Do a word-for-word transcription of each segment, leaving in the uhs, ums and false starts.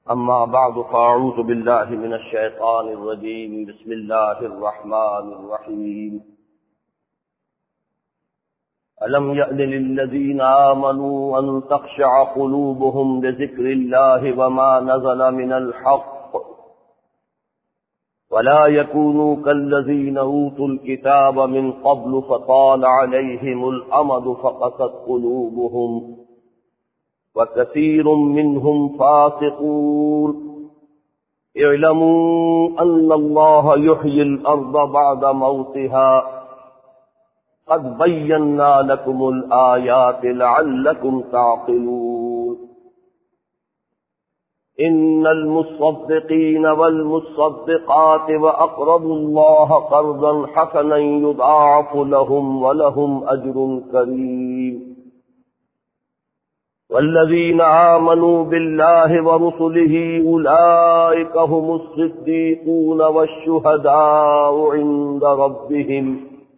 أما بعد فأعوذ بالله من الشيطان الرجيم بسم الله الرحمن الرحيم ألم يأن للذين آمنوا أن تخشع قلوبهم لذكر الله وما نزل من الحق ولا يكونوا كالذين أوتوا الكتاب من قبل فطال عليهم الأمد فقست قلوبهم وكثير منهم فاسقون اعلموا أن الله يحيي الأرض بعد موتها قد بينا لكم الآيات لعلكم تعقلون إن المصدقين والمصدقات وأقرضوا الله قرضا حسنا يضاعف لهم ولهم أجر كريم والذين آمنوا بالله ورسله أولئك هم الصديقون والشهداء عند ربهم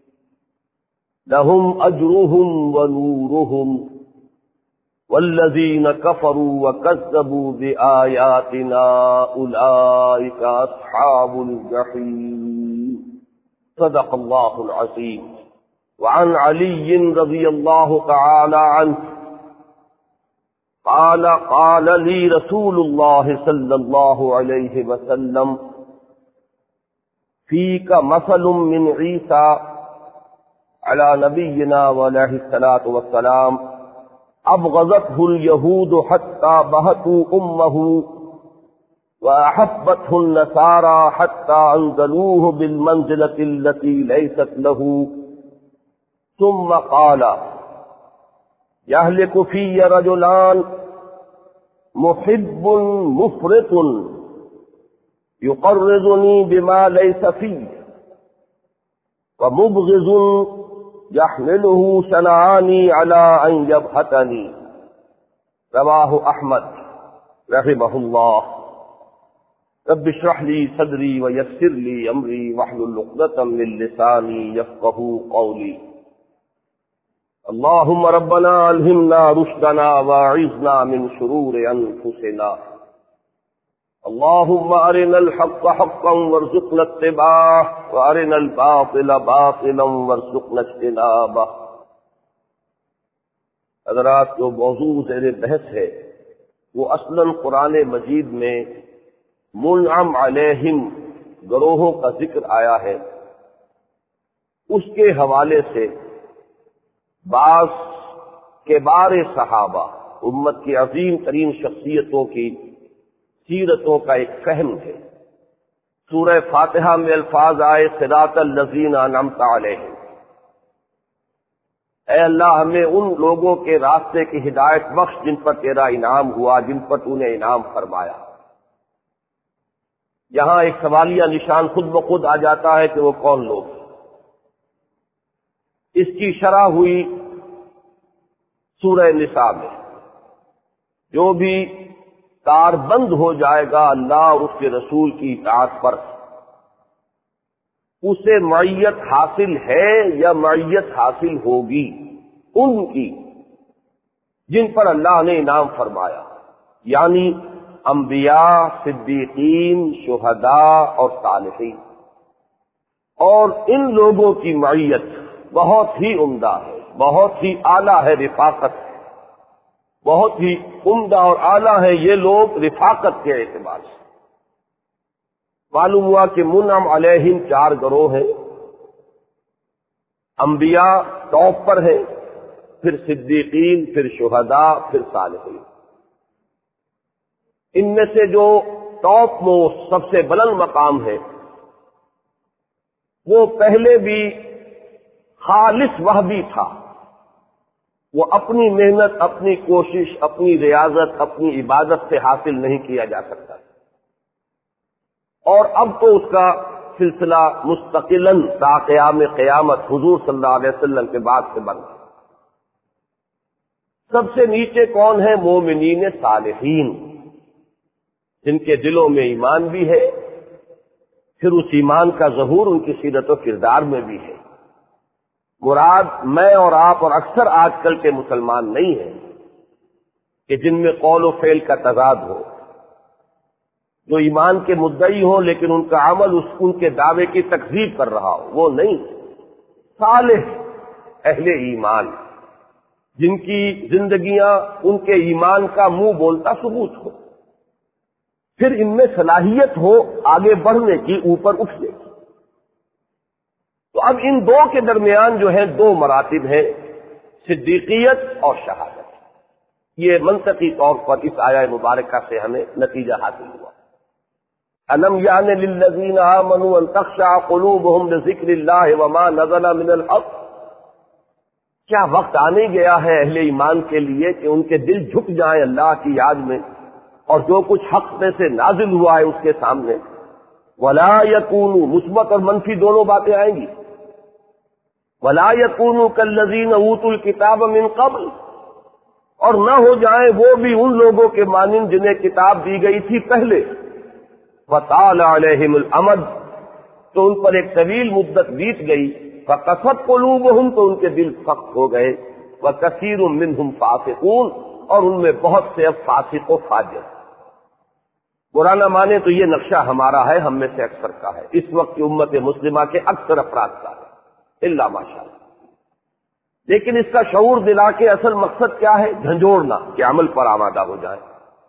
لهم أجرهم ونورهم والذين كفروا وكذبوا بآياتنا أولئك أصحاب الجحيم صدق الله العظيم. وعن علي رضي الله تعالى عنه قال قال لي رسول الله صلى الله عليه وسلم فيك مثل من عيسى على نبينا وعليه الصلاة والسلام أبغضته اليهود حتى بهتوا أمه وأحبته النصارى حتى أنزلوه بالمنزلة التي ليست له ثم قال يهلك في رجلان محب مفرط يقرضني بما ليس فيه ومبغض يحمله شنعاني على أن يبهتني. رواه أحمد رحمه الله. رب اشرح لي صدري ويسر لي أمري واحلل عقدة من لساني يفقهوا قولي. اللهم ربنا ألهمنا رشدنا واعذنا من شرور أنفسنا. اللهم أرنا الحق حقا وارزقنا اتباعه وأرنا الباطل باطلا وارزقنا اجتنابه. حضرات، جو موضوع زیر بحث ہے وہ اصلاً قرآن مجید میں منعم علیہم گروہوں کا ذکر آیا ہے. اس کے حوالے سے بعض کبار صحابہ، امت کی عظیم ترین شخصیتوں کی سیرتوں کا ایک فہم ہے. سورہ فاتحہ میں الفاظ آئے صراط الذین انعمت علیہم، اے اللہ ہمیں ان لوگوں کے راستے کی ہدایت بخش جن پر تیرا انعام ہوا، جن پر تو نے انعام فرمایا. یہاں ایک سوالیہ نشان خود بخود آ جاتا ہے کہ وہ کون لوگ ہیں. اس کی شرح ہوئی سورہ نساء میں. جو بھی کار بند ہو جائے گا اللہ اور اس کے رسول کی اطاعت پر، اسے معیت حاصل ہے یا معیت حاصل ہوگی ان کی جن پر اللہ نے انعام فرمایا، یعنی انبیاء، صدیقین، شہداء اور صالحین. اور ان لوگوں کی معیت بہت ہی عمدہ ہے، بہت ہی اعلیٰ ہے. رفاقت بہت ہی عمدہ اور اعلیٰ ہے یہ لوگ رفاقت کے اعتبار سے. معلوم ہوا کہ منعم علیہم چار گروہ ہیں. انبیاء ٹاپ پر ہیں، پھر صدیقین، پھر شہداء، پھر صالحین. ان میں سے جو ٹاپ موسٹ سب سے بلند مقام ہے وہ پہلے بھی خالص وحبی تھا. وہ اپنی محنت، اپنی کوشش، اپنی ریاضت، اپنی عبادت سے حاصل نہیں کیا جا سکتا. اور اب تو اس کا سلسلہ مستقلاً تا قیام قیامت حضور صلی اللہ علیہ وسلم کے بعد سے بن گیا. سب سے نیچے کون ہے؟ مومنین صالحین، جن کے دلوں میں ایمان بھی ہے، پھر اس ایمان کا ظہور ان کی سیرت و کردار میں بھی ہے. مراد میں اور آپ اور اکثر آج کل کے مسلمان نہیں ہیں کہ جن میں قول و فعل کا تضاد ہو. جو ایمان کے مدعی ہوں لیکن ان کا عمل اس ان کے دعوے کی تکذیب کر رہا ہو، وہ نہیں، صالح اہل ایمان جن کی زندگیاں ان کے ایمان کا منہ بولتا ثبوت ہو، پھر ان میں صلاحیت ہو آگے بڑھنے کی، اوپر اٹھنے کی۔ تو اب ان دو کے درمیان جو ہے دو مراتب ہیں، صدیقیت اور شہادت۔ یہ منطقی طور پر اس آیہ مبارکہ سے ہمیں نتیجہ حاصل ہوا۔ أَلَمْ يَعْنِ لِلَّذِينَ آمَنُوا أَن تَخْشَعَ قُلُوبُهُمْ لِذِكْرِ اللَّهِ وَمَا نَزَلَ مِنَ الْحَقِّ، کیا وقت آنے گیا ہے اہل ایمان کے لیے کہ ان کے دل جھک جائیں اللہ کی یاد میں اور جو کچھ حق میں سے نازل ہوا ہے اس کے سامنے۔ وَلَا يَكُونُوا، مثبت اور منفی دونوں باتیں آئیں گی۔ وَلَا يَكُونُوا كَالَّذِينَ أُوتُوا الْكِتَابَ مِن قَبْلُ، اور نہ ہو جائیں وہ بھی ان لوگوں کے مانند جنہیں کتاب دی گئی تھی پہلے۔ فَطَالَ عَلَيْهِمُ الْأَمَدُ، تو ان پر ایک طویل مدت بیت گئی۔ فَقَسَتْ قُلُوبُهُمْ، تو ان کے دل سخت ہو گئے۔ وَكَثِيرٌ مِّنْهُمْ فَاسِقُونَ، اور ان میں بہت سے اب فاسق و فاجر۔ برا نہ مانے تو یہ نقشہ ہمارا ہے، ہم میں سے اکثر کا ہے، اس وقت کی امت مسلمہ کے اکثر افراد کا ہے، الا ماشاءاللہ۔ لیکن اس کا شعور دلا کے اصل مقصد کیا ہے؟ جھنجھوڑنا کہ عمل پر آمادہ ہو جائے۔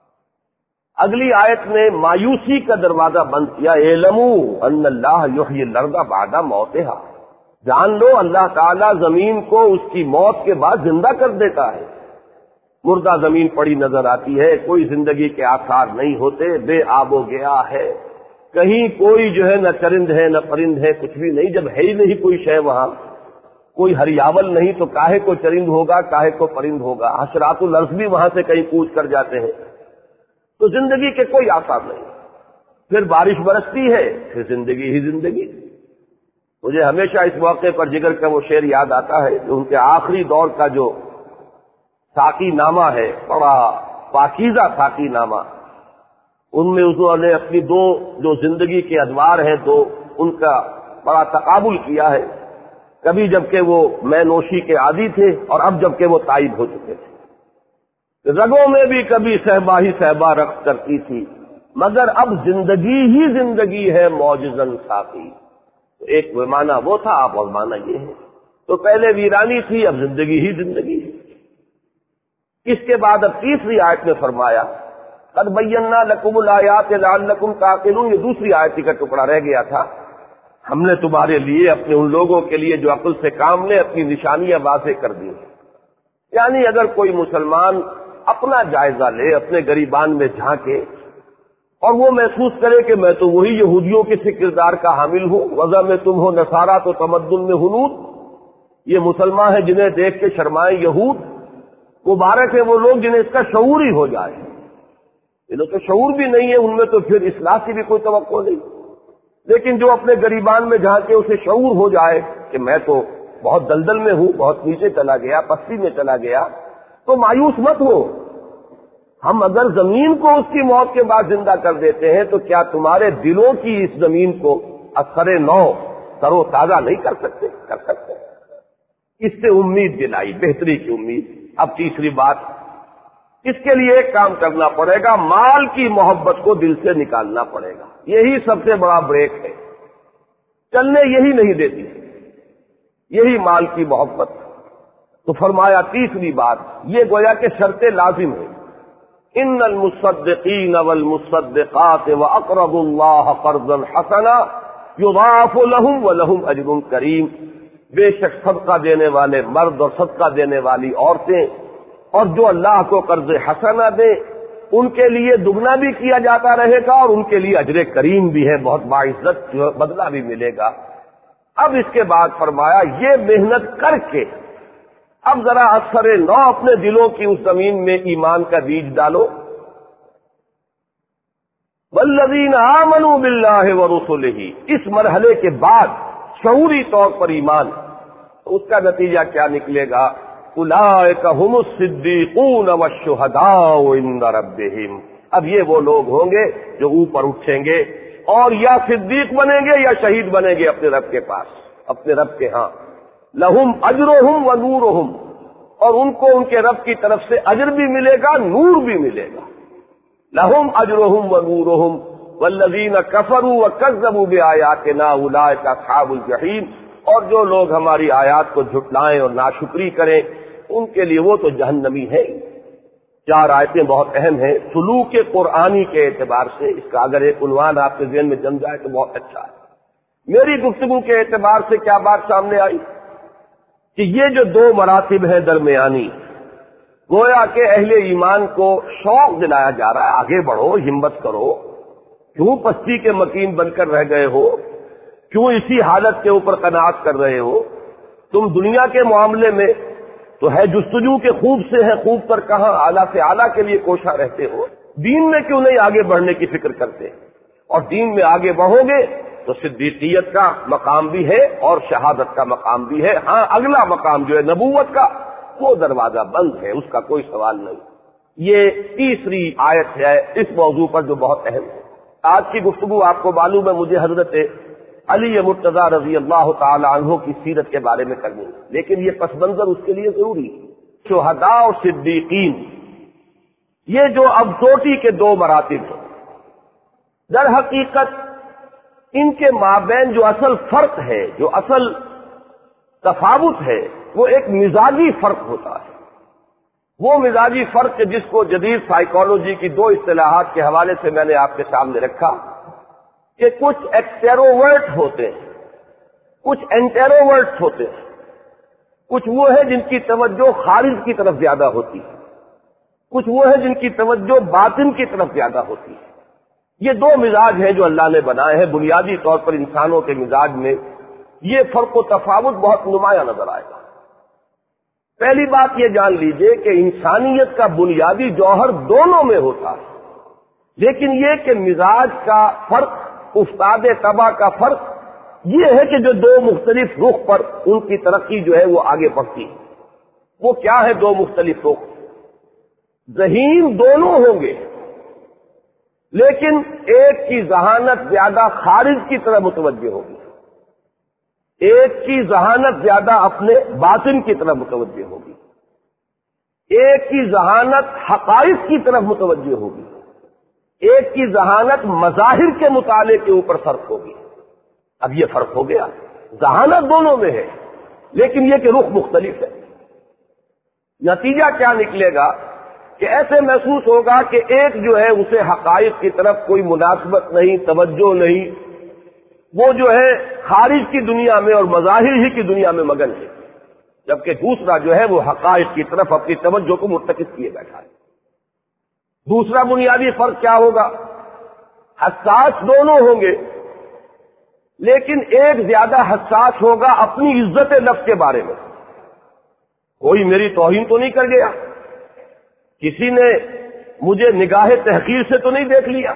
اگلی آیت نے مایوسی کا دروازہ بند کیا، اعلموا ان اللہ یحیی الارض بعد موتہا، جان لو اللہ تعالیٰ زمین کو اس کی موت کے بعد زندہ کر دیتا ہے۔ مردہ زمین پڑی نظر آتی ہے، کوئی زندگی کے آثار نہیں ہوتے، بے آب و گیا ہے، کہیں کوئی جو ہے نہ چرند ہے نہ پرند ہے، کچھ بھی نہیں۔ جب ہے ہی نہیں کوئی شے وہاں، کوئی ہریاول نہیں تو کاہے کو چرند ہوگا، کاہے کو پرند ہوگا۔ حشرات الارض بھی وہاں سے کہیں کوچ کر جاتے ہیں، تو زندگی کے کوئی آثار نہیں۔ پھر بارش برستی ہے، پھر زندگی ہی زندگی۔ مجھے ہمیشہ اس موقع پر جگر کا وہ شعر یاد آتا ہے جو ان کے آخری دور کا جو ساقی نامہ ہے، بڑا پاکیزہ ساقی نامہ، ان میں انہوں نے اپنی دو جو زندگی کے ادوار ہیں دو، ان کا بڑا تقابل کیا ہے۔ کبھی جبکہ وہ میں نوشی کے عادی تھے اور اب جبکہ وہ تائب ہو چکے تھے۔ رگوں میں بھی کبھی صحبا ہی صحبا رقص کرتی تھی، مگر اب زندگی ہی زندگی ہے معجزن ساقی۔ تو ایک معنی وہ تھا، اب اور معنی یہ ہے۔ تو پہلے ویرانی تھی، اب زندگی ہی زندگی ہے۔ اس کے بعد اب تیسری آیت میں فرمایا قد بینا لکم الآیات لعلکم تعقلون، یہ دوسری آیت کا ٹکڑا رہ گیا تھا۔ ہم نے تمہارے لیے، اپنے ان لوگوں کے لیے جو عقل سے کام لے، اپنی نشانیاں واضح کر دی۔ یعنی اگر کوئی مسلمان اپنا جائزہ لے، اپنے گریبان میں جھانکے اور وہ محسوس کرے کہ میں تو وہی یہودیوں کے سی کردار کا حامل ہوں، وضع میں تم ہو نصارہ تو تمدن میں ہنود، یہ مسلمان ہیں جنہیں دیکھ کے شرمائیں یہود، مبارک ہے وہ لوگ جنہیں اس کا شعور ہی ہو جائے۔ انہوں تو شعور بھی نہیں ہے، ان میں تو پھر اصلاح کی بھی کوئی توقع نہیں۔ لیکن جو اپنے گریبان میں جہاں کے اسے شعور ہو جائے کہ میں تو بہت دلدل میں ہوں، بہت نیچے چلا گیا، پستی میں چلا گیا، تو مایوس مت ہو۔ ہم اگر زمین کو اس کی موت کے بعد زندہ کر دیتے ہیں تو کیا تمہارے دلوں کی اس زمین کو اثر نو تر و تازہ نہیں کر سکتے؟ کر سکتے۔ اس سے امید دلائی، بہتری کی امید۔ اب تیسری بات، اس کے لیے ایک کام کرنا پڑے گا، مال کی محبت کو دل سے نکالنا پڑے گا۔ یہی سب سے بڑا بریک ہے، چلنے یہی نہیں دیتی، یہی مال کی محبت۔ تو فرمایا تیسری بات یہ گویا کہ شرط لازم ہے، ان المصدقین والمصدقات واقرضوا اللہ قرضا حسنا یضاعف لهم ولهم اجر کریم، بے شک صدقہ دینے والے مرد اور صدقہ دینے والی عورتیں اور جو اللہ کو قرض حسنہ دے ان کے لیے دگنا بھی کیا جاتا رہے گا اور ان کے لیے اجر کریم بھی ہے، بہت باعزت بدلہ بھی ملے گا۔ اب اس کے بعد فرمایا یہ محنت کر کے اب ذرا اثر نو اپنے دلوں کی اس زمین میں ایمان کا بیج ڈالو۔ والذین آمنوا باللہ ورسلہ، اس مرحلے کے بعد شعوری طور پر ایمان، اس کا نتیجہ کیا نکلے گا؟ اولئک هم الصدیقون والشہداء عند ربہم، اب یہ وہ لوگ ہوں گے جو اوپر اٹھیں گے اور یا صدیق بنیں گے یا شہید بنیں گے اپنے رب کے پاس، اپنے رب کے ہاں۔ لہم اجرہم و نورہم، اور ان کو ان کے رب کی طرف سے اجر بھی ملے گا، نور بھی ملے گا۔ لہم اجرہم و نورہم، والذین کفروا وکذبوا بآیاتنا اولئک اصحاب الجحیم، اور جو لوگ ہماری آیات کو جھٹلائیں اور ناشکری کریں ان کے لیے وہ تو جہنمی ہے۔ چار آیتیں بہت اہم ہیں سلوک قرآنی کے اعتبار سے، اس کا اگر ایک عنوان آپ کے ذہن میں جم جائے تو بہت اچھا ہے۔ میری گفتگو کے اعتبار سے کیا بات سامنے آئی کہ یہ جو دو مراتب ہیں درمیانی، گویا کہ اہل ایمان کو شوق دلایا جا رہا ہے آگے بڑھو، ہمت کرو، کیوں پستی کے مکین بن کر رہ گئے ہو، کیوں اسی حالت کے اوپر قناعت کر رہے ہو، تم دنیا کے معاملے میں تو ہے جستجو کے خوب سے ہے خوب پر کہاں اعلیٰ سے اعلیٰ کے لیے کوشاں رہتے ہو، دین میں کیوں نہیں آگے بڑھنے کی فکر کرتے؟ اور دین میں آگے بڑھو گے تو صدیقیت کا مقام بھی ہے اور شہادت کا مقام بھی ہے۔ ہاں اگلا مقام جو ہے نبوت کا، وہ دروازہ بند ہے، اس کا کوئی سوال نہیں۔ یہ تیسری آیت ہے اس موضوع پر جو بہت اہم ہے۔ آج کی گفتگو آپ کو معلوم ہے مجھے حضرت علی مرتضیٰ رضی اللہ تعالی عنہ کی سیرت کے بارے میں کرنی ہے، لیکن یہ پس منظر اس کے لیے ضروری ہے۔ شہداء اور صدیقین، یہ جو اب چوٹی کے دو مراتب ہیں، در حقیقت ان کے مابین جو اصل فرق ہے، جو اصل تفاوت ہے، وہ ایک مزاجی فرق ہوتا ہے۔ وہ مزاجی فرق جس کو جدید سائیکالوجی کی دو اصطلاحات کے حوالے سے میں نے آپ کے سامنے رکھا کہ کچھ ایکسٹروورٹ ہوتے ہیں، کچھ انٹروورٹ ہوتے ہیں، کچھ وہ ہے جن کی توجہ خارج کی طرف زیادہ ہوتی ہے، کچھ وہ ہے جن کی توجہ باطن کی طرف زیادہ ہوتی ہے۔ یہ دو مزاج ہیں جو اللہ نے بنائے ہیں، بنیادی طور پر انسانوں کے مزاج میں یہ فرق و تفاوت بہت نمایاں نظر آئے گا۔ پہلی بات یہ جان لیجئے کہ انسانیت کا بنیادی جوہر دونوں میں ہوتا ہے، لیکن یہ کہ مزاج کا فرق، استاد طبع کا فرق یہ ہے کہ جو دو مختلف رخ پر ان کی ترقی جو ہے وہ آگے بڑھتی ہے۔ وہ کیا ہے دو مختلف رخ؟ ذہین دونوں ہوں گے، لیکن ایک کی ذہانت زیادہ خارج کی طرح متوجہ ہوگی، ایک کی ذہانت زیادہ اپنے باطن کی طرف متوجہ ہوگی، ایک کی ذہانت حقائق کی طرف متوجہ ہوگی، ایک کی ذہانت مظاہر کے مطالعے کے اوپر فرق ہوگی۔ اب یہ فرق ہو گیا، ذہانت دونوں میں ہے لیکن یہ کہ رخ مختلف ہے۔ نتیجہ کیا نکلے گا کہ ایسے محسوس ہوگا کہ ایک جو ہے اسے حقائق کی طرف کوئی مناسبت نہیں، توجہ نہیں، وہ جو ہے خارج کی دنیا میں اور مظاہر ہی کی دنیا میں مگن ہے، جبکہ دوسرا جو ہے وہ حقائق کی طرف اپنی توجہ کو مرتکز کیے بیٹھا ہے۔ دوسرا بنیادی فرق کیا ہوگا؟ حساس دونوں ہوں گے، لیکن ایک زیادہ حساس ہوگا اپنی عزت نفس کے بارے میں، کوئی میری توہین تو نہیں کر گیا، کسی نے مجھے نگاہ تحقیر سے تو نہیں دیکھ لیا،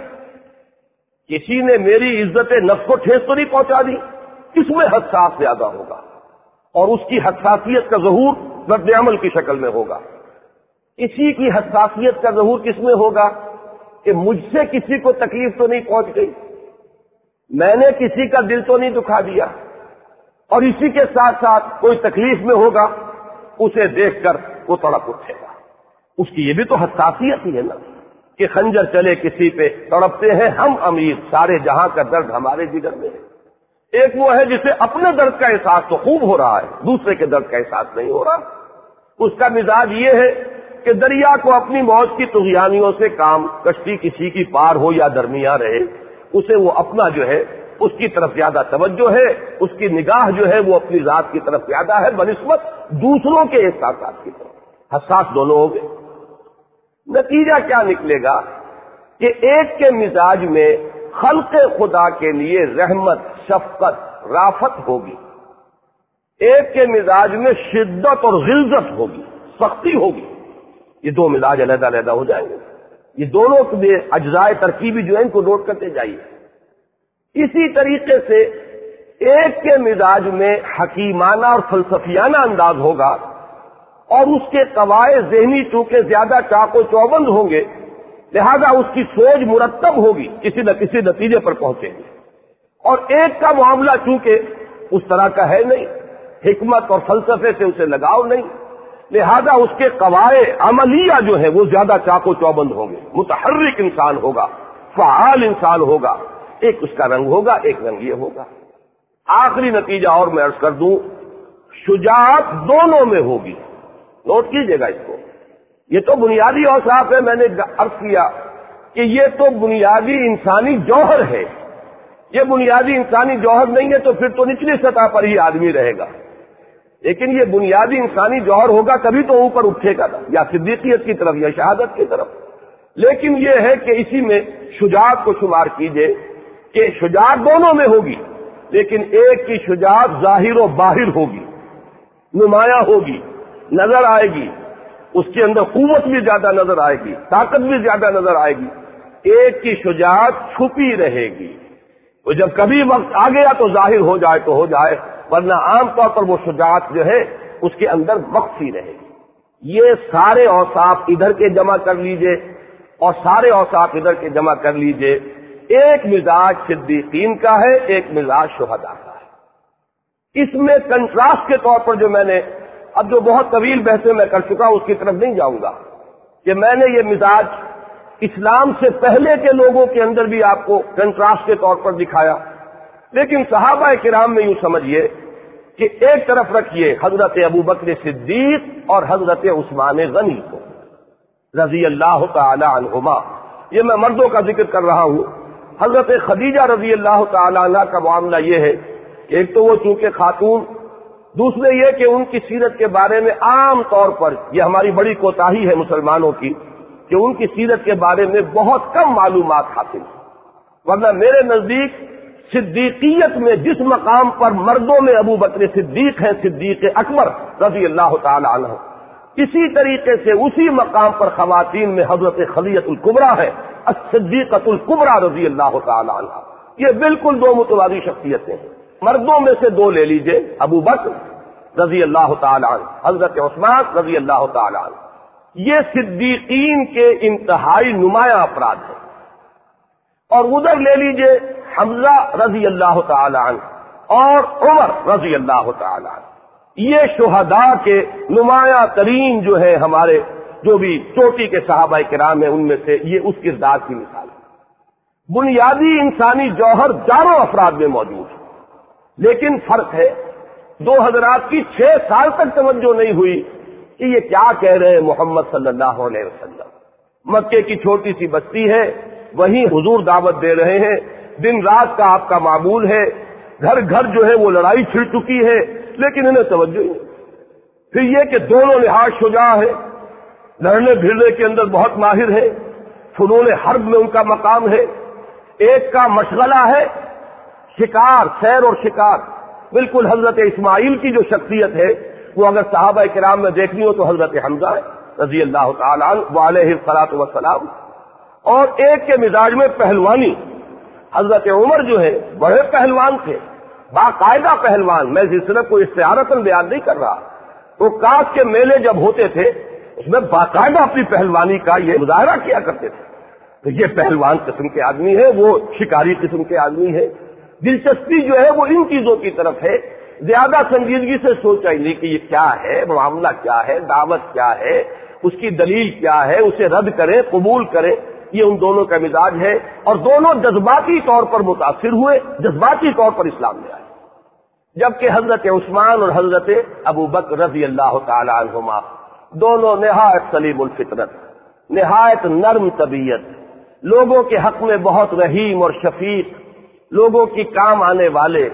کسی نے میری عزت نفس کو ٹھیس تو نہیں پہنچا دی، اس میں حساس زیادہ ہوگا اور اس کی حساسیت کا ظہور رد عمل کی شکل میں ہوگا۔ اسی کی حساسیت کا ظہور کس میں ہوگا کہ مجھ سے کسی کو تکلیف تو نہیں پہنچ گئی، میں نے کسی کا دل تو نہیں دکھا دیا، اور اسی کے ساتھ ساتھ کوئی تکلیف میں ہوگا اسے دیکھ کر وہ تڑپ اٹھے گا۔ اس کی یہ بھی تو حساسیت ہی ہے نا کہ خنجر چلے کسی پہ تڑپتے ہیں ہم امیر، سارے جہاں کا درد ہمارے جگر میں ہے۔ ایک وہ ہے جسے اپنے درد کا احساس تو خوب ہو رہا ہے، دوسرے کے درد کا احساس نہیں ہو رہا۔ اس کا مزاج یہ ہے کہ دریا کو اپنی موج کی طغیانیوں سے کام، کشتی کسی کی پار ہو یا درمیان رہے، اسے وہ اپنا جو ہے اس کی طرف زیادہ توجہ ہے، اس کی نگاہ جو ہے وہ اپنی ذات کی طرف زیادہ ہے بنسبت دوسروں کے احساسات کی طرف۔ حساس دونوں ہو گئے۔ نتیجہ کیا نکلے گا کہ ایک کے مزاج میں خلق خدا کے لیے رحمت، شفقت، رافت ہوگی، ایک کے مزاج میں شدت اور غلظت ہوگی، سختی ہوگی۔ یہ دو مزاج علیحدہ علیحدہ ہو جائیں گے۔ یہ دونوں کے اجزائے ترکیبی جو ہیں ان کو نوٹ کرتے جائیے۔ اسی طریقے سے ایک کے مزاج میں حکیمانہ اور فلسفیانہ انداز ہوگا اور اس کے قواعد ذہنی چونکہ زیادہ چاق و چوبند ہوں گے، لہذا اس کی سوچ مرتب ہوگی، کسی نہ کسی نتیجے پر پہنچے گی۔ اور ایک کا معاملہ چونکہ اس طرح کا ہے نہیں، حکمت اور فلسفے سے اسے لگاؤ نہیں، لہذا اس کے قواعد عملیہ جو ہیں وہ زیادہ چاق و چوبند ہوں گے، متحرک انسان ہوگا، فعال انسان ہوگا، ایک اس کا رنگ ہوگا، ایک رنگ یہ ہوگا۔ آخری نتیجہ اور میں عرض کر دوں، شجاعت دونوں میں ہوگی، نوٹ کیجئے گا اس کو۔ یہ تو بنیادی اوصاف ہے، میں نے عرض کیا کہ یہ تو بنیادی انسانی جوہر ہے، یہ بنیادی انسانی جوہر نہیں ہے تو پھر تو نچلی سطح پر ہی آدمی رہے گا، لیکن یہ بنیادی انسانی جوہر ہوگا تبھی تو اوپر اٹھے گا، یا صدیقیت کی طرف یا شہادت کی طرف۔ لیکن یہ ہے کہ اسی میں شجاعت کو شمار کیجئے کہ شجاعت دونوں میں ہوگی، لیکن ایک کی شجاعت ظاہر و باہر ہوگی، نمایاں ہوگی، نظر آئے گی، اس کے اندر قوت بھی زیادہ نظر آئے گی، طاقت بھی زیادہ نظر آئے گی۔ ایک کی شجاعت چھپی رہے گی، وہ جب کبھی وقت آ گیا تو ظاہر ہو جائے تو ہو جائے، ورنہ عام طور پر وہ شجاعت جو ہے اس کے اندر مخفی رہے گی۔ یہ سارے اوصاف ادھر کے جمع کر لیجئے اور سارے اوصاف ادھر کے جمع کر لیجئے، ایک مزاج صدیقین کا ہے، ایک مزاج شہداء کا ہے۔ اس میں کنٹراسٹ کے طور پر جو میں نے اب جو بہت طویل بحثیں میں کر چکا اس کی طرف نہیں جاؤں گا کہ میں نے یہ مزاج اسلام سے پہلے کے لوگوں کے اندر بھی آپ کو کنٹراسٹ کے طور پر دکھایا، لیکن صحابہ کرام میں یوں سمجھیے کہ ایک طرف رکھیے حضرت ابوبکر صدیق اور حضرت عثمان غنی کو رضی اللہ تعالی عنہما۔ یہ میں مردوں کا ذکر کر رہا ہوں۔ حضرت خدیجہ رضی اللہ تعالی عنہ کا معاملہ یہ ہے کہ ایک تو وہ چونکہ خاتون، دوسرے یہ کہ ان کی سیرت کے بارے میں عام طور پر یہ ہماری بڑی کوتاہی ہے مسلمانوں کی کہ ان کی سیرت کے بارے میں بہت کم معلومات حاصل ہیں، ورنہ میرے نزدیک صدیقیت میں جس مقام پر مردوں میں ابو بکر صدیق ہیں، صدیق اکبر رضی اللہ تعالی عنہ، اسی طریقے سے اسی مقام پر خواتین میں حضرت خدیجہ الکبریٰ ہے، الصدیقۃ الکبریٰ رضی اللہ تعالی عنہ۔ یہ بالکل دو متوازی شخصیتیں ہیں۔ مردوں میں سے دو لے لیجئے، ابو بکر رضی اللہ تعالی عنہ، حضرت عثمان رضی اللہ تعالی عنہ، یہ صدیقین کے انتہائی نمایاں افراد ہیں۔ اور ادھر لے لیجئے حمزہ رضی اللہ تعالی عنہ اور عمر رضی اللہ تعالی عنہ، یہ شہداء کے نمایاں ترین جو ہے ہمارے جو بھی چوٹی کے صحابہ کرام ہیں ان میں سے یہ اس کردار کی مثال ہے۔ بنیادی انسانی جوہر چاروں افراد میں موجود ہے، لیکن فرق ہے دو حضرات کی چھ سال تک توجہ نہیں ہوئی کہ یہ کیا کہہ رہے ہیں محمد صلی اللہ علیہ وسلم۔ مکے کی چھوٹی سی بستی ہے، وہیں حضور دعوت دے رہے ہیں، دن رات کا آپ کا معمول ہے، گھر گھر جو ہے وہ لڑائی چھڑ چکی ہے، لیکن انہیں توجہ نہیں۔ پھر یہ کہ دونوں لحاظ شجاع ہے، لڑنے بھیڑنے کے اندر بہت ماہر ہے، فنون حرب میں ان کا مقام ہے، ایک کا مشغلہ ہے شکار، سیر اور شکار، بالکل حضرت اسماعیل کی جو شخصیت ہے وہ اگر صحابہ کرام میں دیکھنی ہو تو حضرت حمزہ ہے رضی اللہ تعالی عنہ علیہ الصلوۃ والسلام۔ اور ایک کے مزاج میں پہلوانی، حضرت عمر جو ہے بڑے پہلوان تھے، باقاعدہ پہلوان، میں اس سلسلے کو استعارتاً بیان نہیں کر رہا، وہ کاش کے میلے جب ہوتے تھے اس میں باقاعدہ اپنی پہلوانی کا یہ مظاہرہ کیا کرتے تھے۔ تو یہ پہلوان قسم کے آدمی ہے، وہ شکاری قسم کے آدمی ہے۔ دلچسپی جو ہے وہ ان چیزوں کی طرف ہے، زیادہ سنجیدگی سے سوچا ہی نہیں کہ یہ کیا ہے، معاملہ کیا ہے، دعوت کیا ہے، اس کی دلیل کیا ہے، اسے رد کریں قبول کریں، یہ ان دونوں کا مزاج ہے۔ اور دونوں جذباتی طور پر متاثر ہوئے، جذباتی طور پر اسلام میں آئے، جبکہ حضرت عثمان اور حضرت ابو بکر رضی اللہ تعالی عنہما دونوں نہایت سلیم الفطرت، نہایت نرم طبیعت، لوگوں کے حق میں بہت رحیم اور شفیق، لوگوں کی کام آنے والے،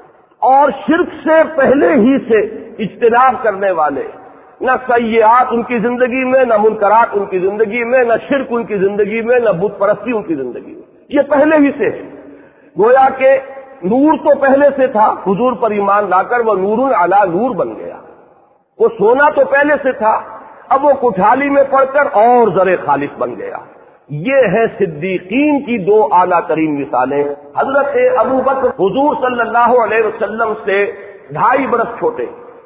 اور شرک سے پہلے ہی سے اجتناب کرنے والے، نہ سیئات ان کی زندگی میں، نہ منکرات ان کی زندگی میں، نہ شرک ان کی زندگی میں، نہ بت پرستی ان کی زندگی میں، یہ پہلے ہی سے ہے۔ گویا کہ نور تو پہلے سے تھا، حضور پر ایمان لا کر وہ نور علی نور بن گیا، وہ سونا تو پہلے سے تھا، اب وہ کٹھالی میں پڑ کر اور زر خالص بن گیا۔ یہ ہے صدیقین کی دو اعلیٰ ترین مثالیں۔ حضرت ابو بکر حضور صلی اللہ علیہ وسلم سے ڈھائی برس چھوٹے،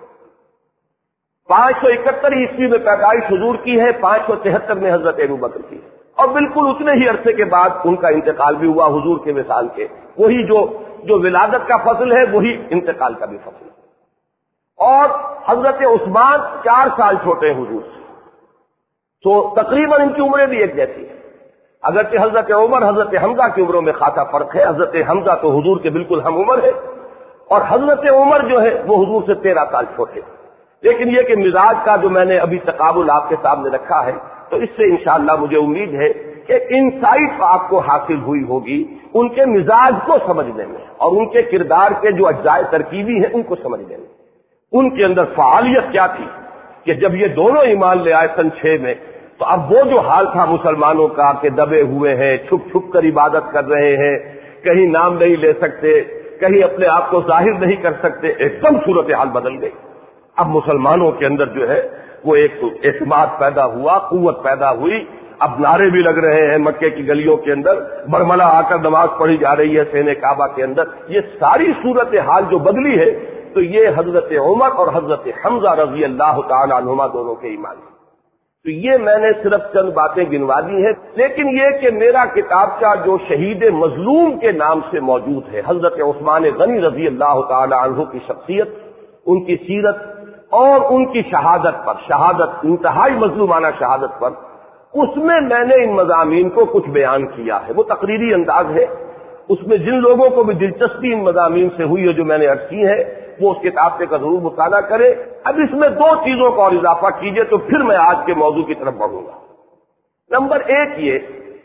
پانچ سو اکہتر عیسوی میں پیدائش حضور کی ہے، پانچ سو تہتر میں حضرت ابو بکر کی، اور بالکل اتنے ہی عرصے کے بعد ان کا انتقال بھی ہوا حضور کے وصال کے، وہی جو جو ولادت کا فصل ہے وہی انتقال کا بھی فصل ہے۔ اور حضرت عثمان چار سال چھوٹے ہیں حضور سے، تو تقریباً ان کی عمریں بھی ایک جیسی ہے۔ اگرچہ حضرت عمر حضرت حمزہ کی عمروں میں خاصا فرق ہے، حضرت حمزہ تو حضور کے بالکل ہم عمر ہے اور حضرت عمر جو ہے وہ حضور سے تیرہ سال چھوٹے، لیکن یہ کہ مزاج کا جو میں نے ابھی تقابل آپ کے سامنے رکھا ہے تو اس سے انشاءاللہ مجھے امید ہے کہ انسائٹ آپ کو حاصل ہوئی ہوگی ان کے مزاج کو سمجھنے میں اور ان کے کردار کے جو اجزاء ترکیبی ہیں ان کو سمجھنے میں، ان کے اندر فعالیت کیا تھی کہ جب یہ دونوں ایمان لے آئے سن چھ میں تو اب وہ جو حال تھا مسلمانوں کا کہ دبے ہوئے ہیں، چھپ چھپ کر عبادت کر رہے ہیں، کہیں نام نہیں لے سکتے، کہیں اپنے آپ کو ظاہر نہیں کر سکتے، ایک دم صورتحال بدل گئی۔ اب مسلمانوں کے اندر جو ہے وہ ایک اعتماد پیدا ہوا، قوت پیدا ہوئی، اب نعرے بھی لگ رہے ہیں مکے کی گلیوں کے اندر، برملا آ کر نماز پڑھی جا رہی ہے سین کعبہ کے اندر، یہ ساری صورتحال جو بدلی ہے تو یہ حضرت عمر اور حضرت حمزہ رضی اللہ تعالی عنہما دونوں کے ایمان ہے۔ تو یہ میں نے صرف چند باتیں گنوا دی ہیں، لیکن یہ کہ میرا کتابچہ جو شہید مظلوم کے نام سے موجود ہے، حضرت عثمان غنی رضی اللہ تعالی عنہ کی شخصیت، ان کی سیرت اور ان کی شہادت پر، شہادت انتہائی مظلومانہ شہادت پر، اس میں میں نے ان مضامین کو کچھ بیان کیا ہے، وہ تقریری انداز ہے، اس میں جن لوگوں کو بھی دلچسپی ان مضامین سے ہوئی ہے جو میں نے عرض کی ہے وہ اس کتاب کا ضرور مطالعہ کرے۔ اب اس میں دو چیزوں کا اور اضافہ کیجئے تو پھر میں آج کے موضوع کی طرف بڑھوں گا۔ نمبر ایک یہ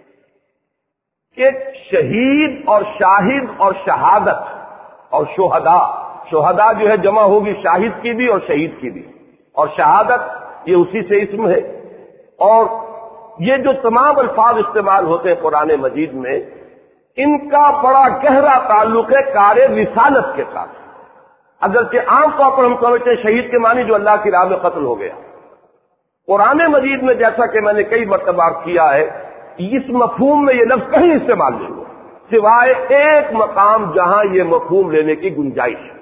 کہ شہید اور شاہد اور شہادت اور شہداء، شہداء جو ہے جمع ہوگی شاہد کی بھی اور شہید کی بھی، اور شہادت یہ اسی سے اسم ہے، اور یہ جو تمام الفاظ استعمال ہوتے ہیں قرآن مجید میں ان کا بڑا گہرا تعلق ہے کار رسالت کے ساتھ۔ اگرچہ عام طور پر ہم سمجھتے ہیں شہید کے معنی جو اللہ کی راہ میں قتل ہو گیا، قرآن مجید میں جیسا کہ میں نے کئی مرتبہ کیا ہے اس مفہوم میں یہ لفظ کہیں استعمال نہیں ہوا سوائے ایک مقام جہاں یہ مفہوم لینے کی گنجائش ہے۔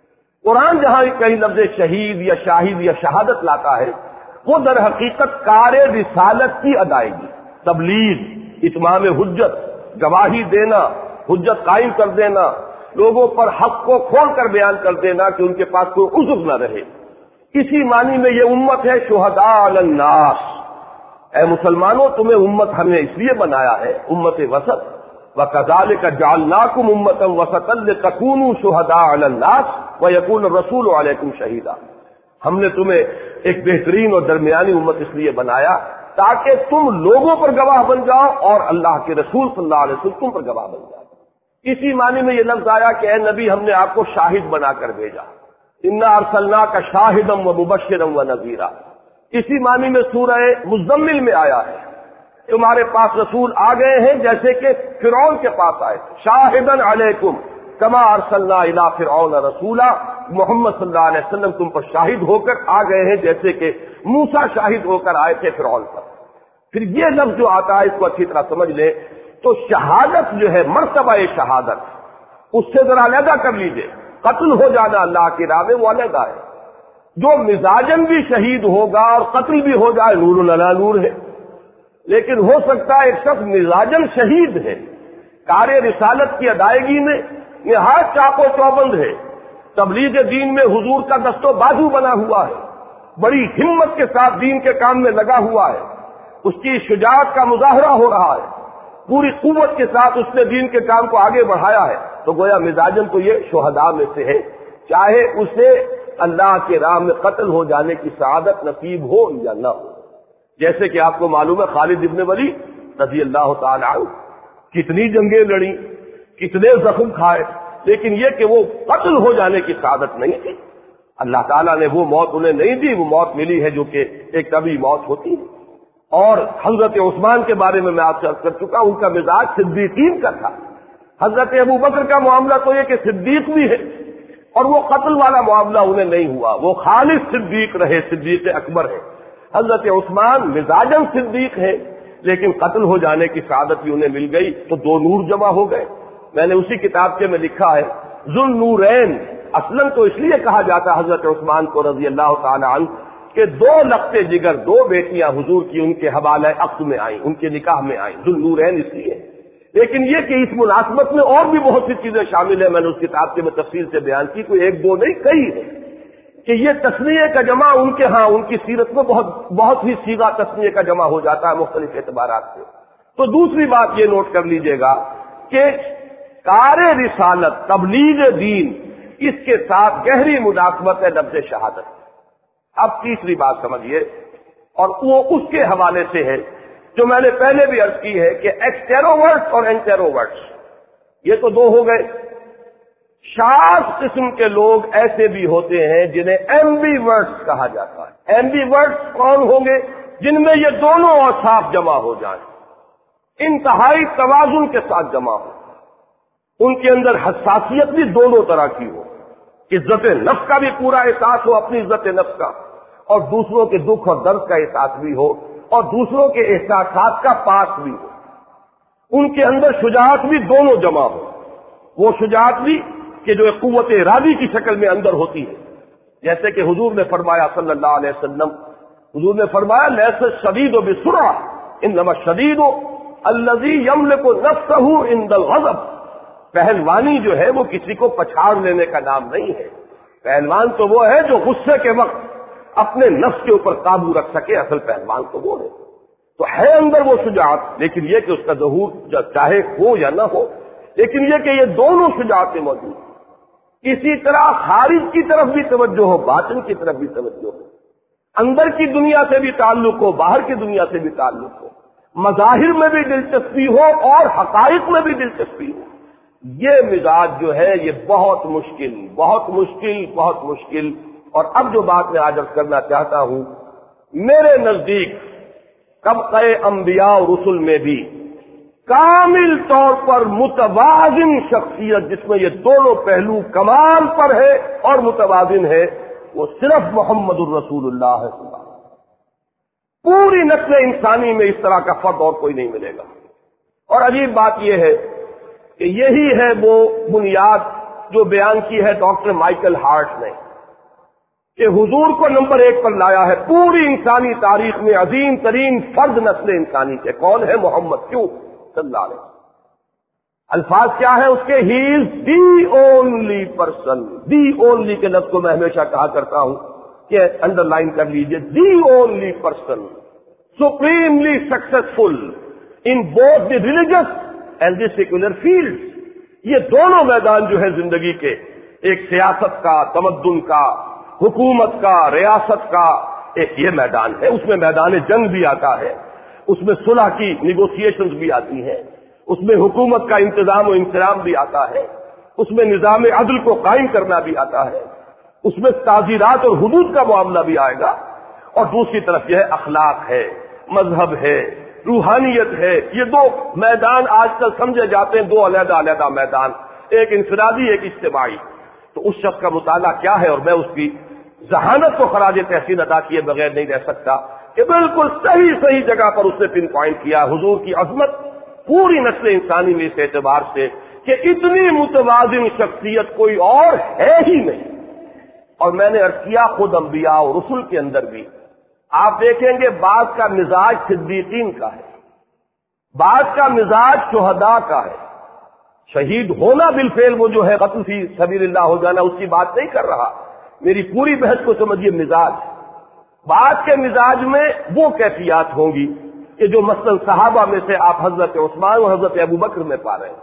قرآن جہاں کہیں لفظ شہید یا شاہد یا شہادت لاتا ہے وہ در حقیقت کار رسالت کی ادائیگی، تبلیغ، اتمام حجت، گواہی دینا، حجت قائم کر دینا، لوگوں پر حق کو کھول کر بیان کر دینا کہ ان کے پاس کوئی عذر نہ رہے، اسی معنی میں یہ امت ہے شہداء علی الناس۔ اے مسلمانوں تمہیں امت ہم نے اس لیے بنایا ہے، امت وسط، وَكَذَلِكَ جَعَلْنَاكُمْ أُمَّةً وَسَطًا لِتَكُونُوا شُهَدَاءَ عَلَى النَّاسِ وَيَكُونَ الرَّسُولُ عَلَيْكُمْ شَهِيدًا۔ ہم نے تمہیں ایک بہترین اور درمیانی امت اس لیے بنایا تاکہ تم لوگوں پر گواہ بن جاؤ اور اللہ کے رسول صلی اللہ علیہ وسلم تم پر گواہ بن جائے۔ اسی معنی میں یہ لفظ آیا کہ اے نبی ہم نے آپ کو شاہد بنا کر بھیجا، اِنَّا أَرْسَلْنَاكَ شَاهِدًا وَمُبَشِّرًا وَنَذِيرًا۔ اسی معنی میں سورہ مزمل میں آیا ہے تمہارے پاس رسول آ گئے ہیں جیسے کہ فرعون کے پاس آئے، شاہدن علیکم کما ارسلنا الی فرعون رسولا، محمد صلی اللہ علیہ وسلم تم پر شاہد ہو کر آ گئے ہیں جیسے کہ موسیٰ شاہد ہو کر آئے تھے فرعون پر۔ پھر یہ لفظ جو آتا ہے اس کو اچھی طرح سمجھ لیں تو شہادت جو ہے مرتبہ شہادت اس سے ذرا علیحدہ کر لیجئے، قتل ہو جانا اللہ کی راہ میں وہ علیحدہ ہے، جو مزاجن بھی شہید ہوگا اور قتل بھی ہو جائے نور علی نور ہے، لیکن ہو سکتا ہے ایک شخص مزاجن شہید ہے، کار رسالت کی ادائیگی میں نہایت چاق و چوبند ہے، تبلیغ دین میں حضور کا دست و بازو بنا ہوا ہے، بڑی ہمت کے ساتھ دین کے کام میں لگا ہوا ہے، اس کی شجاعت کا مظاہرہ ہو رہا ہے، پوری قوت کے ساتھ اس نے دین کے کام کو آگے بڑھایا ہے، تو گویا مزاجن تو یہ شہداء میں سے ہے، چاہے اسے اللہ کے راہ میں قتل ہو جانے کی سعادت نصیب ہو یا نہ ہو۔ جیسے کہ آپ کو معلوم ہے خالد ابن ولید رضی اللہ تعالی عنہ کتنی جنگیں لڑی، کتنے زخم کھائے، لیکن یہ کہ وہ قتل ہو جانے کی سعادت نہیں تھی، اللہ تعالیٰ نے وہ موت انہیں نہیں دی، وہ موت ملی ہے جو کہ ایک طبی موت ہوتی ہے۔ اور حضرت عثمان کے بارے میں میں آپ سے عرض کر چکا ان کا مزاج صدیقین کا تھا، حضرت ابو بکر کا معاملہ تو یہ کہ صدیق بھی ہے اور وہ قتل والا معاملہ انہیں نہیں ہوا، وہ خالص صدیق رہے، صدیق اکبر ہے۔ حضرت عثمان مزاجن صدیق ہے لیکن قتل ہو جانے کی سعادت بھی انہیں مل گئی، تو دو نور جمع ہو گئے۔ میں نے اسی کتاب کے میں لکھا ہے ذو نورین، اصلاً تو اس لیے کہا جاتا حضرت عثمان کو رضی اللہ تعالی عنہ کہ دو لقتے جگر، دو بیٹیاں حضور کی ان کے حوالہ عقد میں آئیں، ان کے نکاح میں آئیں، ذو نورین اس لیے۔ لیکن یہ کہ اس مناسبت میں اور بھی بہت سی چیزیں شامل ہیں، میں نے اس کتاب کے میں تفصیل سے بیان کی، کوئی ایک دو نہیں کئی ہے، کہ یہ تسنیہ کا جمع ان کے ہاں ان کی سیرت میں بہت بہت ہی سیغہ تسنیہ کا جمع ہو جاتا ہے مختلف اعتبارات سے۔ تو دوسری بات یہ نوٹ کر لیجئے گا کہ کار رسالت تبلیغ دین اس کے ساتھ گہری مداخلت ہے لفظ شہادت۔ اب تیسری بات سمجھیے، اور وہ اس کے حوالے سے ہے جو میں نے پہلے بھی عرض کی ہے کہ ایکسٹروورٹس اور انٹروورٹس یہ تو دو ہو گئے، شاذ قسم کے لوگ ایسے بھی ہوتے ہیں جنہیں ایمبی ورڈس کہا جاتا ہے۔ ایمبی ورڈس کون ہوں گے؟ جن میں یہ دونوں اوصاف جمع ہو جائیں، انتہائی توازن کے ساتھ جمع ہو، ان کے اندر حساسیت بھی دونوں طرح کی ہو، عزت نفس کا بھی پورا احساس ہو، اپنی عزت نفس کا، اور دوسروں کے دکھ اور درد کا احساس بھی ہو، اور دوسروں کے احساسات کا پاس بھی ہو۔ ان کے اندر شجاعت بھی دونوں جمع ہو، وہ شجاعت بھی کہ جو ایک قوت ارادی کی شکل میں اندر ہوتی ہے، جیسے کہ حضور نے فرمایا صلی اللہ علیہ وسلم، حضور نے فرمایا لیس الشدید بسرعہ انما الشدید الذی یملک نفسہ عند الغضب۔ پہلوانی جو ہے وہ کسی کو پچھاڑ لینے کا نام نہیں ہے، پہلوان تو وہ ہے جو غصے کے وقت اپنے نفس کے اوپر قابو رکھ سکے، اصل پہلوان تو وہ ہے۔ تو ہے اندر وہ شجاعت، لیکن یہ کہ اس کا ظہور چاہے ہو یا نہ ہو، لیکن یہ کہ یہ دونوں شجاعتیں موجود ہیں۔ اسی طرح خارج کی طرف بھی توجہ ہو، باطن کی طرف بھی توجہ ہو، اندر کی دنیا سے بھی تعلق ہو، باہر کی دنیا سے بھی تعلق ہو، مظاہر میں بھی دلچسپی ہو اور حقائق میں بھی دلچسپی ہو۔ یہ مزاج جو ہے یہ بہت مشکل بہت مشکل بہت مشکل اور اب جو بات میں آج عرض کرنا چاہتا ہوں، میرے نزدیک طبقہ انبیاء اور رسل میں بھی کامل طور پر متوازن شخصیت جس میں یہ دونوں پہلو کمال پر ہے اور متوازن ہے، وہ صرف محمد الرسول اللہ ہے۔ پوری نسل انسانی میں اس طرح کا فرد اور کوئی نہیں ملے گا۔ اور عجیب بات یہ ہے کہ یہی ہے وہ بنیاد جو بیان کی ہے ڈاکٹر مائیکل ہارٹ نے، کہ حضور کو نمبر ایک پر لایا ہے پوری انسانی تاریخ میں عظیم ترین فرد نسل انسانی کے۔ کون ہے؟ محمد۔ کیوں؟ صلی اللہ علیہ وسلم۔ الفاظ کیا ہے اس کے؟ He is the only person. The only کے لفظ کو میں ہمیشہ کہا کرتا ہوں کہ انڈر لائن کر لیجئے، the only person supremely successful in both the religious and the secular field. یہ دونوں میدان جو ہے زندگی کے، ایک سیاست کا، تمدن کا، حکومت کا، ریاست کا، ایک یہ میدان ہے، اس میں میدان جنگ بھی آتا ہے، اس میں صلح کی نیگوسیشنز بھی آتی ہیں، اس میں حکومت کا انتظام و انتظام بھی آتا ہے، اس میں نظام عدل کو قائم کرنا بھی آتا ہے، اس میں تعزیرات اور حدود کا معاملہ بھی آئے گا، اور دوسری طرف یہ ہے اخلاق ہے، مذہب ہے، روحانیت ہے۔ یہ دو میدان آج کل سمجھے جاتے ہیں دو علیحدہ علیحدہ میدان، ایک انفرادی ایک اجتماعی۔ تو اس شخص کا مطالعہ کیا ہے، اور میں اس کی ذہانت کو خراج تحسین ادا کیے بغیر نہیں رہ سکتا کہ بالکل صحیح صحیح جگہ پر اس نے پن پوائنٹ کیا حضور کی عظمت پوری نسل انسانی میں اس اعتبار سے کہ اتنی متوازن شخصیت کوئی اور ہے ہی نہیں۔ اور میں نے عرض کیا خود انبیاء اور رسل کے اندر بھی آپ دیکھیں گے بعض کا مزاج صدیقین کا ہے، بعض کا مزاج شہداء کا ہے۔ شہید ہونا بالفعل وہ جو ہے قتل فی سبیل اللہ ہو جانا، اس کی بات نہیں کر رہا، میری پوری بحث کو سمجھیے مزاج۔ بعض کے مزاج میں وہ کیفیات ہوں گی کہ جو مثلاً صحابہ میں سے آپ حضرت عثمان اور حضرت ابو بکر میں پا رہے ہیں،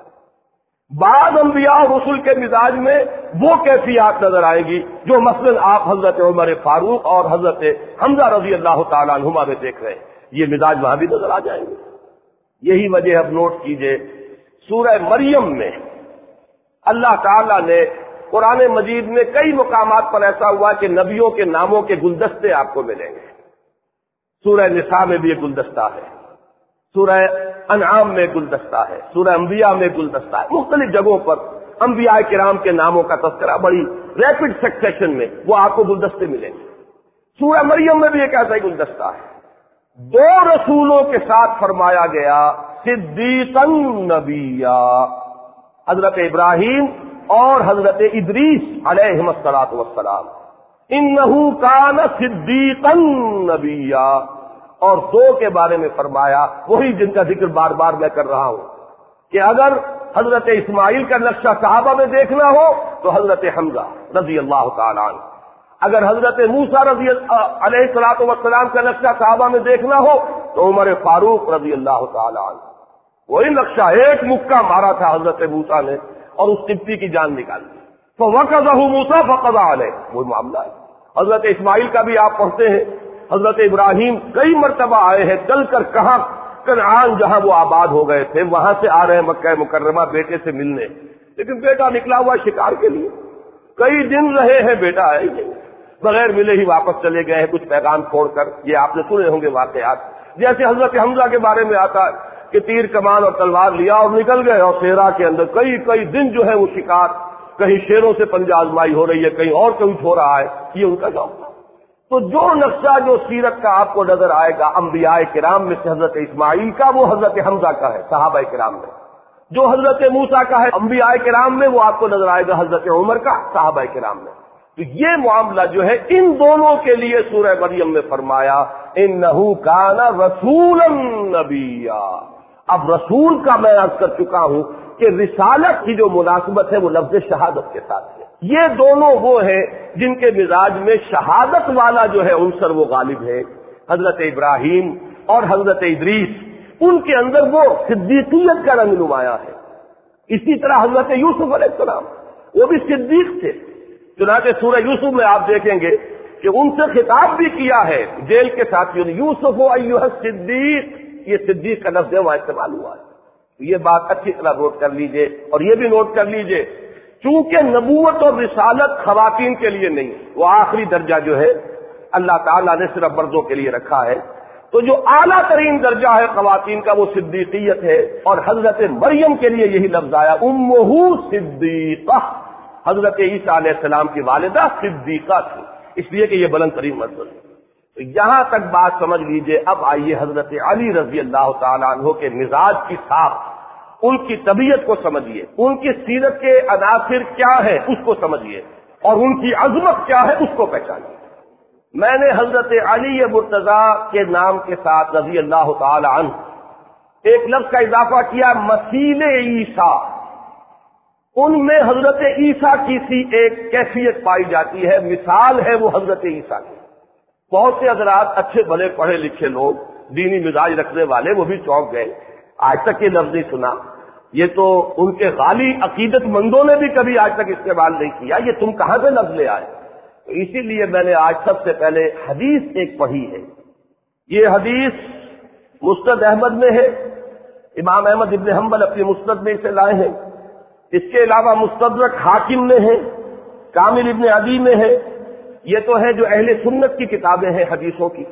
بعض انبیاء اور رسل کے مزاج میں وہ کیفیات نظر آئیں گی جو مثلاً آپ حضرت عمر فاروق اور حضرت حمزہ رضی اللہ تعالیٰ عنہما میں دیکھ رہے ہیں، یہ مزاج وہاں بھی نظر آ جائیں گے۔ یہی وجہ اب نوٹ کیجئے سورہ مریم میں اللہ تعالیٰ نے قرآن مجید میں کئی مقامات پر ایسا ہوا کہ نبیوں کے ناموں کے گلدستے آپ کو ملیں گے۔ سورہ نساء میں بھی ایک گلدستہ ہے، سورہ انعام میں گلدستہ ہے، سورہ انبیاء میں گلدستہ ہے، مختلف جگہوں پر انبیاء کرام کے ناموں کا تذکرہ بڑی ریپڈ سکسیشن میں وہ آپ کو گلدستے ملیں گے۔ سورہ مریم میں بھی ایک ایسا ہی گلدستہ ہے۔ دو رسولوں کے ساتھ فرمایا گیا صدیقاً نبیّا، حضرت ابراہیم اور حضرت ادریس علیہم الصلاۃ والسلام، انہ کان صدیقاً نبیّا، اور دو کے بارے میں فرمایا وہی جن کا ذکر بار بار میں کر رہا ہوں کہ اگر حضرت اسماعیل کا نقشہ صحابہ میں دیکھنا ہو تو حضرت حمزہ رضی اللہ تعالیٰ عنہ، اگر حضرت موسیٰ رضی علیہ الصلوۃ والسلام کا نقشہ صحابہ میں دیکھنا ہو تو عمر فاروق رضی اللہ تعالیٰ عنہ، وہی نقشہ ایک مکہ مارا تھا حضرت موسیٰ نے اور اس قبطی کی جان نکال دی. فَوَقَذَهُ مُوسَىٰ فَقَضَىٰ عَلَيْهِ، وہی معاملہ ہے. حضرت اسماعیل کا بھی آپ پڑھتے ہیں، حضرت ابراہیم کئی مرتبہ آئے ہیں، چل کر کہاں کنعان جہاں وہ آباد ہو گئے تھے وہاں سے آ رہے ہیں مکہ مکرمہ بیٹے سے ملنے، لیکن بیٹا نکلا ہوا شکار کے لیے. کئی دن رہے ہیں، بیٹا ہے نہیں، بغیر ملے ہی واپس چلے گئے ہیں کچھ پیغام چھوڑ کر. یہ آپ نے سنے ہوں گے واقعات. جیسے حضرت حمزہ کے بارے میں آتا ہے کہ تیر کمان اور تلوار لیا اور نکل گئے، اور صحرا کے اندر کئی کئی دن جو ہے وہ شکار، کہیں شیروں سے پنجہ آزمائی ہو رہی ہے، کہیں اور کچھ ہو رہا ہے. یہ ان کا جواب تھا. تو جو نقشہ جو سیرت کا آپ کو نظر آئے گا انبیاء کرام میں سے حضرت اسماعیل کا، وہ حضرت حمزہ کا ہے صحابہ کرام میں. جو حضرت موسیٰ کا ہے انبیاء کرام میں، وہ آپ کو نظر آئے گا حضرت عمر کا صحابہ کرام میں. تو یہ معاملہ جو ہے ان دونوں کے لیے سورہ مریم میں فرمایا انہ کان رسولا نبیا. اب رسول کا میں عرض کر چکا ہوں کہ رسالت کی جو مناسبت ہے وہ لفظ شہادت کے ساتھ ہے. یہ دونوں وہ ہیں جن کے مزاج میں شہادت والا جو ہے عنصر وہ غالب ہے. حضرت ابراہیم اور حضرت ادریس، ان کے اندر وہ صدیقیت کا رنگ نمایاں ہے. اسی طرح حضرت یوسف علیہ السلام وہ بھی صدیق تھے. چنانچہ سورہ یوسف میں آپ دیکھیں گے کہ ان سے خطاب بھی کیا ہے جیل کے ساتھیوں نے، یوسف ایھا الصدیق، یہ صدیق کا لفظ وہاں استعمال ہوا ہے. یہ بات اچھی طرح نوٹ کر لیجئے. اور یہ بھی نوٹ کر لیجئے چونکہ نبوت اور رسالت خواتین کے لیے نہیں، وہ آخری درجہ جو ہے اللہ تعالیٰ نے صرف مردوں کے لیے رکھا ہے. تو جو اعلیٰ ترین درجہ ہے خواتین کا وہ صدیقیت ہے، اور حضرت مریم کے لیے یہی لفظ آیا امہ صدیقہ. حضرت عیسیٰ علیہ السلام کی والدہ صدیقہ تھی، اس لیے کہ یہ بلند ترین مرتبہ ہے. تو یہاں تک بات سمجھ لیجئے. اب آئیے حضرت علی رضی اللہ تعالیٰ عنہ کے مزاج کی ساخت، ان کی طبیعت کو سمجھیے، ان کی سیرت کے عناصر کیا ہے اس کو سمجھیے، اور ان کی عظمت کیا ہے اس کو پہچانیے. میں نے حضرت علی مرتضیٰ کے نام کے ساتھ رضی اللہ تعالی عنہ ایک لفظ کا اضافہ کیا، مثیل عیسیٰ. ان میں حضرت عیسیٰ کی سی ایک کیفیت پائی جاتی ہے، مثال ہے وہ حضرت عیسیٰ کی. بہت سے حضرات اچھے بھلے پڑھے لکھے لوگ، دینی مزاج رکھنے والے، وہ بھی چونک گئے. آج تک یہ لفظ نہیں سنا. یہ تو ان کے غالی عقیدت مندوں نے بھی کبھی آج تک استعمال نہیں کیا. یہ تم کہاں سے لفظ لے آئے؟ تو اسی لیے میں نے آج سب سے پہلے حدیث ایک پڑھی ہے. یہ حدیث مسند احمد میں ہے، امام احمد ابن حنبل اپنی مسند میں اسے لائے ہیں. اس کے علاوہ مستدرک حاکم میں ہے، کامل ابن عدی میں ہے. یہ تو ہے جو اہل سنت کی کتابیں ہیں حدیثوں کی.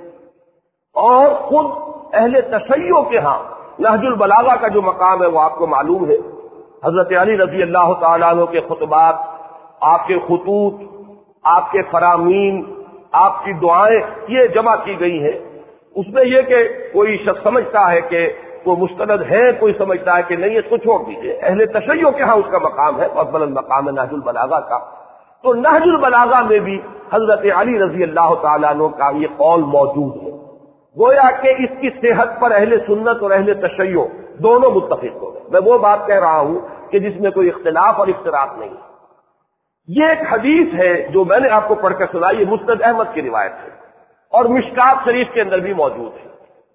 اور خود اہل تشیع کے ہاں نہج البلاغہ کا جو مقام ہے وہ آپ کو معلوم ہے. حضرت علی رضی اللہ تعالیٰ عنہ کے خطبات، آپ کے خطوط، آپ کے فرامین، آپ کی دعائیں یہ جمع کی گئی ہیں. اس میں یہ کہ کوئی شخص سمجھتا ہے کہ وہ مستند ہے، کوئی سمجھتا ہے کہ نہیں، اس کو چھوڑ دیجیے. اہل تشیع کے ہاں اس کا مقام ہے، بہت بلند مقام ہے نہج البلاغہ کا. تو نہج البلاغہ میں بھی حضرت علی رضی اللہ تعالیٰ عنہ کا یہ قول موجود ہے. گویا کہ اس کی صحت پر اہل سنت اور اہل تشیع دونوں متفق ہو گئے. میں وہ بات کہہ رہا ہوں کہ جس میں کوئی اختلاف اور اختلاف نہیں. یہ ایک حدیث ہے جو میں نے آپ کو پڑھ کر سنائی، یہ مسند احمد کی روایت ہے اور مشکات شریف کے اندر بھی موجود ہے.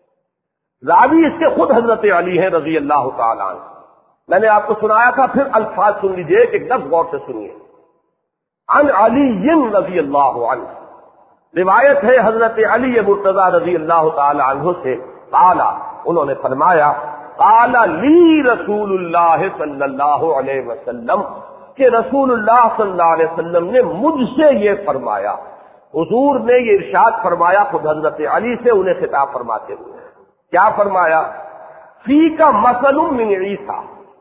راوی اس کے خود حضرت علی ہیں رضی اللہ تعالیٰ عنہ. میں نے آپ کو سنایا تھا، پھر الفاظ سن لیجیے، ایک لفظ غور سے سنیے. عن علی رضی اللہ عنہ، روایت ہے حضرت علی مرتضیٰ رضی اللہ تعالی عنہ سے، قال، انہوں نے فرمایا، قال لی رسول اللہ صلی اللہ علیہ وسلم، کہ رسول اللہ صلی اللہ علیہ وسلم نے مجھ سے یہ فرمایا. حضور نے یہ ارشاد فرمایا خود حضرت علی سے انہیں خطاب فرماتے ہوئے. کیا فرمایا؟ فیک مثل من عیسیٰ،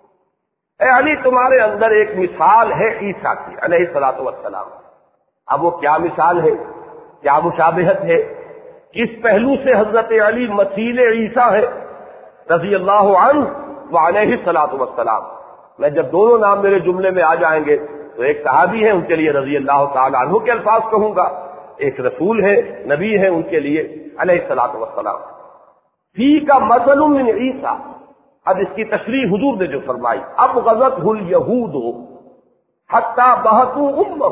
اے علی تمہارے اندر ایک مثال ہے عیسیٰ کی علیہ الصلوۃ والسلام. اب وہ کیا مثال ہے، کیا مشابہت ہے، کس پہلو سے حضرت علی مثیل عیسیٰ ہے رضی اللہ عنہ وعلیہ الصلوۃ والسلام. میں جب دونوں نام میرے جملے میں آ جائیں گے تو ایک صحابی ہے، ان کے لیے رضی اللہ تعالی عنہ کے الفاظ کہوں گا، ایک رسول ہے، نبی ہے، ان کے لیے علیہ الصلوۃ والسلام. فی کا مثل من عیسیٰ. اب اس کی تشریح حضور نے جو فرمائی، اب غزت الیہود حتی بہتوا امہ،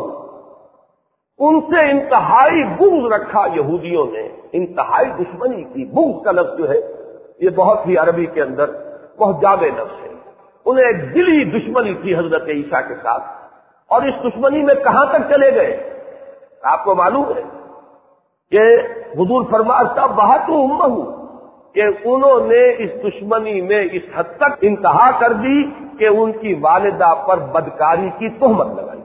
ان سے انتہائی بغض رکھا یہودیوں نے، انتہائی دشمنی کی. بغض کا لفظ جو ہے یہ بہت ہی عربی کے اندر وہ جاب نفس ہے، انہیں ایک دلی دشمنی تھی حضرت عیسیٰ کے ساتھ، اور اس دشمنی میں کہاں تک چلے گئے آپ کو معلوم ہے کہ حضور فرماتا بہت امہ کہ انہوں نے اس دشمنی میں اس حد تک انتہا کر دی کہ ان کی والدہ پر بدکاری کی تہمت لگائی۔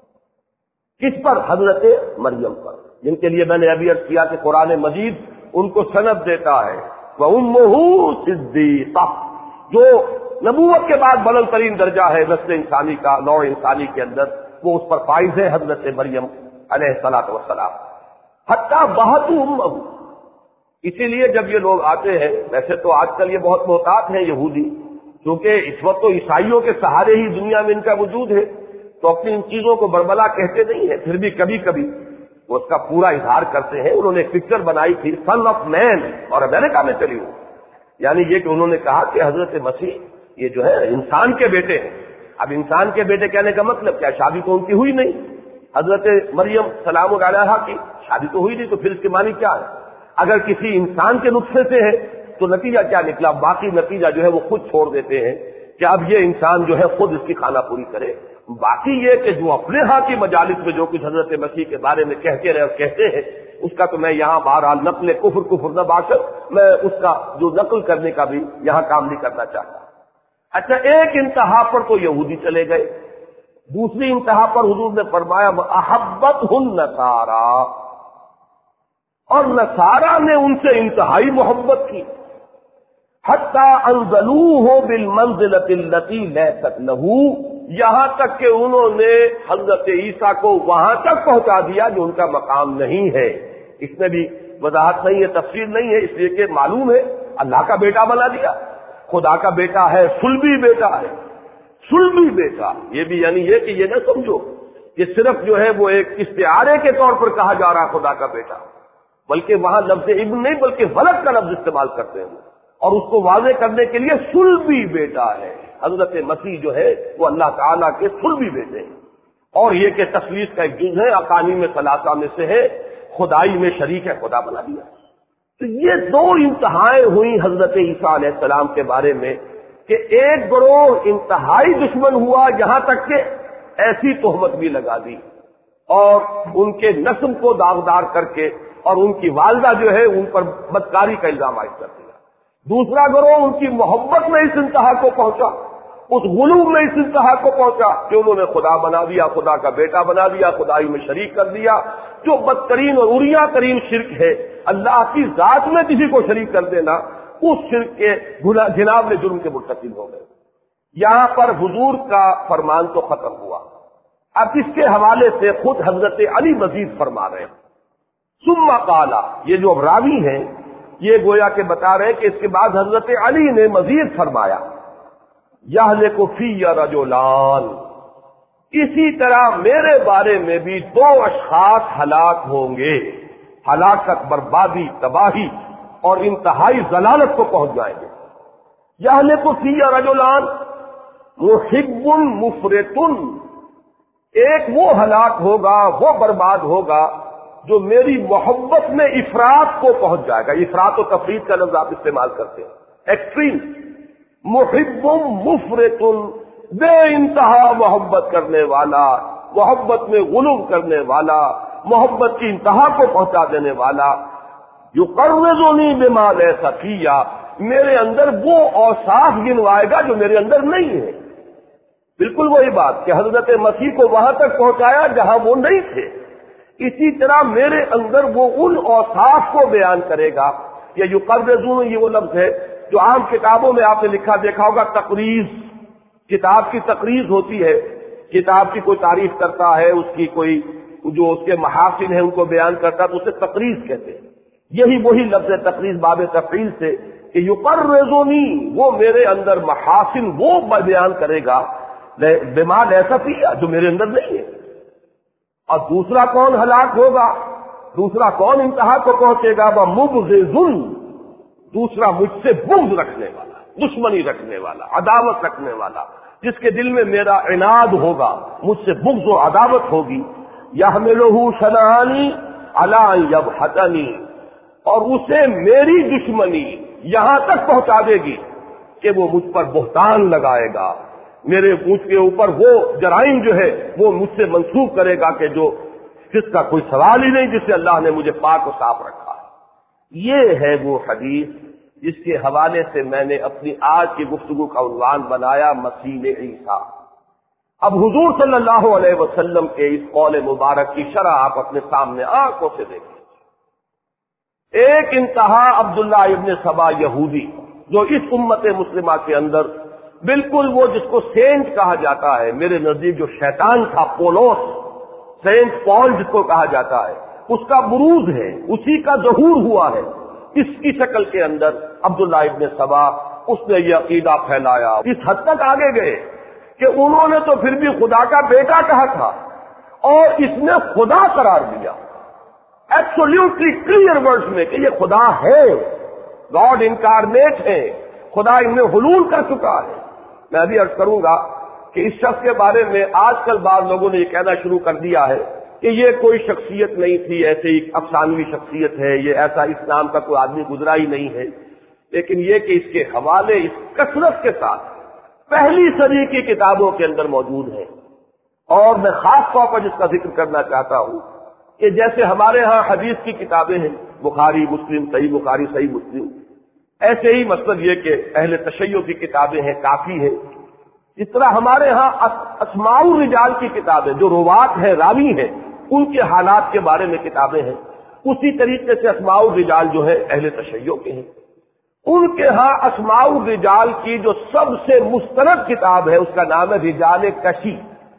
کس پر؟ حضرت مریم پر، جن کے لیے میں نے ابھی عرض کیا کہ قرآن مجید ان کو سند دیتا ہے وَأُمُّهُ صِدِّيقَةٌ، جو نبوت کے بعد بلند ترین درجہ ہے نسل انسانی کا، نوع انسانی کے اندر، وہ اس پر فائز ہے حضرت مریم علیہ الصلوۃ والسلام۔ حتیٰ بہت امہ، اسی لیے جب یہ لوگ آتے ہیں، ویسے تو آج کل یہ بہت محتاط ہیں یہودی، کیونکہ اس وقت تو عیسائیوں کے سہارے ہی دنیا میں ان کا وجود ہے، تو اپنی ان چیزوں کو بربلا کہتے نہیں ہیں، پھر بھی کبھی کبھی وہ اس کا پورا اظہار کرتے ہیں۔ انہوں نے ایک پکچر بنائی تھی سن آف مین، اور امریکہ میں چلی ہوئی، یعنی یہ کہ انہوں نے کہا کہ حضرت مسیح یہ جو ہے انسان کے بیٹے ہیں۔ اب انسان کے بیٹے کہنے کا مطلب کیا؟ شادی تو ان کی ہوئی نہیں، حضرت مریم سلام علیہا کی شادی تو ہوئی نہیں، تو پھر اس کے معنی کیا ہے؟ اگر کسی انسان کے نطفے سے ہے تو نتیجہ کیا نکلا؟ باقی نتیجہ جو ہے وہ خود چھوڑ دیتے ہیں کہ اب یہ انسان جو ہے خود اس کی خانہ پوری کرے۔ باقی یہ کہ جو اپنے ہاں کی مجالس میں جو کچھ حضرت مسیح کے بارے میں کہتے رہے اور کہتے ہیں، اس کا تو میں یہاں بہرحال نقل کفر کفر نہ با کر میں اس کا جو نقل کرنے کا بھی یہاں کام نہیں کرنا چاہتا۔ اچھا، ایک انتہا پر تو یہودی چلے گئے، دوسری انتہا پر حضور نے فرمایا وَأَحَبَّتْهُ النَّصَارَىٰ، اور نصارہ نے ان سے انتہائی محبت کی، حتیٰ انزلوہ بالمنزلۃ التی لیست لہ، یہاں تک کہ انہوں نے حضرت عیسیٰ کو وہاں تک پہنچا دیا جو ان کا مقام نہیں ہے۔ اس میں بھی وضاحت نہیں ہے، تفصیل نہیں ہے، اس لیے کہ معلوم ہے اللہ کا بیٹا بنا دیا، خدا کا بیٹا ہے، صلبی بیٹا ہے، صلبی بیٹا۔ یہ بھی یعنی یہ کہ یہ نہ سمجھو کہ صرف جو ہے وہ ایک استعارے کے طور پر کہا جا رہا ہے خدا کا بیٹا، بلکہ وہاں لفظ ابن نہیں بلکہ ولد کا لفظ استعمال کرتے ہیں، اور اس کو واضح کرنے کے لیے صلبی بیٹا ہے۔ حضرت مسیح جو ہے وہ اللہ تعالیٰ کے صلبی بیٹے ہیں، اور یہ کہ تثلیث کا ایک جز ہے، اقانیم ثلاثہ میں سے ہے، خدائی میں شریک ہے، خدا بنا دیا۔ تو یہ دو انتہائیں ہوئی حضرت عیسیٰ علیہ السلام کے بارے میں کہ ایک گروہ انتہائی دشمن ہوا، یہاں تک کہ ایسی تہمت بھی لگا دی اور ان کے نسب کو داغدار کر کے، اور ان کی والدہ جو ہے ان پر بدکاری کا الزام عائد کر دیا۔ دوسرا گروہ ان کی محبت میں اس انتہا کو پہنچا، اس غلو میں اس انتہا کو پہنچا کہ انہوں نے خدا بنا دیا، خدا کا بیٹا بنا دیا، خدائی میں شریک کر دیا، جو بدترین اور اریاں ترین شرک ہے، اللہ کی ذات میں کسی کو شریک کر دینا، اس شرک کے جناب میں جرم کے مرتکب ہو گئے۔ یہاں پر حضور کا فرمان تو ختم ہوا، اب اس کے حوالے سے خود حضرت علی مزید فرما رہے ہیں۔ ثم قال، یہ جو راوی ہیں یہ گویا کہ بتا رہے ہیں کہ اس کے بعد حضرت علی نے مزید فرمایا یہلک فی رجلان، اسی طرح میرے بارے میں بھی دو اشخاص ہلاک ہوں گے، ہلاکت، بربادی، تباہی اور انتہائی ضلالت کو پہنچ جائیں گے۔ یہلک فی رجلان محب مفرط، ایک وہ ہلاک ہوگا، وہ برباد ہوگا جو میری محبت میں افراط کو پہنچ جائے گا۔ افراط و تفرید کا لفظ آپ استعمال کرتے ہیں، ایکسٹریم۔ محب مفرط، بے انتہا محبت کرنے والا، محبت میں غلو کرنے والا، محبت کی انتہا کو پہنچا دینے والا۔ یقرضنی بما لیس فی، میرے اندر وہ اوصاف گنوائے گا جو میرے اندر نہیں ہے۔ بالکل وہی بات کہ حضرت مسیح کو وہاں تک پہنچایا جہاں وہ نہیں تھے، اسی طرح میرے اندر وہ ان اوصاف کو بیان کرے گا۔ یہ یقرضون، یہ وہ لفظ ہے جو عام کتابوں میں آپ نے لکھا دیکھا ہوگا، تقریض، کتاب کی تقریض ہوتی ہے، کتاب کی کوئی تعریف کرتا ہے، اس کی کوئی جو اس کے محاسن ہیں ان کو بیان کرتا ہے تو اسے تقریض کہتے ہیں۔ یہی وہی لفظ ہے تقریض، باب تفعیل سے، کہ یقرضونی، وہ میرے اندر محاسن وہ بیان کرے گا بما لیس فی، جو میرے اندر نہیں ہے۔ اور دوسرا کون ہلاک ہوگا، دوسرا کون انتہا کو پہنچے گا؟ وہ مبغض، دوسرا مجھ سے بغض رکھنے والا، دشمنی رکھنے والا، عداوت رکھنے والا، جس کے دل میں میرا عناد ہوگا، مجھ سے بغض و عداوت ہوگی۔ یحملہ شنآنی علی ان یبحثنی، اور اسے میری دشمنی یہاں تک پہنچا دے گی کہ وہ مجھ پر بہتان لگائے گا، میرے مجھ کے اوپر وہ جرائم جو ہے وہ مجھ سے منسوخ کرے گا کہ جو جس کا کوئی سوال ہی نہیں، جس سے اللہ نے مجھے پاک و صاف رکھا ہے۔ یہ ہے وہ حدیث جس کے حوالے سے میں نے اپنی آج کی گفتگو کا عنوان بنایا مسیح عیسیٰ۔ اب حضور صلی اللہ علیہ وسلم کے اس قول مبارک کی شرح آپ اپنے سامنے آنکھوں سے دیکھیں۔ ایک انتہا عبداللہ ابن سبا یہودی، جو اس امت مسلمہ کے اندر بالکل وہ جس کو سینٹ کہا جاتا ہے، میرے نزدیک جو شیطان تھا، پولوس، سینٹ پال جس کو کہا جاتا ہے، اس کا بروز ہے، اسی کا ظہور ہوا ہے۔ اس کی شکل کے اندر عبداللہ ابن سبا، اس نے یہ عقیدہ پھیلایا، اس حد تک آگے گئے کہ انہوں نے تو پھر بھی خدا کا بیٹا کہا تھا اور اس نے خدا قرار دیا، ایبسولوٹلی کلیئر ورڈز میں کہ یہ خدا ہے، گاڈ انکارنیٹ ہے، خدا ان میں حلول کر چکا ہے۔ میں ابھی عرض کروں گا کہ اس شخص کے بارے میں آج کل بعض لوگوں نے یہ کہنا شروع کر دیا ہے کہ یہ کوئی شخصیت نہیں تھی، ایسے ہی افسانوی شخصیت ہے، یہ ایسا اس نام کا کوئی آدمی گزرا ہی نہیں ہے، لیکن یہ کہ اس کے حوالے اس کثرت کے ساتھ پہلی صدی کی کتابوں کے اندر موجود ہیں۔ اور میں خاص طور پر جس کا ذکر کرنا چاہتا ہوں کہ جیسے ہمارے ہاں حدیث کی کتابیں ہیں، بخاری مسلم، صحیح بخاری صحیح مسلم، ایسے ہی مطلب یہ کہ اہل تشیع کی کتابیں ہیں، کافی ہے۔ اس طرح ہمارے ہاں اسماء الرجال کی کتابیں، جو روات ہیں، راوی ہیں، ان کے حالات کے بارے میں کتابیں ہیں، اسی طریقے سے اسماء الرجال جو ہے اہل تشیع کے ہیں۔ ان کے ہاں اسماء الرجال کی جو سب سے مستند کتاب ہے اس کا نام ہے رجال کشی۔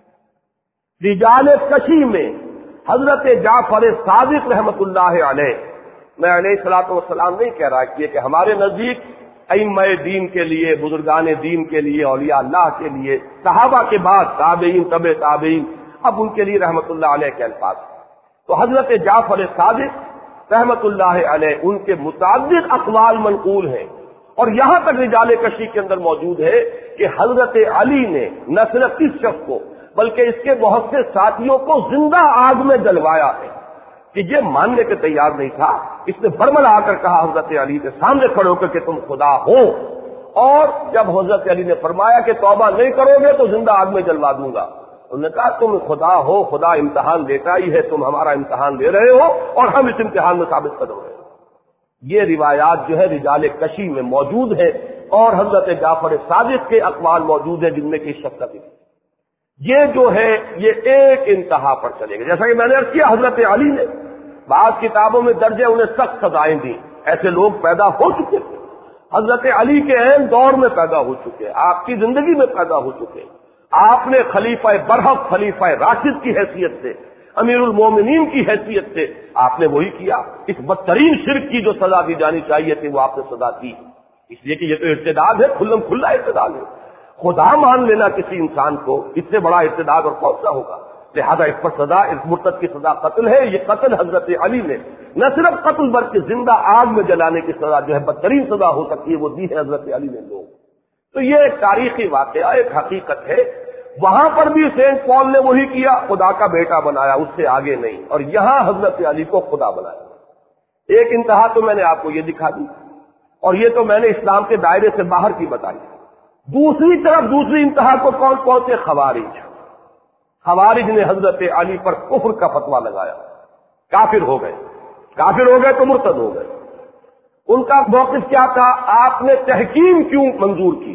رجال کشی میں حضرت جعفر صادق رحمت اللہ علیہ، میں علیہ الصلوۃ والسلام نہیں کہہ رہا کہ کہ ہمارے نزدیک ائمہ دین کے لیے، بزرگان دین کے لیے، اولیاء اللہ کے لیے، صحابہ کے بعد تابعین، تبع تابعین، اب ان کے لیے رحمت اللہ علیہ کے الفاظ، تو حضرت جعفر صادق رحمت اللہ علیہ ان کے متعدد اقوال منقول ہیں، اور یہاں تک رجال کشی کے اندر موجود ہے کہ حضرت علی نے نہ صرف اس شخص کو بلکہ اس کے بہت سے ساتھیوں کو زندہ آگ میں جلوایا ہے، کہ یہ ماننے کے تیار نہیں تھا۔ اس نے برملا آ کر کہا حضرت علی کے سامنے کھڑے ہو کر کہ تم خدا ہو، اور جب حضرت علی نے فرمایا کہ توبہ نہیں کرو گے تو زندہ آگ میں جلوا دوں گا، انہوں نے کہا تم خدا ہو، خدا امتحان دیتا ہی ہے، تم ہمارا امتحان لے رہے ہو اور ہم اس امتحان میں ثابت کرو گے۔ یہ روایات جو ہے رجال کشی میں موجود ہے، اور حضرت جعفر صادق کے اقوال موجود ہیں جن میں کہ شخص بھی یہ جو ہے یہ ایک انتہا پر چلے گا۔ جیسا کہ میں نے عرض کیا، حضرت علی نے بعض کتابوں میں درج ہے انہیں سخت سزائیں دی، ایسے لوگ پیدا ہو چکے تھے، حضرت علی کے عین دور میں پیدا ہو چکے، آپ کی زندگی میں پیدا ہو چکے۔ آپ نے خلیفہ برحق، خلیفہ راشد کی حیثیت سے، امیر المومنین کی حیثیت سے آپ نے وہی کیا۔ اس بدترین شرک کی جو سزا دی جانی چاہیے تھی وہ آپ نے سزا دی، اس لیے کہ یہ تو ارتداد ہے، کھلم کھلا ارتداد ہے۔ خدا مان لینا کسی انسان کو اس سے بڑا ارتداد اور کون سا ہوگا؟ لہذا اس پر سزا، اس مرتد کی سزا قتل ہے۔ یہ قتل حضرت علی نے نہ صرف قتل بلکہ زندہ آگ میں جلانے کی سزا جو ہے بدترین سزا ہو سکتی ہے وہ دی ہے حضرت علی نے لوگ۔ تو یہ ایک تاریخی واقعہ، ایک حقیقت ہے۔ وہاں پر بھی سینٹ پال نے وہی کیا، خدا کا بیٹا بنایا، اس سے آگے نہیں، اور یہاں حضرت علی کو خدا بنایا۔ ایک انتہا تو میں نے آپ کو یہ دکھا دی، اور یہ تو میں نے اسلام کے دائرے سے باہر کی بتائی۔ دوسری طرف دوسری انتہا کو کون پہنچے؟ خوارج۔ خوارج نے حضرت علی پر کفر کا فتویٰ لگایا، کافر ہو گئے، کافر ہو گئے تو مرتد ہو گئے۔ ان کا موقف کیا تھا؟ آپ نے تحکیم کیوں منظور کی؟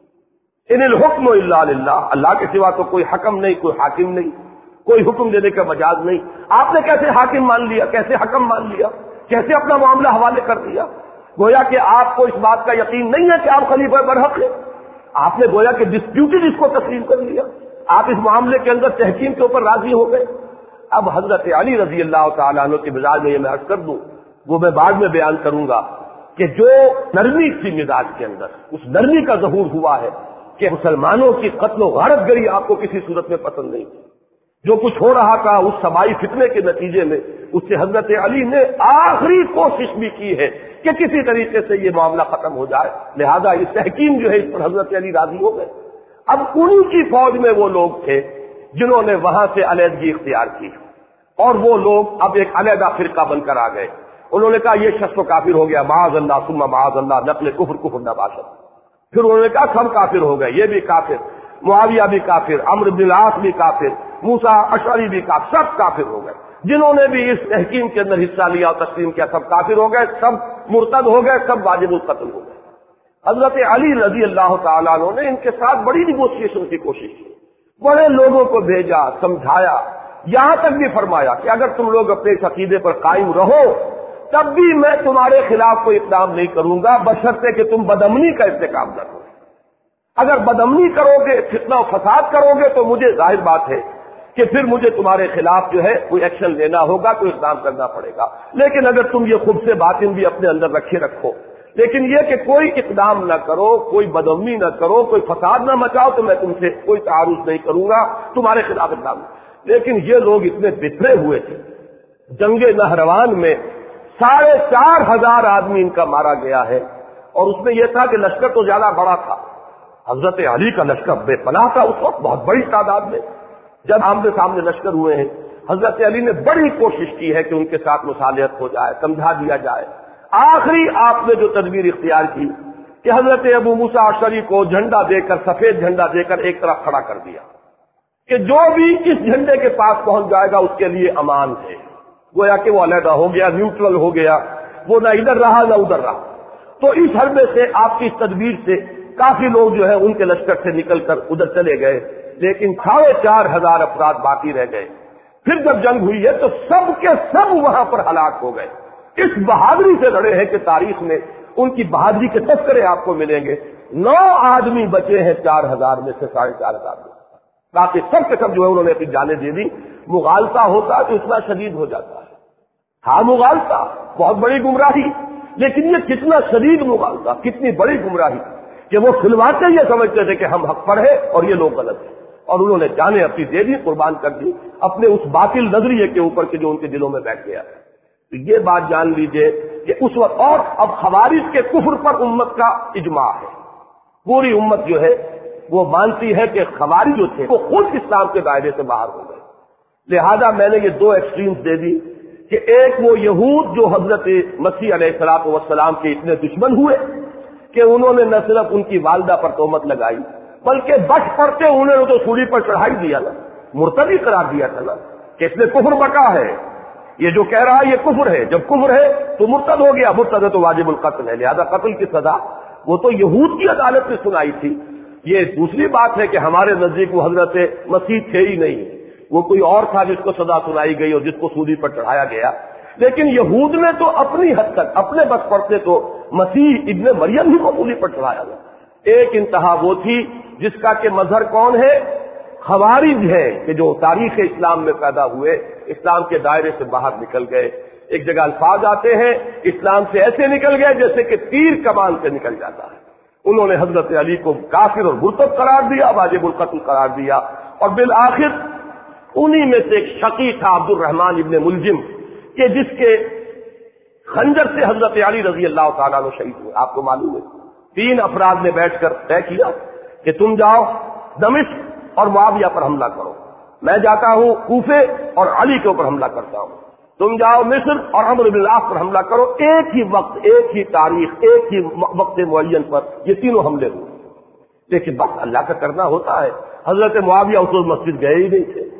ان الحکم الا للہ، اللہ کے سوا تو کوئی حکم نہیں، کوئی حاکم نہیں، کوئی حکم دینے کا مجاز نہیں۔ آپ نے کیسے حاکم مان لیا، کیسے حکم مان لیا، کیسے اپنا معاملہ حوالے کر دیا؟ گویا کہ آپ کو اس بات کا یقین نہیں ہے کہ آپ خلیفہ برحق ہیں، آپ نے گویا کہ ڈسپیوٹڈ اس کو تسلیم کر لیا، آپ اس معاملے کے اندر تحکیم کے اوپر راضی ہو گئے۔ اب حضرت علی رضی اللہ تعالیٰ عنہ کے مزاج میں یہ میں عرض کر دوں، وہ میں بعد میں بیان کروں گا کہ جو نرمی تھی مزاج کے اندر، اس نرمی کا ظہور ہوا ہے کہ مسلمانوں کی قتل و غارت گری آپ کو کسی صورت میں پسند نہیں تھی۔ جو کچھ ہو رہا تھا اس سبائی فتنے کے نتیجے میں اس سے حضرت علی نے آخری کوشش بھی کی ہے کہ کسی طریقے سے یہ معاملہ ختم ہو جائے، لہذا یہ تحکیم جو ہے اس پر حضرت علی راضی ہو گئے۔ اب انہی کی فوج میں وہ لوگ تھے جنہوں نے وہاں سے علیحدگی اختیار کی، اور وہ لوگ اب ایک علیحدہ فرقہ بن کر آ گئے۔ انہوں نے کہا یہ شخص تو کافر ہو گیا، معاذ اللہ ثم معاذ اللہ، نقل کفر کفر نباشت۔ پھر انہوں نے کہا سب کافر ہو گئے، یہ بھی کافر، معاویہ بھی کافر، عمرو بن العاص بھی کافر، موسیٰ اشعری بھی کافر، سب کافر ہو گئے۔ جنہوں نے بھی اس تحکیم کے اندر حصہ لیا اور تسلیم کیا سب کافر ہو گئے، سب مرتد ہو گئے، سب واجب القتل ہو گئے۔ حضرت علی رضی اللہ تعالیٰ عنہ نے ان کے ساتھ بڑی نیگوشیشن کی کوشش کی، بڑے لوگوں کو بھیجا، سمجھایا، یہاں تک بھی فرمایا کہ اگر تم لوگ اپنے اس عقیدے پر قائم رہو تب بھی میں تمہارے خلاف کوئی اقدام نہیں کروں گا، بشرطے کہ تم بدامنی کا ارتکاب نہ کرو۔ اگر بدامنی کرو گے، فتنہ و فساد کرو گے تو مجھے ظاہر بات ہے کہ پھر مجھے تمہارے خلاف جو ہے کوئی ایکشن لینا ہوگا، کوئی اقدام کرنا پڑے گا۔ لیکن اگر تم یہ خود سے باطن بھی اپنے اندر رکھے رکھو، لیکن یہ کہ کوئی اقدام نہ کرو، کوئی بدامنی نہ کرو، کوئی فساد نہ مچاؤ، تو میں تم سے کوئی تعارض نہیں کروں گا، تمہارے خلاف اقدام۔ لیکن یہ لوگ اتنے بکھرے ہوئے تھے، جنگ نہروان میں ساڑھے چار ہزار آدمی ان کا مارا گیا ہے، اور اس میں یہ تھا کہ لشکر تو زیادہ بڑا تھا، حضرت علی کا لشکر بے پناہ تھا اس وقت، بہت بڑی تعداد میں۔ جب آمنے سامنے لشکر ہوئے ہیں، حضرت علی نے بڑی کوشش کی ہے کہ ان کے ساتھ مصالحت ہو جائے، سمجھا دیا جائے۔ آخری آپ نے جو تدبیر اختیار کی کہ حضرت ابو موسیٰ اشعری کو جھنڈا دے کر، سفید جھنڈا دے کر ایک طرف کھڑا کر دیا کہ جو بھی اس جھنڈے کے پاس پہنچ جائے گا اس کے لیے امان ہے، گویا کہ وہ علیحدہ ہو گیا، نیوٹرل ہو گیا، وہ نہ ادھر رہا نہ ادھر رہا۔ تو اس حربے سے، آپ کی اس تدبیر سے کافی لوگ جو ہے ان کے لشکر سے نکل کر ادھر چلے گئے، لیکن ساڑھے چار ہزار افراد باقی رہ گئے۔ پھر جب جنگ ہوئی ہے تو سب کے سب وہاں پر ہلاک ہو گئے۔ اس بہادری سے لڑے ہیں کہ تاریخ میں ان کی بہادری کے تذکرے آپ کو ملیں گے۔ نو آدمی بچے ہیں چار ہزار میں سے، ساڑھے چار ہزار میں، باقی سب کے سب جو ہے انہوں نے اپنی جانیں دے دی۔ مغالطہ ہوتا تو اتنا شدید ہو جاتا ہے، ہاں مغالطہ بہت بڑی گمراہی، لیکن یہ کتنا شدید مغالطہ، کتنی بڑی گمراہی کہ وہ کھلواتے یہ سمجھتے تھے کہ ہم حق پر ہیں اور یہ لوگ غلط ہیں، اور انہوں نے جانیں اپنی دے دی، قربان کر دی اپنے اس باطل نظریے کے اوپر کہ جو ان کے دلوں میں بیٹھ گیا۔ تو یہ بات جان لیجئے کہ اس وقت، اور اب خوارج کے کفر پر امت کا اجماع ہے، پوری امت جو ہے وہ مانتی ہے کہ خوارج جو تھے وہ خود اسلام کے دائرے سے باہر ہو گئے۔ لہذا میں نے یہ دو ایکسٹریمز دے دی کہ ایک وہ یہود جو حضرت مسیح علیہ الصلوۃ والسلام کے اتنے دشمن ہوئے کہ انہوں نے نہ صرف ان کی والدہ پر تہمت لگائی بلکہ بچ پڑتے انہوں نے تو سولی پر چڑھائی دیا نا، مرتدی قرار دیا تھا نا کہ اس نے کفر بکا ہے، یہ جو کہہ رہا ہے یہ کفر ہے، جب کفر ہے تو مرتد ہو گیا، مرتد ہے تو واجب القتل ہے، لہذا قتل کی سزا وہ تو یہود کی عدالت نے سنائی تھی۔ یہ دوسری بات ہے کہ ہمارے نزدیک وہ حضرت مسیح تھے ہی نہیں، وہ کوئی اور تھا جس کو سزا سنائی گئی اور جس کو سولی پر چڑھایا گیا۔ لیکن یہود نے تو اپنی حد تک، اپنے بس پڑتے تو مسیح ابن مریم ہی کو سولی پر چڑھایا گیا۔ ایک انتہا وہ تھی جس کا کہ مظہر کون ہے؟ خوارج ہے، کہ جو تاریخ اسلام میں پیدا ہوئے، اسلام کے دائرے سے باہر نکل گئے۔ ایک جگہ الفاظ آتے ہیں اسلام سے ایسے نکل گئے جیسے کہ تیر کمان سے نکل جاتا ہے۔ انہوں نے حضرت علی کو کافر اور مرتد قرار دیا، واجب القتل قرار دیا، اور بالآخر انہی میں سے ایک شقی تھا عبد الرحمن ابن ملجم کہ جس کے خنجر سے حضرت علی رضی اللہ تعالیٰ عنہ شہید ہوئے۔ آپ کو معلوم ہے تین افراد نے بیٹھ کر طے کیا کہ تم جاؤ دمشق اور معاویہ پر حملہ کرو، میں جاتا ہوں کوفے اور علی کے اوپر حملہ کرتا ہوں، تم جاؤ مصر اور عمرو بن العاص پر حملہ کرو۔ ایک ہی وقت، ایک ہی تاریخ، ایک ہی وقت معین پر یہ تینوں حملے ہوئے، لیکن بس اللہ کا کرنا ہوتا ہے۔ حضرت معاویہ اس وقت مسجد گئے ہی نہیں تھے،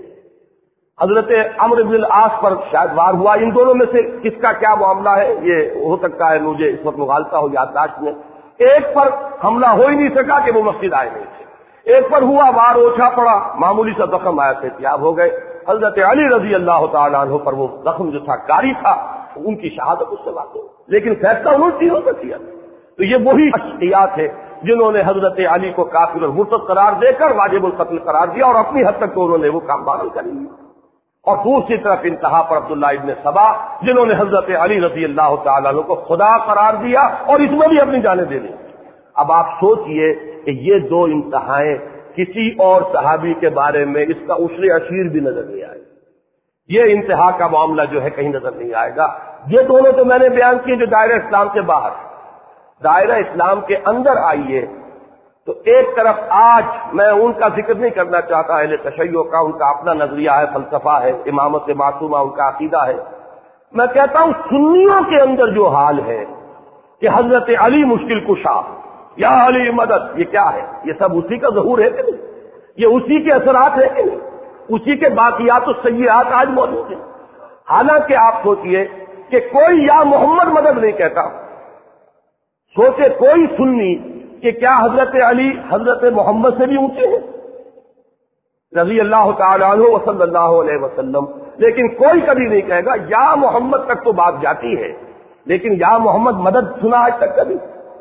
حضرت عمرو بن العاص پر شاید وار ہوا۔ ان دونوں میں سے کس کا کیا معاملہ ہے یہ ہو سکتا ہے مجھے اس وقت مغالطہ ہو یادداشت میں۔ ایک پر حملہ ہو ہی نہیں سکا کہ وہ مسجد آئے نہیں تھے، ایک پر ہوا، وار اوچھا پڑا، معمولی سا زخم آیا، صحتیاب ہو گئے۔ حضرت علی رضی اللہ تعالیٰ عنہ پر وہ زخم جو تھا کاری تھا، ان کی شہادت اس سے واقع، لیکن فیصلہ انہوں نے ہو سکیا۔ تو یہ وہی اشخاص ہے جنہوں نے حضرت علی کو کافر اور مرتد قرار دے کر واجب القتل قرار دیا، اور اپنی حد تک تو انہوں نے وہ کام بحال کر لیا۔ اور دوسری طرف انتہا پر عبداللہ ابن سبا جنہوں نے حضرت علی رضی اللہ تعالیٰ عنہ کو خدا قرار دیا اور اس میں بھی اپنی جانیں دے دی۔ اب آپ سوچئے کہ یہ دو انتہائیں کسی اور صحابی کے بارے میں اس کا عشر عشیر بھی نظر نہیں آئے، یہ انتہا کا معاملہ جو ہے کہیں نظر نہیں آئے گا۔ یہ دونوں تو میں نے بیان کیے جو دائرہ اسلام سے باہر، دائرہ اسلام کے اندر آئیے تو ایک طرف آج میں ان کا ذکر نہیں کرنا چاہتا، اہل تشیع کا ان کا اپنا نظریہ ہے، فلسفہ ہے، امامت معصومہ ان کا عقیدہ ہے۔ میں کہتا ہوں سنیوں کے اندر جو حال ہے کہ حضرت علی مشکل کشا، یا علی مدد، یہ کیا ہے؟ یہ سب اسی کا ظہور ہے کہ نہیں؟ یہ اسی کے اثرات ہے کہ نہیں؟ اسی کے باقیات و سیئات آج موجود ہیں۔ حالانکہ آپ سوچئے کہ کوئی یا محمد مدد نہیں کہتا، سوچے کوئی سنی کہ کیا حضرت علی حضرت محمد سے بھی اونچے ہیں رضی اللہ تعالیٰ عنہ وصلی اللہ علیہ وسلم، لیکن کوئی کبھی نہیں کہے گا یا محمد تک تو بات جاتی ہے، لیکن یا محمد مدد سنا آج تک کبھی؟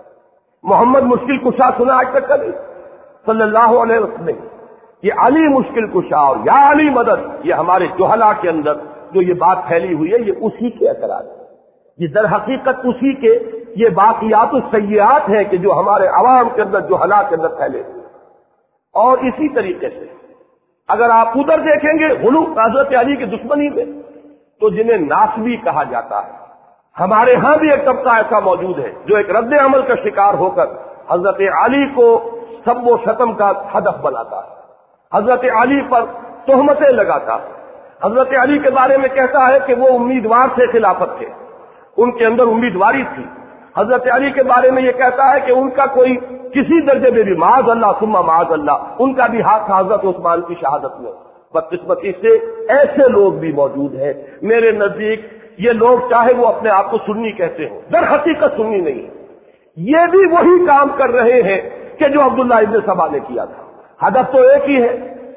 محمد مشکل کشا سنا آج تک کبھی؟ صلی اللہ علیہ وسلم یہ علی مشکل کشا اور یا علی مدد، یہ ہمارے جہلا کے اندر جو یہ بات پھیلی ہوئی ہے یہ اسی کے اثرات ہیں، یہ در حقیقت اسی کے یہ باقیات السیئات ہیں کہ جو ہمارے عوام کے اندر جہلا کے اندر پھیلے ہوئے۔ اور اسی طریقے سے اگر آپ ادھر دیکھیں گے غلو حضرت علی کی دشمنی میں، تو جنہیں ناسبی کہا جاتا ہے، ہمارے ہاں بھی ایک طبقہ ایسا موجود ہے جو ایک رد عمل کا شکار ہو کر حضرت علی کو سب و شتم کا ہدف بناتا ہے، حضرت علی پر تہمتیں لگاتا ہے، حضرت علی کے بارے میں کہتا ہے کہ وہ امیدوار تھے خلافت کے، ان کے اندر امیدواری تھی۔ حضرت علی کے بارے میں یہ کہتا ہے کہ ان کا کوئی کسی درجے میں بھی معاذ اللہ ثم معاذ اللہ ان کا بھی ہاتھ تھا حضرت عثمان کی شہادت میں۔ بدقسمتی سے ایسے لوگ بھی موجود ہیں میرے نزدیک، یہ لوگ چاہے وہ اپنے آپ کو سنی کہتے ہوں، در حقیقت سنی نہیں، یہ بھی وہی کام کر رہے ہیں کہ جو عبداللہ ابن سبا نے کیا تھا۔ ہدف تو ایک ہی ہے،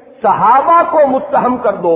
صحابہ کو متہم کر دو،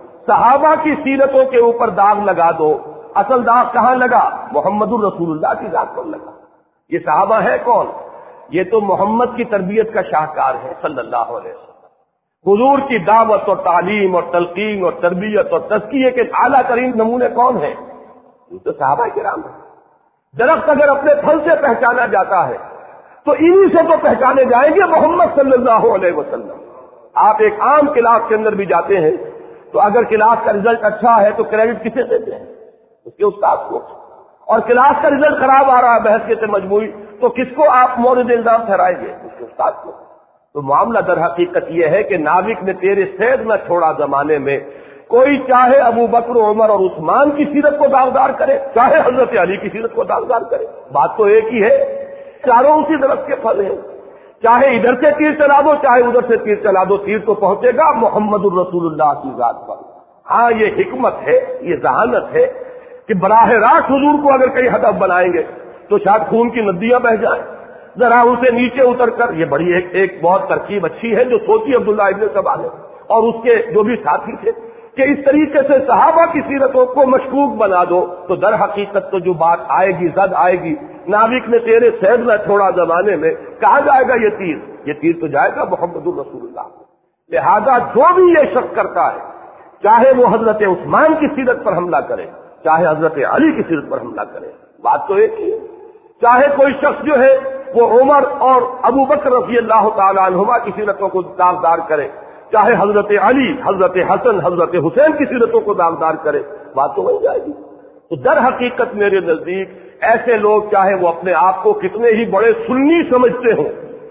صحابہ کی سیرتوں کے اوپر داغ لگا دو۔ اصل داغ کہاں لگا؟ محمد الرسول اللہ کی ذات پر لگا۔ یہ صحابہ ہے کون؟ یہ تو محمد کی تربیت کا شاہکار ہے صلی اللہ علیہ وسلم۔ حضور کی دعوت اور تعلیم اور تلقین اور تربیت اور تزکیے کے اعلیٰ ترین نمونے کون ہیں؟ یہ تو صحابہ کرام ہیں۔ درخت اگر اپنے پھل سے پہچانا جاتا ہے تو انہی سے تو پہچانے جائیں گے محمد صلی اللہ علیہ وسلم۔ آپ ایک عام کلاس کے اندر بھی جاتے ہیں تو اگر کلاس کا رزلٹ اچھا ہے تو کریڈٹ کسے دیتے ہیں؟ اس کے استاد کو۔ اور کلاس کا رزلٹ خراب آ رہا ہے بحثیت مجموعی تو کس کو آپ مورد الزام ٹھہرائیں گے؟ اس کے استاد کو۔ تو معاملہ در حقیقت یہ ہے کہ ناوک نے تیرے سید نہ چھوڑا زمانے میں، کوئی چاہے ابو بکر عمر اور عثمان کی سیرت کو داغدار کرے، چاہے حضرت علی کی سیرت کو داغدار کرے، بات تو ایک ہی ہے، چاروں اسی درخت کے پھل ہیں۔ چاہے ادھر سے تیر چلا دو چاہے ادھر سے تیر چلا دو، تیر تو پہنچے گا محمد الرسول اللہ کی ذات پر۔ ہاں یہ حکمت ہے، یہ ذہانت ہے کہ براہ راست حضور کو اگر کئی ہدف بنائیں گے تو شاید خون کی ندیاں بہہ جائیں، ذرا اسے نیچے اتر کر، یہ بڑی ایک ایک بہت ترکیب اچھی ہے جو سوچی عبداللہ ابن سبا نے اور اس کے جو بھی ساتھی تھے کہ اس طریقے سے صحابہ کی سیرتوں کو مشکوک بنا دو، تو در حقیقت تو جو بات آئے گی، زد آئے گی، ناوک نے تیرے سید نہ چھوڑا زمانے میں، کہاں جائے گا یہ تیر؟ یہ تیر تو جائے گا محمد الرسول اللہ۔ لہذا جو بھی یہ شک کرتا ہے، چاہے وہ حضرت عثمان کی سیرت پر حملہ کرے چاہے حضرت علی کی سیرت پر حملہ کرے، بات تو ایک ہی ہے۔ چاہے کوئی شخص جو ہے وہ عمر اور ابو بکر رضی اللہ تعالیٰ عنہما کی سیرتوں کو داغدار کرے، چاہے حضرت علی، حضرت حسن، حضرت حسین کی سیرتوں کو داغدار کرے، بات تو وہی جائے گی۔ تو در حقیقت میرے نزدیک ایسے لوگ چاہے وہ اپنے آپ کو کتنے ہی بڑے سنی سمجھتے ہوں،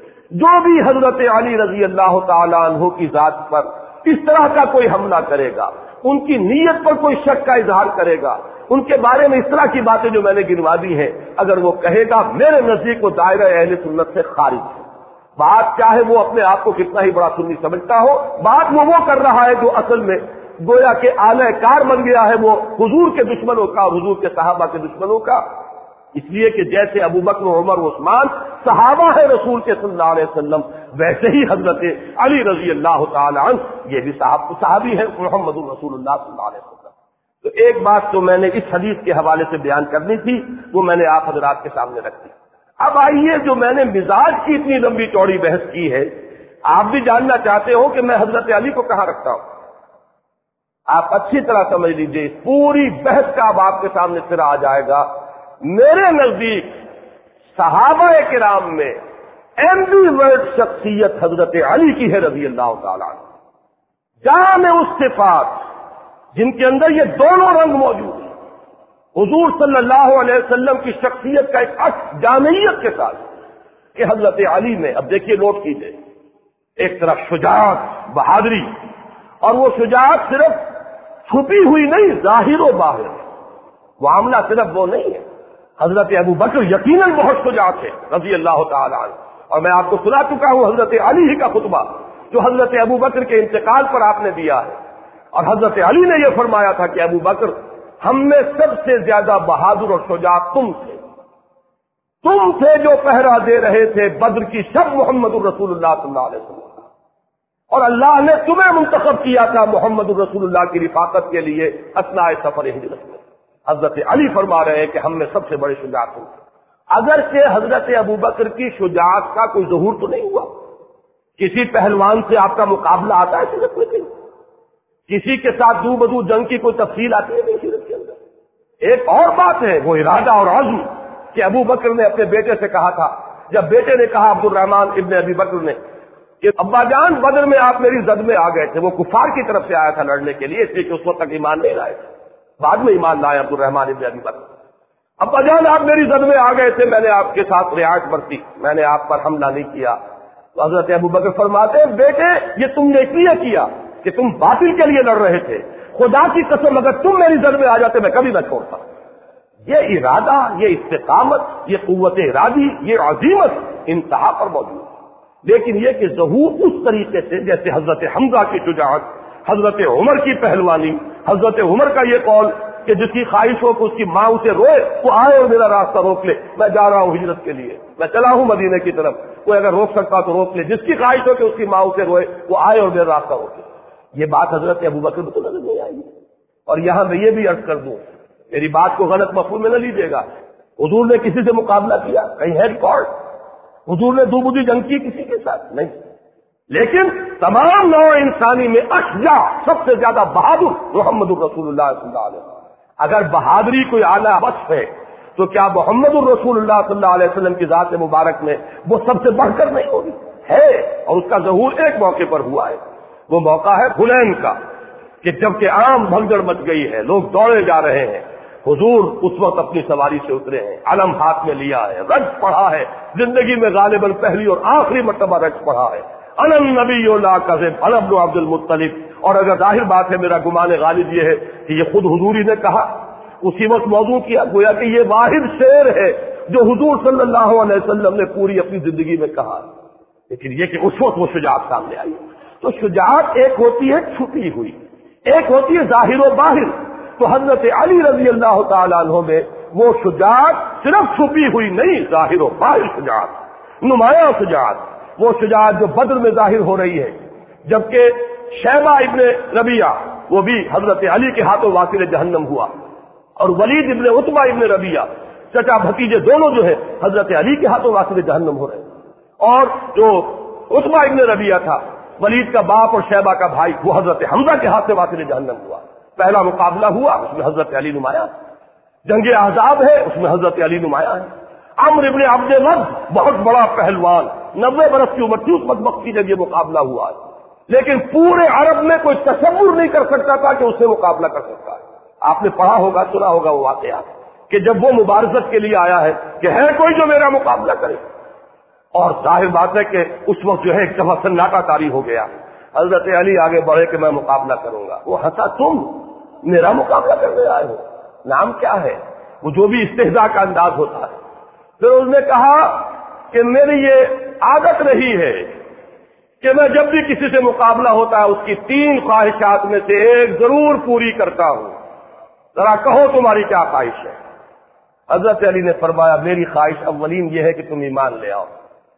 جو بھی حضرت علی رضی اللہ تعالیٰ عنہ کی ذات پر اس طرح کا کوئی حملہ کرے گا، ان کی نیت پر کوئی شک کا اظہار کرے گا، ان کے بارے میں اس طرح کی باتیں جو میں نے گنوا دی ہیں، اگر وہ کہے گا میرے نزدیک وہ دائرہ اہل سنت سے خارج ہے۔ بات چاہے وہ اپنے آپ کو کتنا ہی بڑا سنی سمجھتا ہو، بات وہ وہ کر رہا ہے جو اصل میں گویا کہ اعلی کار بن گیا ہے وہ حضور کے دشمنوں کا، حضور کے صحابہ کے دشمنوں کا۔ اس لیے کہ جیسے ابو بکر عمر عثمان صحابہ ہے رسول کے صلی اللہ علیہ وسلم، ویسے ہی حضرت علی رضی اللہ تعالی عنہ یہ بھی صحابی ہے محمد الرسول اللہ صلی اللہ علیہ وسلم۔ تو ایک بات تو میں نے اس حدیث کے حوالے سے بیان کرنی تھی، وہ میں نے آپ حضرات کے سامنے رکھ دی۔ اب آئیے جو میں نے مزاج کی اتنی لمبی چوڑی بحث کی ہے، آپ بھی جاننا چاہتے ہو کہ میں حضرت علی کو کہاں رکھتا ہوں۔ آپ اچھی طرح سمجھ لیجئے، پوری بحث کا اب آپ کے سامنے سرا آ جائے گا۔ میرے نزدیک صحابہ کرام میں ایمبی ورڈ شخصیت حضرت علی کی ہے رضی اللہ تعالیٰ عنہ، جامع الصفات، جن کے اندر یہ دونوں رنگ موجود ہیں۔ حضور صلی اللہ علیہ وسلم کی شخصیت کا ایک عکس جامعیت کے ساتھ کہ حضرت علی میں، اب دیکھیے نوٹ کیجئے، ایک طرف شجاعت، بہادری، اور وہ شجاعت صرف چھپی ہوئی نہیں، ظاہر و باہر، معاملہ صرف وہ نہیں ہے حضرت ابو بکر یقیناً بہت شجاع تھے رضی اللہ تعالی عنہ، اور میں آپ کو سنا چکا ہوں حضرت علی ہی کا خطبہ جو حضرت ابو بکر کے انتقال پر آپ نے دیا ہے، اور حضرت علی نے یہ فرمایا تھا کہ ابو بکر ہم میں سب سے زیادہ بہادر اور شجاع تم تھے، تم تھے جو پہرا دے رہے تھے بدر کی شب محمد الرسول اللہ صلی اللہ علیہ وسلم، اور اللہ نے تمہیں منتخب کیا تھا محمد الرسول اللہ کی رفاقت کے لیے اثناء سفر ہجرت میں۔ حضرت علی فرما رہے ہیں کہ ہم میں سب سے بڑے شجاع تم تھے، اگرچہ حضرت ابو بکر کی شجاعت کا کوئی ظہور تو نہیں ہوا، کسی پہلوان سے آپ کا مقابلہ آتا ہے سیرت میں کہیں، کسی کے ساتھ دو بدو جنگ کی کوئی تفصیل آتی ہے نہیں سیرت کے اندر۔ ایک اور بات ہے وہ ارادہ اور عزم کہ ابو بکر نے اپنے بیٹے سے کہا تھا، جب بیٹے نے کہا عبد الرحمن ابن ابی بکر نے کہ ابا جان بدر میں آپ میری زد میں آ گئے تھے، وہ کفار کی طرف سے آیا تھا لڑنے کے لیے، اس لیے کہ اس وقت تک ایمان نہیں لائے تھے، بعد میں ایمان لائے عبد الرحمن ابن ابی بکر۔ ابا جان آپ میری زد میں آ گئے تھے، میں نے آپ کے ساتھ رعایت برتی، میں نے آپ پر حملہ نہیں کیا۔ تو حضرت ابو بکر فرماتے ہیں بیٹے یہ تم نے اس لیے کیا کہ تم باطل کے لیے لڑ رہے تھے، خدا کی قسم اگر تم میری زد میں آ جاتے میں کبھی نہ چھوڑتا۔ یہ ارادہ، یہ استقامت، یہ قوت ارادی، یہ عزیمت انتہا پر موجود ہے، لیکن یہ کہ ظہور اس طریقے سے جیسے حضرت حمزہ کی شجاعت، حضرت عمر کی پہلوانی، حضرت عمر کا یہ قول کہ جس کی خواہش ہو کہ اس کی ماں اسے روئے وہ آئے اور میرا راستہ روک لے، میں جا رہا ہوں ہجرت کے لیے، میں چلا ہوں مدینے کی طرف، کوئی اگر روک سکتا تو روک لے، جس کی خواہش ہو کہ اس کی ماں اسے روئے وہ آئے اور میرا راستہ روک لے۔ یہ بات حضرت ابو بکر کو نظر نہیں آئی۔ اور یہاں میں یہ بھی عرض کر دوں، میری بات کو غلط مفہوم میں نہ لیجیے گا، حضور نے کسی سے مقابلہ کیا؟ کہیں ہے ریکارڈ؟ حضور نے دو بدی جنگ کی کسی کے ساتھ؟ نہیں، لیکن تمام نوع انسانی میں اشجاع سب سے زیادہ بہادر محمد الرسول اللہ صلی اللہ علیہ وسلم۔ اگر بہادری کوئی اعلیٰ وصف ہے تو کیا محمد الرسول اللہ صلی اللہ علیہ وسلم کی ذات مبارک میں وہ سب سے بڑھ کر نہیں ہوگی؟ ہے، اور اس کا ظہور ایک موقع پر ہوا ہے، وہ موقع ہے حنین کا، کہ جب کہ عام بھگدڑ مچ گئی ہے، لوگ دوڑے جا رہے ہیں، حضور اس وقت اپنی سواری سے اترے ہیں، علم ہاتھ میں لیا ہے، رج پڑھا ہے، زندگی میں غالباً پہلی اور آخری مرتبہ رج پڑھا ہے، انا النبی لا کذب انا ابن عبد المطلب۔ اور اگر ظاہر بات ہے میرا گمان غالب یہ ہے کہ یہ خود حضور ہی نے کہا، اسی وقت موضوع کیا، گویا کہ یہ واحد شعر ہے جو حضور صلی اللہ علیہ وسلم نے پوری اپنی زندگی میں کہا، لیکن یہ کہ اس وقت وہ شجاعت سامنے آئی۔ تو شجاعت ایک ہوتی ہے چھپی ہوئی، ایک ہوتی ہے ظاہر و باہر۔ تو حضرت علی رضی اللہ تعالیٰ عنہ میں وہ شجاعت صرف چھپی ہوئی نہیں، ظاہر و باہر شجاعت، نمایاں شجاعت، وہ شجاعت جو بدر میں ظاہر ہو رہی ہے، جبکہ شیبہ ابن ربیعہ وہ بھی حضرت علی کے ہاتھوں واصل جہنم ہوا، اور ولید ابن عتبہ ابن ربیعہ چچا بھتیجے دونوں جو ہے حضرت علی کے ہاتھوں واصل جہنم ہو رہے ہیں، اور جو عتبہ ابن ربیعہ تھا ولید کا باپ اور شیبہ کا بھائی وہ حضرت حمزہ کے ہاتھ سے واصل جہنم ہوا۔ پہلا مقابلہ ہوا اس میں حضرت علی نمایاں، جنگ احزاب ہے اس میں حضرت علی نمایاں ہے۔ عمرو ابن عبد ود بہت بڑا پہلوان، نوے برس کی عمر تھی اس بدبخت کی جب یہ مقابلہ ہوا ہے، لیکن پورے عرب میں کوئی تصور نہیں کر سکتا تھا کہ اس سے مقابلہ کر سکتا ہے۔ آپ نے پڑھا ہوگا، سنا ہوگا وہ واقعہ کہ جب وہ مبارزت کے لیے آیا ہے کہ ہے کوئی جو میرا مقابلہ کرے، اور ظاہر بات ہے کہ اس وقت جو ہے ایک دفعہ سناٹا طاری ہو گیا، حضرت علی آگے بڑھے کہ میں مقابلہ کروں گا، وہ ہنسا، تم میرا مقابلہ کرنے آئے ہو، نام کیا ہے؟ وہ جو بھی استہزاء کا انداز ہوتا ہے۔ پھر اس نے کہا کہ میری یہ عادت رہی ہے کہ میں جب بھی کسی سے مقابلہ ہوتا ہے اس کی تین خواہشات میں سے ایک ضرور پوری کرتا ہوں، ذرا کہو تمہاری کیا خواہش ہے؟ حضرت علی نے فرمایا میری خواہش اولین یہ ہے کہ تم ایمان لے آؤ۔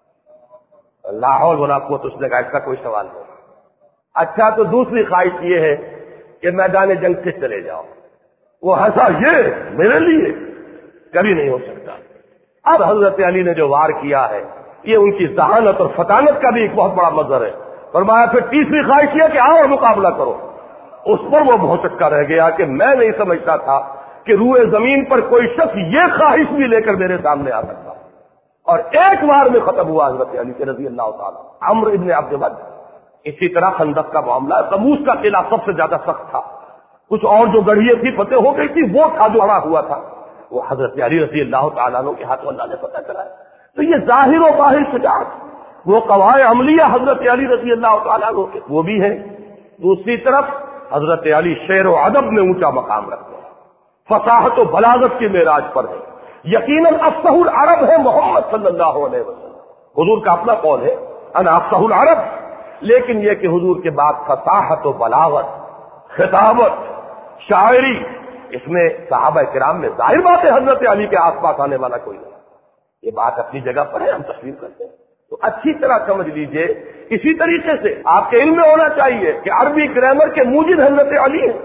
لاہور ولا قوت، اس نے کہا اس کا کوئی سوال نہیں۔ اچھا تو دوسری خواہش یہ ہے کہ میدان جنگ سے چلے جاؤ۔ وہ ہنسا، یہ میرے لیے کبھی نہیں ہو سکتا۔ اب حضرت علی نے جو وار کیا ہے یہ ان کی ذہانت اور فطانت کا بھی ایک بہت بڑا مظہر ہے۔ فرمایا پھر تیسری خواہش یہ کہ آؤ اور مقابلہ کرو۔ اس پر وہ بہت چکا رہ گیا کہ میں نہیں سمجھتا تھا کہ روئے زمین پر کوئی شخص یہ خواہش بھی لے کر میرے سامنے آ سکتا، اور ایک بار میں ختم ہوا حضرت علی کے رضی اللہ تعالیٰ۔ عمرو ابن عبد ود، اسی طرح خندق کا معاملہ، قموس کا قلعہ سب سے زیادہ سخت تھا، کچھ اور جو گڑھیاں تھی فتح ہو گئی تھی، وہ تھا جو اڑا ہوا تھا، وہ حضرت علی رضی اللہ تعالیٰ عنہ کے ہاتھوں اللہ نے فتح کرایا۔ تو یہ ظاہر و باہر شجاعت، وہ قواعد عملیہ حضرت علی رضی اللہ تعالیٰ عنہ کے وہ بھی ہے۔ دوسری طرف حضرت علی شعر و ادب میں اونچا مقام رکھتے ہیں، فصاحت و بلاغت کی معراج پر ہے، یقیناً افصح العرب ہے محمد صلی اللہ علیہ وسلم. حضور کا اپنا قول ہے انا افصح العرب، لیکن یہ کہ حضور کے بعد فصاحت و بلاغت، خطابت، شاعری، اس میں صحابہ کرام میں ظاہر بات ہے حضرت علی کے آس پاس آنے والا کوئی نہیں. یہ بات اپنی جگہ پر ہے، ہم تسلیم کرتے ہیں. تو اچھی طرح سمجھ لیجئے اسی طریقے سے آپ کے علم میں ہونا چاہیے کہ عربی گرامر کے موجد حضرت علی ہیں.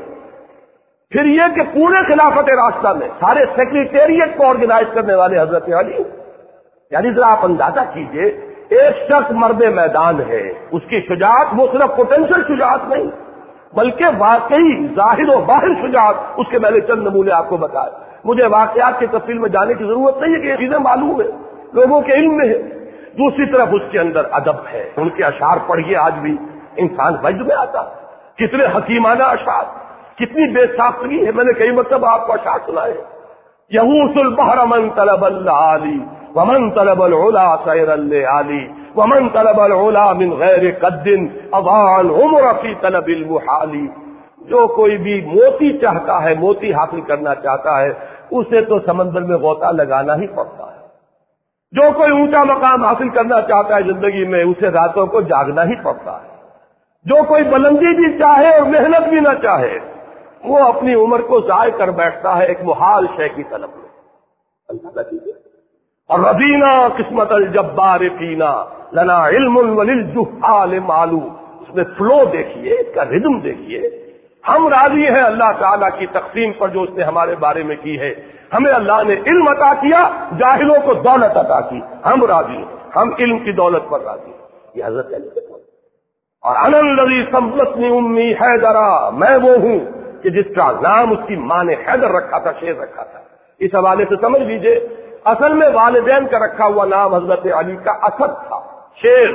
پھر یہ کہ پورے خلافت راستہ میں سارے سیکریٹریٹ کو آرگنائز کرنے والے حضرت علی ہیں. یعنی ذرا آپ اندازہ کیجئے، ایک شخص مرد میدان ہے، اس کی شجاعت وہ صرف پوٹینشل شجاعت نہیں بلکہ واقعی ظاہر و باہر شجاعت، اس کے میں نے چند نمونے آپ کو بتائے. مجھے واقعات کی تفصیل میں جانے کی ضرورت نہیں ہے کہ یہ چیزیں معلوم ہے، لوگوں کے علم میں ہے. دوسری طرف اس کے اندر ادب ہے. ان کے اشعار پڑھیے، آج بھی انسان وجد میں آتا. کتنے حکیمانہ اشعار، کتنی بے ساختگی ہے. میں نے کئی مرتبہ آپ کو اشعار سنائے. یغوث البحر من طلب العالی ومن طلب العلا سیر الليالي ومن طلب العلا من غیر قد اضاع العمر في طلب المحال. جو کوئی بھی موتی چاہتا ہے، موتی حاصل کرنا چاہتا ہے، اسے تو سمندر میں غوطہ لگانا ہی پڑتا ہے. جو کوئی اونچا مقام حاصل کرنا چاہتا ہے زندگی میں، اسے راتوں کو جاگنا ہی پڑتا ہے. جو کوئی بلندی بھی چاہے اور محنت بھی نہ چاہے، وہ اپنی عمر کو ضائع کر بیٹھتا ہے ایک محال شے کی طلب میں. اللہ کیجیے. اور رضینا قسمت الجبار فینا لنا علم وللجہال معلوم. اس میں فلو دیکھیے، اس کا ردم دیکھیے. ہم راضی ہیں اللہ تعالیٰ کی تقسیم پر جو اس نے ہمارے بارے میں کی ہے. ہمیں اللہ نے علم عطا کیا، جاہلوں کو دولت عطا کی. ہم راضی ہیں، ہم علم کی دولت پر راضی ہیں. یہ حضرت علی کے قول. اور انا الذی سمتنی امی حیدرا، میں وہ ہوں کہ جس کا نام اس کی ماں نے حیدر رکھا تھا، شیر رکھا تھا. اس حوالے سے سمجھ لیجئے اصل میں والدین کا رکھا ہوا نام حضرت علی کا اسد تھا، شیر،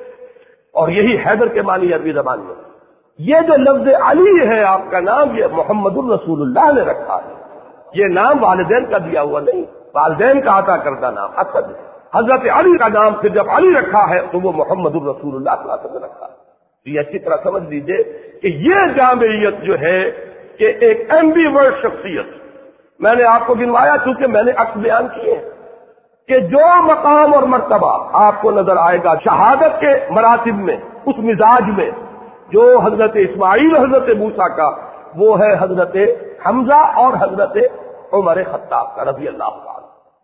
اور یہی حیدر کے معنی عربی زبان میں. یہ جو لفظ علی ہے آپ کا نام، یہ محمد الرسول اللہ نے رکھا ہے. یہ نام والدین کا دیا ہوا نہیں، والدین کا عطا کردہ نام اسد ہے. حضرت علی کا نام پھر جب علی رکھا ہے تو وہ محمد الرسول اللہ صلی اللہ علیہ وسلم نے رکھا ہے. تو یہ اچھی طرح سمجھ لیجئے کہ یہ جامعیت جو ہے کہ ایک ایمبی ورڈ شخصیت، میں نے آپ کو گنوایا چونکہ میں نے عکس بیان کیے ہیں کہ جو مقام اور مرتبہ آپ کو نظر آئے گا شہادت کے مراتب میں، اس مزاج میں جو حضرت اسماعیل حضرت موسیٰ کا، وہ ہے حضرت حمزہ اور حضرت عمر خطاب کا رضی اللہ تعالی.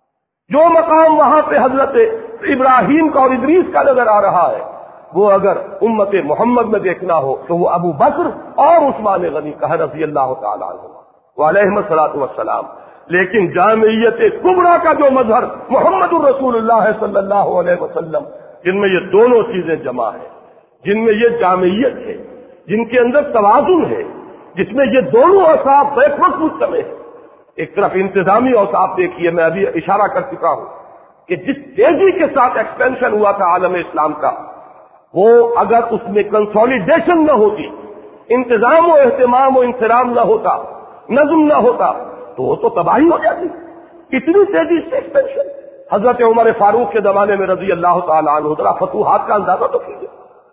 جو مقام وہاں پہ حضرت ابراہیم کا اور ادریس کا نظر آ رہا ہے، وہ اگر امت محمد میں دیکھنا ہو تو وہ ابو بکر اور عثمان غنی کا ہے رضی اللہ تعالی عنہ وعلیہم الصلاۃ والسلام. لیکن جامعیت کبریٰ کا جو مظہر محمد الرسول اللہ صلی اللہ علیہ وسلم، جن میں یہ دونوں چیزیں جمع ہیں، جن میں یہ جامعیت ہے، جن کے اندر توازن ہے، جس میں یہ دونوں اوصاف ایک وقت مجتمع ہے. ایک طرف انتظامی اوصاف دیکھیے، میں ابھی اشارہ کر چکا ہوں کہ جس تیزی کے ساتھ ایکسپینشن ہوا تھا عالم اسلام کا، وہ اگر اس میں کنسولیڈیشن نہ ہوتی، انتظام و اہتمام و انصرام نہ ہوتا، نظم نہ ہوتا، تو وہ تو تباہی ہو جاتی. اتنی تیزی سے ایکسپینشن. حضرت عمر فاروق کے زمانے میں رضی اللہ تعالیٰ عنہ، ذرا فتوحات کا اندازہ تو کیجیے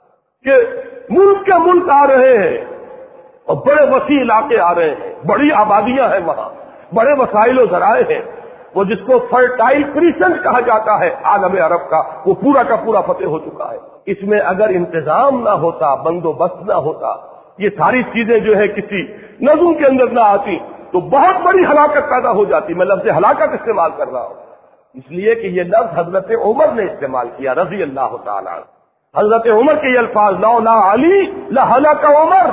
کہ ملک کے ملک آ رہے ہیں اور بڑے وسیع علاقے آ رہے ہیں، بڑی آبادیاں ہیں وہاں، بڑے وسائل و ذرائع ہیں. وہ جس کو فرٹائل کریسنٹ کہا جاتا ہے عالم عرب کا، وہ پورا کا پورا فتح ہو چکا ہے. اس میں اگر انتظام نہ ہوتا، بندوبست نہ ہوتا، یہ ساری چیزیں جو ہے کسی نظم کے اندر نہ آتی، تو بہت بڑی ہلاکت پیدا ہو جاتی. میں لفظ ہلاکت استعمال کر رہا ہوں اس لیے کہ یہ لفظ حضرت عمر نے استعمال کیا رضی اللہ تعالیٰ. حضرت عمر کے یہ الفاظ، لولا علی لہلک عمر،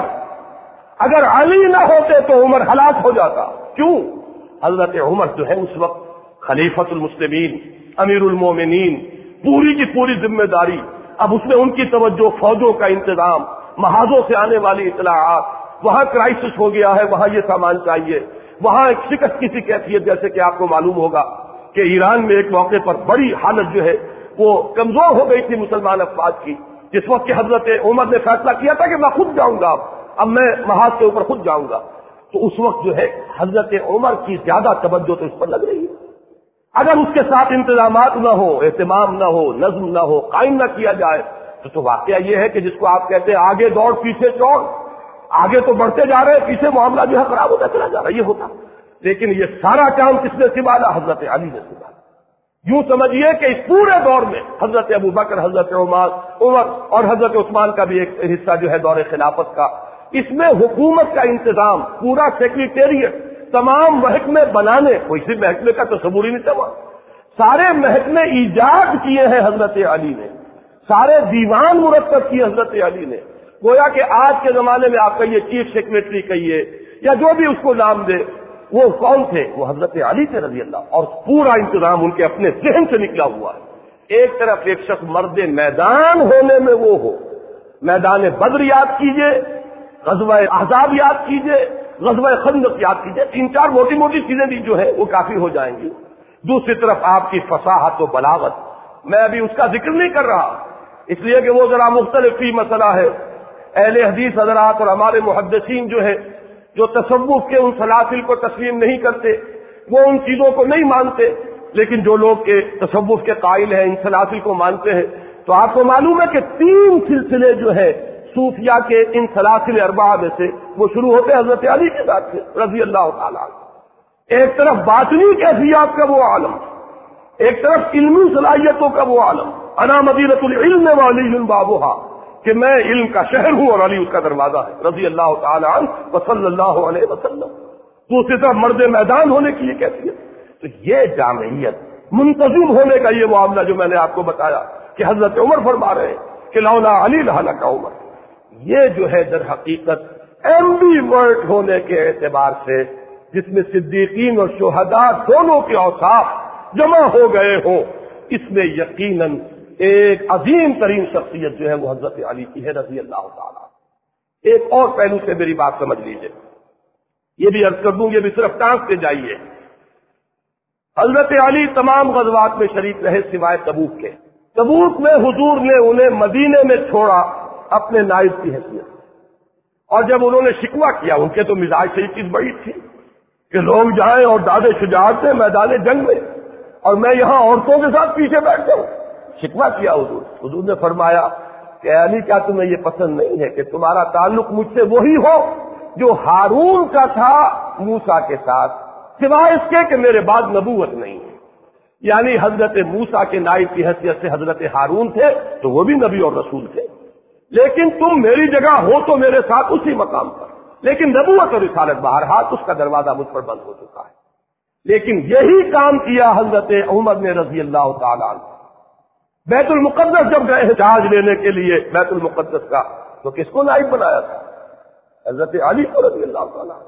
اگر علی نہ ہوتے تو عمر ہلاک ہو جاتا. کیوں؟ حضرت عمر جو ہے اس وقت خلیفۃ المسلمین، امیر المومنین، پوری کی پوری ذمہ داری. اب اس میں ان کی توجہ، فوجوں کا انتظام، محاذوں سے آنے والی اطلاعات، وہاں کرائسس ہو گیا ہے، وہاں یہ سامان چاہیے، وہاں ایک شکست کی سی کیفیت، جیسے کہ آپ کو معلوم ہوگا کہ ایران میں ایک موقع پر بڑی حالت جو ہے وہ کمزور ہو گئی تھی مسلمان افواج کی، جس وقت کہ حضرت عمر نے فیصلہ کیا تھا کہ میں خود جاؤں گا، اب میں محاذ کے اوپر خود جاؤں گا. تو اس وقت جو ہے حضرت عمر کی زیادہ توجہ تو اس پر لگ رہی ہے. اگر اس کے ساتھ انتظامات نہ ہو، اہتمام نہ ہو، نظم نہ ہو، قائم نہ کیا جائے تو تو واقعہ یہ ہے کہ جس کو آپ کہتے ہیں آگے دوڑ پیچھے چوڑ، آگے تو بڑھتے جا رہے ہیں، پیچھے معاملہ جو ہے خراب ہوتا چلا جا رہا ہے. یہ ہوتا لیکن یہ سارا کام کس نے سنبھالا؟ حضرت علی نے سنبھالا۔ یوں سمجھیے کہ اس پورے دور میں حضرت ابو بکر، حضرت عمر عمر اور حضرت عثمان کا بھی ایک حصہ جو ہے دور خلافت کا، اس میں حکومت کا انتظام، پورا سیکریٹریٹ، تمام محکمے بنانے، کوئی سی محکمے کا تصور ہی نہیں تھا، سارے محکمے ایجاد کیے ہیں حضرت علی نے، سارے دیوان مرتب کیے حضرت علی نے۔ گویا کہ آج کے زمانے میں آپ کہیے چیف سیکریٹری کہیے یا جو بھی اس کو نام دے، وہ کون تھے؟ وہ حضرت علی تھے رضی اللہ، اور پورا انتظام ان کے اپنے ذہن سے نکلا ہوا ہے۔ ایک طرف ایک شخص مرد میدان ہونے میں وہ ہو، میدان بدر یاد کیجئے، غزوہ احزاب یاد کیجئے، غزوہ خندق یاد کیجئے، تین چار موٹی موٹی چیزیں بھی جو ہے وہ کافی ہو جائیں گی۔ دوسری طرف آپ کی فصاحت و بلاغت، میں ابھی اس کا ذکر نہیں کر رہا اس لیے کہ وہ ذرا مختلف فی مسئلہ ہے۔ اہل حدیث حضرات اور ہمارے محدثین جو ہے جو تصوف کے ان سلاسل کو تسلیم نہیں کرتے، وہ ان چیزوں کو نہیں مانتے، لیکن جو لوگ کے تصوف کے قائل ہیں، ان سلاسل کو مانتے ہیں، تو آپ کو معلوم ہے کہ تین سلسلے جو ہے صوفیہ کے ان سلاسل اربعہ میں سے وہ شروع ہوتے حضرت علی کے ساتھ سے رضی اللہ تعالیٰ عنہ۔ ایک طرف باطنی کیفیات کا وہ عالم، ایک طرف علمی صلاحیتوں کا وہ عالم، انا مدینۃ العلم وعلی بابھا، کہ میں علم کا شہر ہوں اور علی اس کا دروازہ ہے رضی اللہ تعالی عنہ وصلی اللہ علیہ وسلم۔ دوسری طرف مرد میدان ہونے کی یہ کیفیت، تو یہ جامعیت، منتظم ہونے کا یہ معاملہ جو میں نے آپ کو بتایا کہ حضرت عمر فرما رہے ہیں کہ لولا علی لہلک عمر، یہ جو ہے در حقیقت ایمبی ورڈ ہونے کے اعتبار سے، جس میں صدیقین اور شہداء دونوں کے اوصاف جمع ہو گئے ہوں، اس میں یقیناً ایک عظیم ترین شخصیت جو ہے وہ حضرت علی کی ہے رضی اللہ تعالیٰ۔ ایک اور پہلو سے میری بات سمجھ لیجئے، یہ بھی عرض کر دوں، یہ بھی صرف ٹانک سے جائیے۔ حضرت علی تمام غزوات میں شریک رہے سوائے تبوک کے۔ تبوک میں حضور نے انہیں مدینے میں چھوڑا اپنے نائب کی حیثیت، اور جب انہوں نے شکوہ کیا، ان کے تو مزاج سے یہ چیز بڑی تھی کہ لوگ جائیں اور دادے شجاعت سے میدان جنگ میں، اور میں یہاں عورتوں کے ساتھ پیچھے بیٹھتا ہوں۔ شکوہ کیا حضور حضور نے فرمایا کہ علی کیا تمہیں یہ پسند نہیں ہے کہ تمہارا تعلق مجھ سے وہی ہو جو ہارون کا تھا موسیٰ کے ساتھ، سوائے اس کے کہ میرے بعد نبوت نہیں ہے؟ یعنی حضرت موسیٰ کے نائب کی حیثیت سے حضرت ہارون تھے تو وہ بھی نبی اور رسول تھے، لیکن تم میری جگہ ہو تو میرے ساتھ اسی مقام پر، لیکن نبوت اور رسالت بہرحال اس کا دروازہ مجھ پر بند ہو چکا ہے۔ لیکن یہی کام کیا حضرت عمر نے رضی اللہ تعالیٰ عنہ۔ بیت المقدس جب گئے چارج لینے کے لیے بیت المقدس کا، تو کس کو نائب بنایا تھا؟ حضرت علی کو رضی اللہ تعالیٰ۔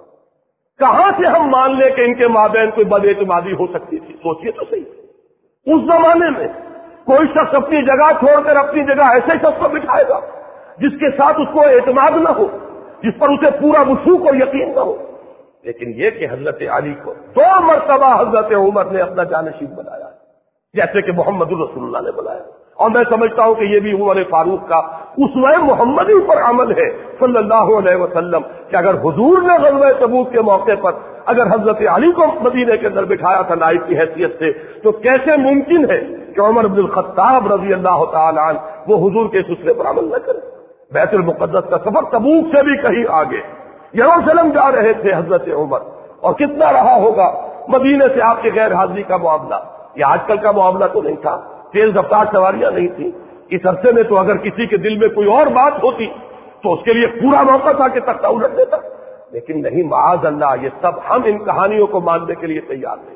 کہاں سے ہم مان لیں کہ ان کے مابین کوئی بد اعتمادی ہو سکتی تھی؟ سوچیے تو صحیح، اس زمانے میں کوئی شخص اپنی جگہ چھوڑ کر اپنی جگہ ایسے شخص کو بٹھائے گا جس کے ساتھ اس کو اعتماد نہ ہو، جس پر اسے پورا وثوق اور یقین نہ ہو؟ لیکن یہ کہ حضرت علی کو دو مرتبہ حضرت عمر نے اپنا جانشین بنایا، جیسے کہ محمد الرسول اللہ نے بنایا، اور میں سمجھتا ہوں کہ یہ بھی عمر فاروق کا اسوہ محمدی پر عمل ہے صلی اللہ علیہ وسلم، کہ اگر حضور نے غزوہ تبوک کے موقع پر اگر حضرت علی کو مدینے کے اندر بٹھایا تھا نائب کی حیثیت سے، تو کیسے ممکن ہے کہ عمر بن الخطاب رضی اللہ تعالی عنہ وہ حضور کے سلسلے پر عمل نہ کرے؟ بیت المقدس کا سفر تبوک سے بھی کہیں آگے، یروشلم جا رہے تھے حضرت عمر، اور کتنا رہا ہوگا مدینے سے آپ کے غیر حاضری کا معاملہ؟ یہ آج کل کا معاملہ تو نہیں تھا، تیز رفتار سواریاں نہیں تھی، اس عرصے میں تو اگر کسی کے دل میں کوئی اور بات ہوتی تو اس کے لیے پورا موقع تھا کہ تختہ الٹ دیتا، لیکن نہیں، معاذ اللہ، یہ سب ہم ان کہانیوں کو ماننے کے لیے تیار نہیں،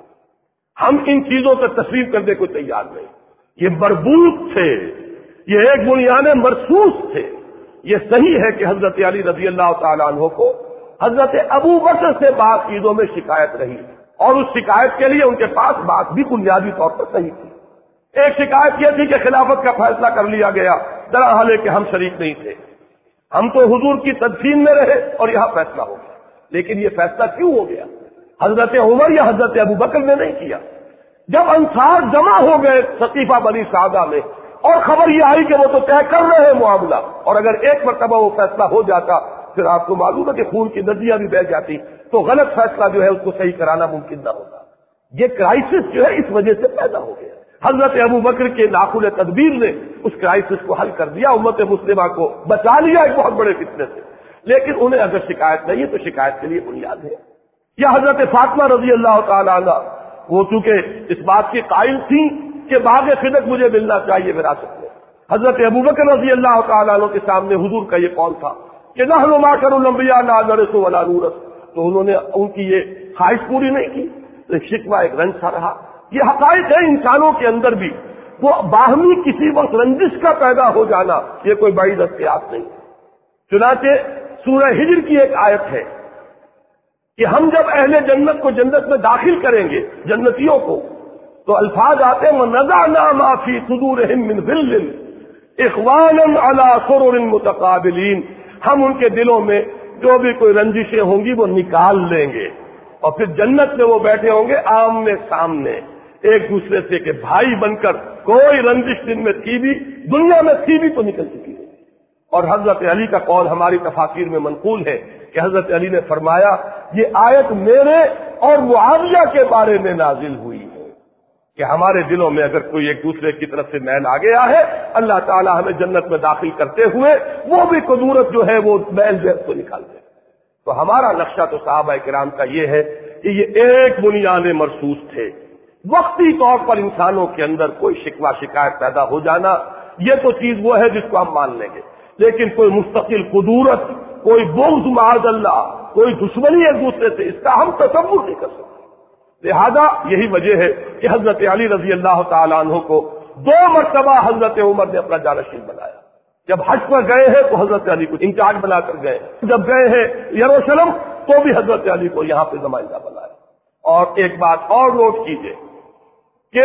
ہم ان چیزوں کو تسلیم کرنے کو تیار نہیں۔ یہ مربوط تھے، یہ ایک بنیاد مرصوص تھے۔ یہ صحیح ہے کہ حضرت علی رضی اللہ تعالیٰ عنہ کو حضرت ابو بکر سے بعض چیزوں میں شکایت رہی، اور اس شکایت کے لیے ان کے پاس بات بھی بنیادی طور پر صحیح تھی۔ ایک شکایت یہ تھی کہ خلافت کا فیصلہ کر لیا گیا، درحال ہے کہ ہم شریک نہیں تھے، ہم تو حضور کی تدفین میں رہے اور یہاں فیصلہ ہو گیا۔ لیکن یہ فیصلہ کیوں ہو گیا؟ حضرت عمر یا حضرت ابو بکر نے نہیں کیا۔ جب انصار جمع ہو گئے سقیفہ بنی سعدہ میں، اور خبر یہ آئی کہ وہ تو طے کر رہے ہیں معاملہ، اور اگر ایک مرتبہ وہ فیصلہ ہو جاتا پھر آپ کو معلوم ہے کہ خون کی ندیاں بھی بہہ جاتی، تو غلط فیصلہ جو ہے اس کو صحیح کرانا ممکن نہ ہوتا۔ یہ کرائسس جو ہے اس وجہ سے پیدا ہو گیا۔ حضرت ابو بکر کے ناخن تدبیر نے اس کرائسس کو حل کر دیا، امت مسلمہ کو بچا لیا ایک بہت بڑے فتنے سے۔ لیکن انہیں اگر شکایت نہیں ہے تو شکایت کے لیے بنیاد ہے۔ یا حضرت فاطمہ رضی اللہ تعالیٰ عنہ، وہ چونکہ اس بات کی قائل تھی کہ باغ خدق مجھے ملنا چاہیے وراثت میں، حضرت ابوبکر رضی اللہ تعالیٰ عنہ کے سامنے حضور کا یہ قول تھا کہ نحن معشر الانبیاء لا نرث ولا نورث، تو انہوں نے ان کی یہ خواہش پوری نہیں کی، تو ایک شکوہ ایک رنج سا رہا۔ یہ حقائق ہے انسانوں کے اندر بھی، وہ باہمی کسی وقت رنجش کا پیدا ہو جانا یہ کوئی بڑی دستیاب نہیں۔ چنانچہ سورہ ہجر کی ایک آیت ہے کہ ہم جب اہل جنت کو جنت میں داخل کریں گے، جنتیوں کو، تو الفاظ آتے ہیں وَنَزَعْنَا مَا فِي صُدُورِهِم مِّن غِلٍّ إِخْوَانًا عَلَىٰ سُرُرٍ مُتَقَابِلِينَ، ہم ان کے دلوں میں جو بھی کوئی رنجشیں ہوں گی وہ نکال لیں گے، اور پھر جنت میں وہ بیٹھے ہوں گے آمنے سامنے ایک دوسرے سے کہ بھائی بن کر، کوئی رنجش دن میں تھی بھی، دنیا میں تھی بھی تو نکل چکی ہے۔ اور حضرت علی کا قول ہماری تفاسیر میں منقول ہے کہ حضرت علی نے فرمایا یہ آیت میرے اور معاویہ کے بارے میں نازل ہوئی ہے کہ ہمارے دلوں میں اگر کوئی ایک دوسرے کی طرف سے میل آ گیا ہے، اللہ تعالیٰ ہمیں جنت میں داخل کرتے ہوئے وہ بھی قدورت جو ہے وہ میل جیب کو نکال دے۔ تو ہمارا نقشہ تو صحابہ کرام کا یہ ہے کہ یہ ایک بنیاد مرصوص تھے۔ وقتی طور پر انسانوں کے اندر کوئی شکوہ شکایت پیدا ہو جانا یہ تو چیز وہ ہے جس کو ہم مان لیں گے، لیکن کوئی مستقل قدورت، کوئی بغض معاذ اللہ، کوئی دشمنی ایک دوسرے سے، اس کا ہم تصور نہیں کر سکتے۔ لہذا یہی وجہ ہے کہ حضرت علی رضی اللہ تعالیٰ عنہ کو دو مرتبہ حضرت عمر نے اپنا جانشین بنایا۔ جب حج پر گئے ہیں تو حضرت علی کو انچارج بنا کر گئے، جب گئے ہیں یروشلم تو بھی حضرت علی کو یہاں پہ نمائندہ بنایا۔ اور ایک بات اور نوٹ کیجئے کہ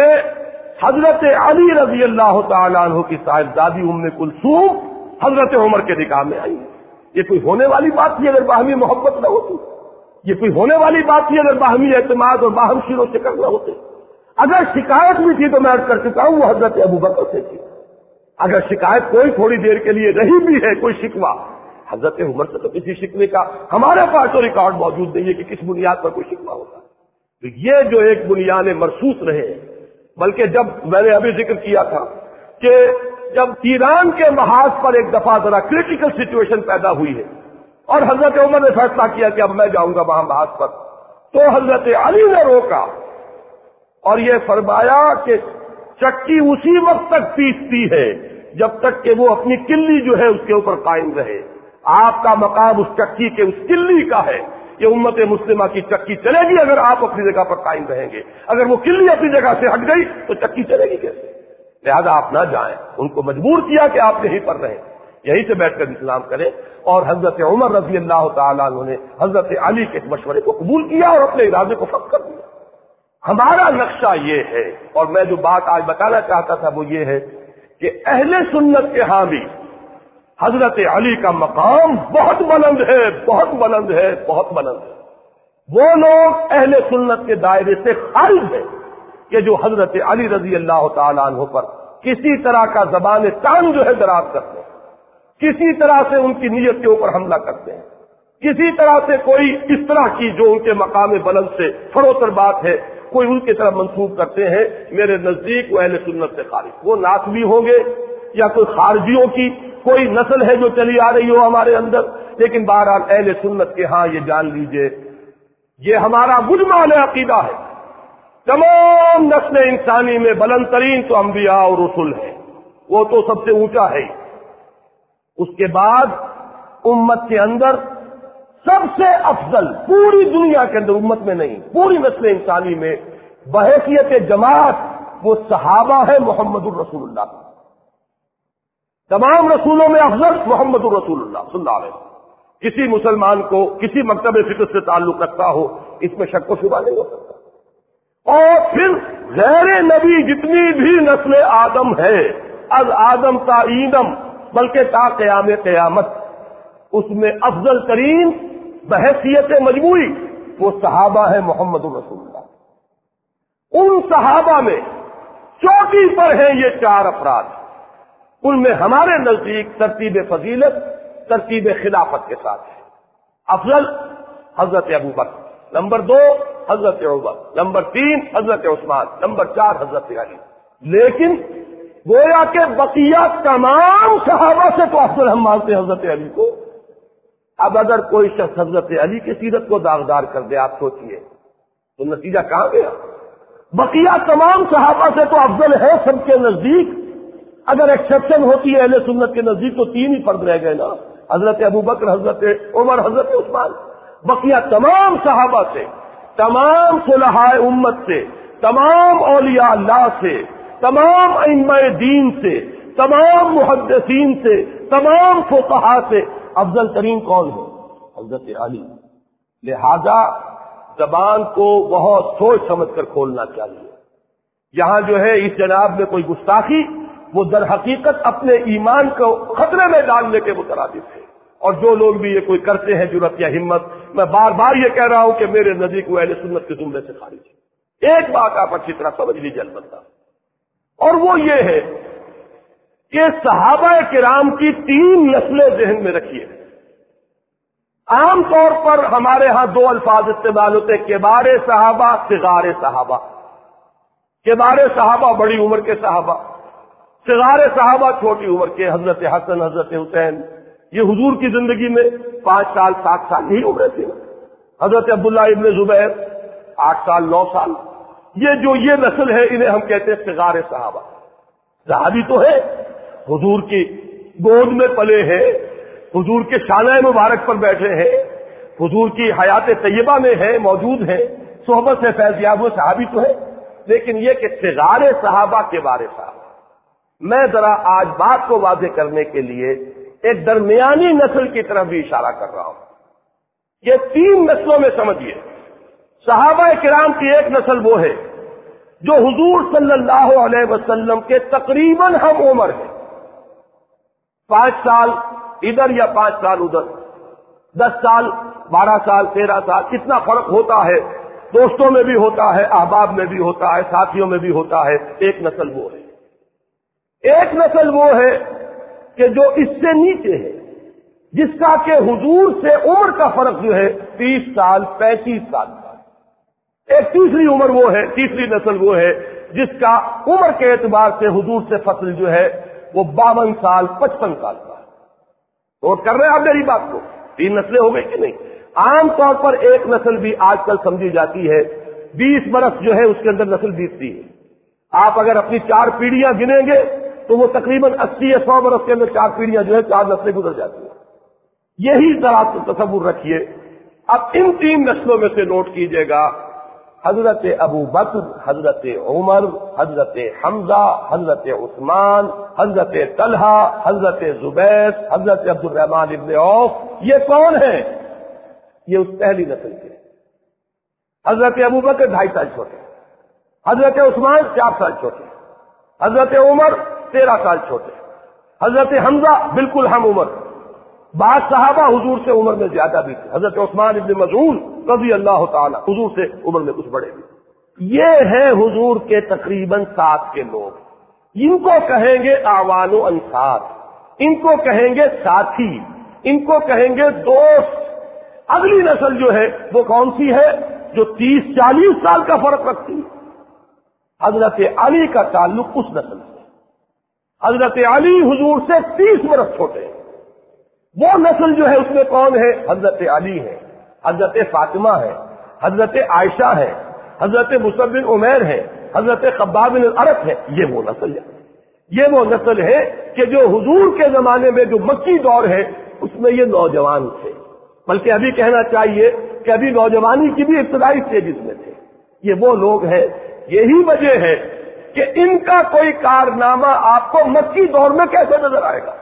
حضرت علی رضی اللہ تعالیٰ عنہ کی صاحبزادی ام کلثوم حضرت عمر کے نکاح میں آئی۔ یہ کوئی ہونے والی بات تھی اگر باہمی محبت نہ ہوتی؟ یہ کوئی ہونے والی بات تھی اگر باہمی اعتماد اور باہم شیر و شکر نہ ہوتے؟ اگر شکایت بھی تھی تو میں عرض کر چکا ہوں وہ حضرت ابوبکر سے تھی۔ اگر شکایت کوئی تھوڑی دیر کے لیے رہی بھی ہے، کوئی شکوہ، حضرت عمر سے تو کسی شکوے کا ہمارے پاس تو ریکارڈ موجود نہیں ہے کہ کس بنیاد پر کوئی شکوہ ہوتا ہے۔ تو یہ جو ایک بنیاد مرصوص رہے، بلکہ جب میں نے ابھی ذکر کیا تھا کہ جب ایران کے محاذ پر ایک دفعہ ذرا کریٹیکل سچویشن پیدا ہوئی ہے اور حضرت عمر نے فیصلہ کیا کہ اب میں جاؤں گا وہاں محاذ پر، تو حضرت علی نے روکا اور یہ فرمایا کہ چکی اسی وقت تک پیستی ہے جب تک کہ وہ اپنی کلی جو ہے اس کے اوپر قائم رہے۔ آپ کا مقام اس چکی کے اس کلی کا ہے۔ یہ امت مسلمہ کی چکی چلے گی اگر آپ اپنی جگہ پر قائم رہیں گے، اگر وہ کلی اپنی جگہ سے ہٹ گئی تو چکی چلے گی کیسے؟ لہذا آپ نہ جائیں، ان کو مجبور کیا کہ آپ یہیں پر رہیں، یہیں سے بیٹھ کر انتظام کریں۔ اور حضرت عمر رضی اللہ تعالیٰ عنہ نے حضرت علی کے مشورے کو قبول کیا اور اپنے ارادے کو فتح کر دیا۔ ہمارا نقشہ یہ ہے، اور میں جو بات آج بتانا چاہتا تھا وہ یہ ہے کہ اہل سنت کے ہاں بھی حضرت علی کا مقام بہت بلند ہے، بہت بلند ہے، بہت بلند ہے۔ وہ لوگ اہل سنت کے دائرے سے خارج ہیں کہ جو حضرت علی رضی اللہ تعالیٰ عنہ پر کسی طرح کا زبان تان جو ہے دراز کرتے ہیں، کسی طرح سے ان کی نیت کے اوپر حملہ کرتے ہیں، کسی طرح سے کوئی اس طرح کی جو ان کے مقام بلند سے فروتر بات ہے کوئی ان کی طرف منسوخ کرتے ہیں، میرے نزدیک وہ اہل سنت سے خارج، وہ ناسبی ہوں گے یا کوئی خارجیوں کی کوئی نسل ہے جو چلی آ رہی ہو ہمارے اندر، لیکن بہرحال اہل سنت کے ہاں یہ جان لیجئے یہ ہمارا مجمع عقیدہ ہے۔ تمام نسل انسانی میں بلند ترین تو انبیاء اور رسول ہیں، وہ تو سب سے اونچا ہے۔ اس کے بعد امت کے اندر سب سے افضل پوری دنیا کے اندر، امت میں نہیں پوری نسل انسانی میں بحیثیت جماعت وہ صحابہ ہے محمد الرسول اللہ۔ تمام رسولوں میں افضل محمد الرسول اللہ صلی اللہ علیہ وسلم۔ کسی مسلمان کو کسی مکتب فکر سے تعلق رکھتا ہو اس میں شک و شبہ نہیں ہو سکتا۔ اور پھر غیر نبی جتنی بھی نسل آدم ہے، از آدم تا اینم بلکہ تا قیام قیامت، اس میں افضل ترین بحیثیت مجموعی وہ صحابہ ہے محمد الرسول اللہ۔ ان صحابہ میں چوٹی پر ہیں یہ چار افراد، ان میں ہمارے نزدیک ترتیب فضیلت ترتیب خلافت کے ساتھ ہے۔ افضل حضرت ابوبکر، نمبر دو حضرت عمر، نمبر تین حضرت عثمان، نمبر چار حضرت علی۔ لیکن گویا کہ بقیہ تمام صحابہ سے تو افضل ہم مانتے ہیں حضرت علی کو۔ اب اگر کوئی شخص حضرت علی کی سیرت کو داغدار کر دے، آپ سوچئے تو نتیجہ کہاں گیا؟ بقیہ تمام صحابہ سے تو افضل ہے سب کے نزدیک، اگر ایکسیپشن ہوتی ہے اہل سنت کے نزدیک تو تین ہی فرد رہ گئے نا، حضرت ابوبکر، حضرت عمر، حضرت عثمان۔ بقیہ تمام صحابہ سے، تمام صلحاء امت سے، تمام اولیاء اللہ سے، تمام ائمہ دین سے، تمام محدثین سے، تمام فقہاء سے افضل ترین کون ہے؟ حضرت علی۔ لہذا زبان کو بہت سوچ سمجھ کر کھولنا چاہیے۔ یہاں جو ہے اس جناب میں کوئی گستاخی، وہ در حقیقت اپنے ایمان کو خطرے میں ڈالنے کے مترادف ہے، اور جو لوگ بھی یہ کوئی کرتے ہیں جرأت یا ہمت، میں بار بار یہ کہہ رہا ہوں کہ میرے نزدیک وہ اہل سنت کے زمرے سے خارج ہے۔ ایک بات آپ اچھی طرح سمجھ لیجیے البتہ، اور وہ یہ ہے کہ صحابہ کرام کی تین نسلیں ذہن میں رکھیے۔ عام طور پر ہمارے ہاں دو الفاظ استعمال ہوتے ہیں، کبار صحابہ، صغار صحابہ۔ کبار صحابہ بڑی عمر کے صحابہ، صغار صحابہ چھوٹی عمر کے، حضرت حسن، حضرت حسین، یہ حضور کی زندگی میں پانچ سال سات سال ہی عمریں تھی۔ حضرت عبداللہ ابن زبیر آٹھ سال نو سال، یہ جو یہ نسل ہے انہیں ہم کہتے ہیں صغار صحابہ۔ صحابی تو ہے، حضور کی گود میں پلے ہیں، حضور کے شانہ مبارک پر بیٹھے ہیں، حضور کی حیات طیبہ میں ہیں، موجود ہیں، صحبت سے فیض یاب ہوئے، صحابی تو ہے۔ لیکن یہ کہ صغار صحابہ کے بارے صحابہ، میں ذرا آج بات کو واضح کرنے کے لیے ایک درمیانی نسل کی طرف بھی اشارہ کر رہا ہوں۔ یہ تین نسلوں میں سمجھیے، صحابہ کرام کی ایک نسل وہ ہے جو حضور صلی اللہ علیہ وسلم کے تقریباً ہم عمر ہیں، پانچ سال ادھر یا پانچ سال ادھر، دس سال، بارہ سال، تیرہ سال، کتنا فرق ہوتا ہے، دوستوں میں بھی ہوتا ہے، احباب میں بھی ہوتا ہے، ساتھیوں میں بھی ہوتا ہے۔ ایک نسل وہ ہے۔ ایک نسل وہ ہے کہ جو اس سے نیچے ہے، جس کا کہ حضور سے عمر کا فرق جو ہے تیس سال، پینتیس سال کا۔ ایک تیسری عمر وہ ہے، تیسری نسل وہ ہے جس کا عمر کے اعتبار سے حضور سے فصل جو ہے وہ باون سال، پچپن سال کا۔ نوٹ کر رہے ہیں آپ میری بات کو؟ تین نسلیں ہو گئی کہ نہیں؟ عام طور پر ایک نسل بھی آج کل سمجھی جاتی ہے، بیس برس جو ہے اس کے اندر نسل بیتتی ہے۔ آپ اگر اپنی چار پیڑھیاں گنیں گے تو وہ تقریباً اسی یا سو برس کے اندر چار پیڑھیاں جو ہے چار نسلیں گزر جاتی ہیں۔ یہی ذرا تصور رکھیے۔ اب ان تین نسلوں میں سے نوٹ کیجئے گا، حضرت ابو بکر، حضرت عمر، حضرت حمزہ، حضرت عثمان، حضرت طلحہ، حضرت زبیر، حضرت عبد الرحمن ابن عوف، یہ کون ہیں؟ یہ اس پہلی نسل کے۔ حضرت ابو بکر ڈھائی سال چھوٹے، حضرت عثمان چار سال چھوٹے، حضرت عمر تیرہ سال چھوٹے، حضرت حمزہ بالکل ہم عمر، بعض صحابہ حضور سے عمر میں زیادہ بھی تھے، حضرت عثمان ابن مظعون رضی اللہ تعالی حضور سے عمر میں کچھ بڑے بھی۔ یہ ہے حضور کے تقریباً سات کے لوگ، ان کو کہیں گے اعوان و انصار، ان کو کہیں گے ساتھی، ان کو کہیں گے دوست۔ اگلی نسل جو ہے وہ کون سی ہے؟ جو تیس چالیس سال کا فرق رکھتی ہے۔ حضرت علی کا تعلق اس نسل سے، حضرت علی حضور سے تیس برس چھوٹے ہیں۔ وہ نسل جو ہے اس میں کون ہے؟ حضرت علی ہے، حضرت فاطمہ ہے، حضرت عائشہ ہے، حضرت مصعب بن عمیر ہے، حضرت خباب بن الارت ہے۔ یہ وہ نسل ہے، یہ وہ نسل ہے کہ جو حضور کے زمانے میں جو مکی دور ہے اس میں یہ نوجوان تھے، بلکہ ابھی کہنا چاہیے کہ ابھی نوجوانی کی بھی ابتدائی اسٹیجز میں تھے۔ یہ وہ لوگ ہیں، یہی وجہ ہے کہ ان کا کوئی کارنامہ آپ کو مکی دور میں کیسے نظر آئے گا؟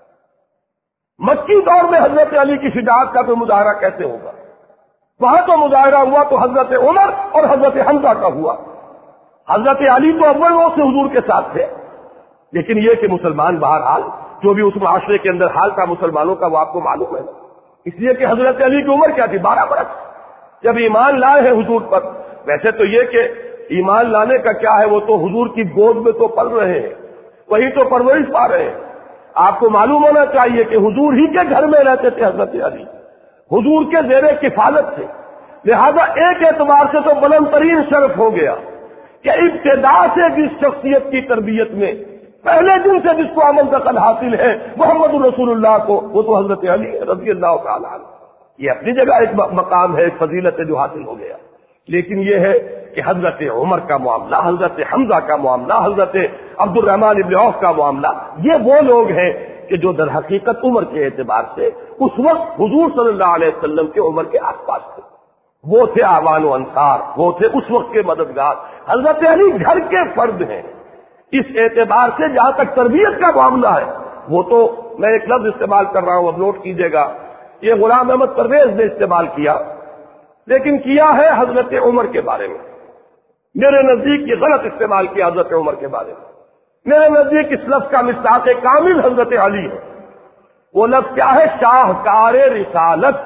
مکی دور میں حضرت علی کی شجاعت کا تو مظاہرہ کیسے ہوگا؟ وہاں تو مظاہرہ ہوا تو حضرت عمر اور حضرت حمزہ کا ہوا۔ حضرت علی تو اول وہ سے حضور کے ساتھ تھے، لیکن یہ کہ مسلمان بہرحال جو بھی اس معاشرے کے اندر حال تھا مسلمانوں کا وہ آپ کو معلوم ہے، اس لیے کہ حضرت علی کی عمر کیا تھی؟ بارہ برس جب ایمان لائے ہیں حضور پر۔ ویسے تو یہ کہ ایمان لانے کا کیا ہے، وہ تو حضور کی گود میں تو پل رہے ہیں، وہی تو پرورش پا رہے ہیں۔ آپ کو معلوم ہونا چاہیے کہ حضور ہی کے گھر میں رہتے تھے حضرت علی، حضور کے زیر کفالت تھے، لہذا ایک اعتبار سے تو بلند ترین شرف ہو گیا کہ ابتدا سے جس شخصیت کی تربیت میں پہلے دن سے جس کو عمل دخل حاصل ہے محمد رسول اللہ کو، وہ تو حضرت علی رضی اللہ تعالیٰ عنہ. یہ اپنی جگہ ایک مقام ہے، ایک فضیلت ہے جو حاصل ہو گیا. لیکن یہ ہے کہ حضرت عمر کا معاملہ، حضرت حمزہ کا معاملہ، حضرت عبد الرحمن ابن عوف کا معاملہ، یہ وہ لوگ ہیں کہ جو در حقیقت عمر کے اعتبار سے اس وقت حضور صلی اللہ علیہ وسلم کے عمر کے آس پاس تھے. وہ تھے اعوان و انصار، وہ تھے اس وقت کے مددگار. حضرت علی گھر کے فرد ہیں اس اعتبار سے. جہاں تک تربیت کا معاملہ ہے، وہ تو میں ایک لفظ استعمال کر رہا ہوں، اب نوٹ کیجئے گا، یہ غلام احمد پرویز نے استعمال کیا، لیکن کیا ہے حضرت عمر کے بارے میں. میرے نزدیک یہ غلط استعمال کیا حضرت عمر کے بارے میں. میرے نزدیک اس لفظ کا مصداق کامل حضرت علی ہے. وہ لفظ کیا ہے؟ شاہکار رسالت.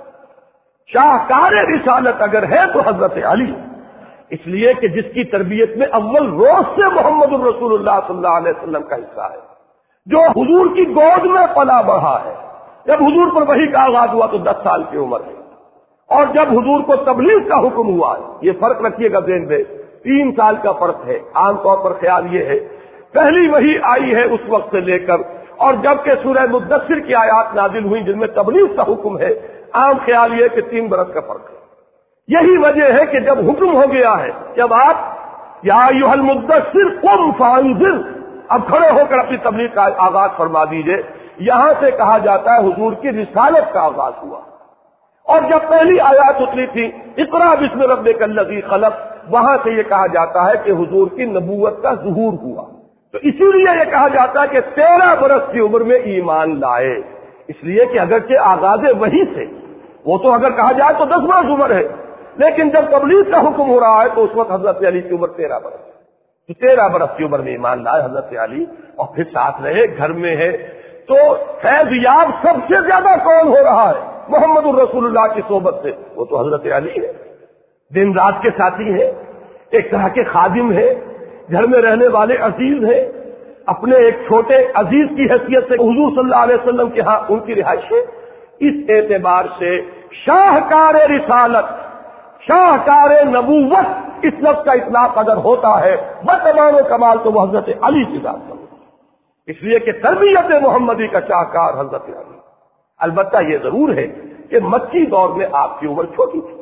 شاہکار رسالت اگر ہے تو حضرت علی، اس لیے کہ جس کی تربیت میں اول روز سے محمد الرسول اللہ صلی اللہ علیہ وسلم کا حصہ ہے، جو حضور کی گود میں پلا بڑھا ہے. جب حضور پر وحی کا آغاز ہوا تو دس سال کی عمر ہے، اور جب حضور کو تبلیغ کا حکم ہوا ہے، یہ فرق رکھیے گا ذہن میں، تین سال کا فرق ہے. عام طور پر خیال یہ ہے پہلی وحی آئی ہے اس وقت سے لے کر، اور جب کہ سورہ مدثر کی آیات نازل ہوئی جن میں تبلیغ کا حکم ہے، عام خیال یہ کہ تین برس کا فرق ہے. یہی وجہ ہے کہ جب حکم ہو گیا ہے، جب آپ یا ایھا المدثر قم فانذر، اب کھڑے ہو کر اپنی تبلیغ کا آغاز فرما دیجئے، یہاں سے کہا جاتا ہے حضور کی رسالت کا آغاز ہوا. اور جب پہلی آیات اتری تھی اقرا بسم ربک الذی خلق، وہاں سے یہ کہا جاتا ہے کہ حضور کی نبوت کا ظہور ہوا. تو اسی لیے یہ کہا جاتا ہے کہ تیرہ برس کی عمر میں ایمان لائے، اس لیے کہ اگرچہ آغاز وحی سے وہ تو اگر کہا جائے تو دس برس عمر ہے، لیکن جب تبلیغ کا حکم ہو رہا ہے تو اس وقت حضرت علی کی عمر تیرہ برس ہے. تو تیرہ برس کی عمر میں ایمان لائے حضرت علی، اور پھر ساتھ رہے، گھر میں ہے. تو فیض یاب سب سے زیادہ کون ہو رہا ہے محمد الرسول اللہ کی صحبت سے؟ وہ تو حضرت علی ہے. دن رات کے ساتھی ہیں، ایک طرح کے خادم ہیں، گھر میں رہنے والے عزیز ہیں. اپنے ایک چھوٹے عزیز کی حیثیت سے حضور صلی اللہ علیہ وسلم کے ہاں ان کی رہائش ہے. اس اعتبار سے شاہکار رسالت، شاہکار نبوت، اس لفظ کا اطلاق اگر ہوتا ہے بتمام و کمال تو وہ حضرت علی کی ذات ہے. اس لیے کہ تربیت محمدی کا شاہکار حضرت علی. البتہ یہ ضرور ہے کہ مکی دور میں آپ کی عمر چھوٹی تھی.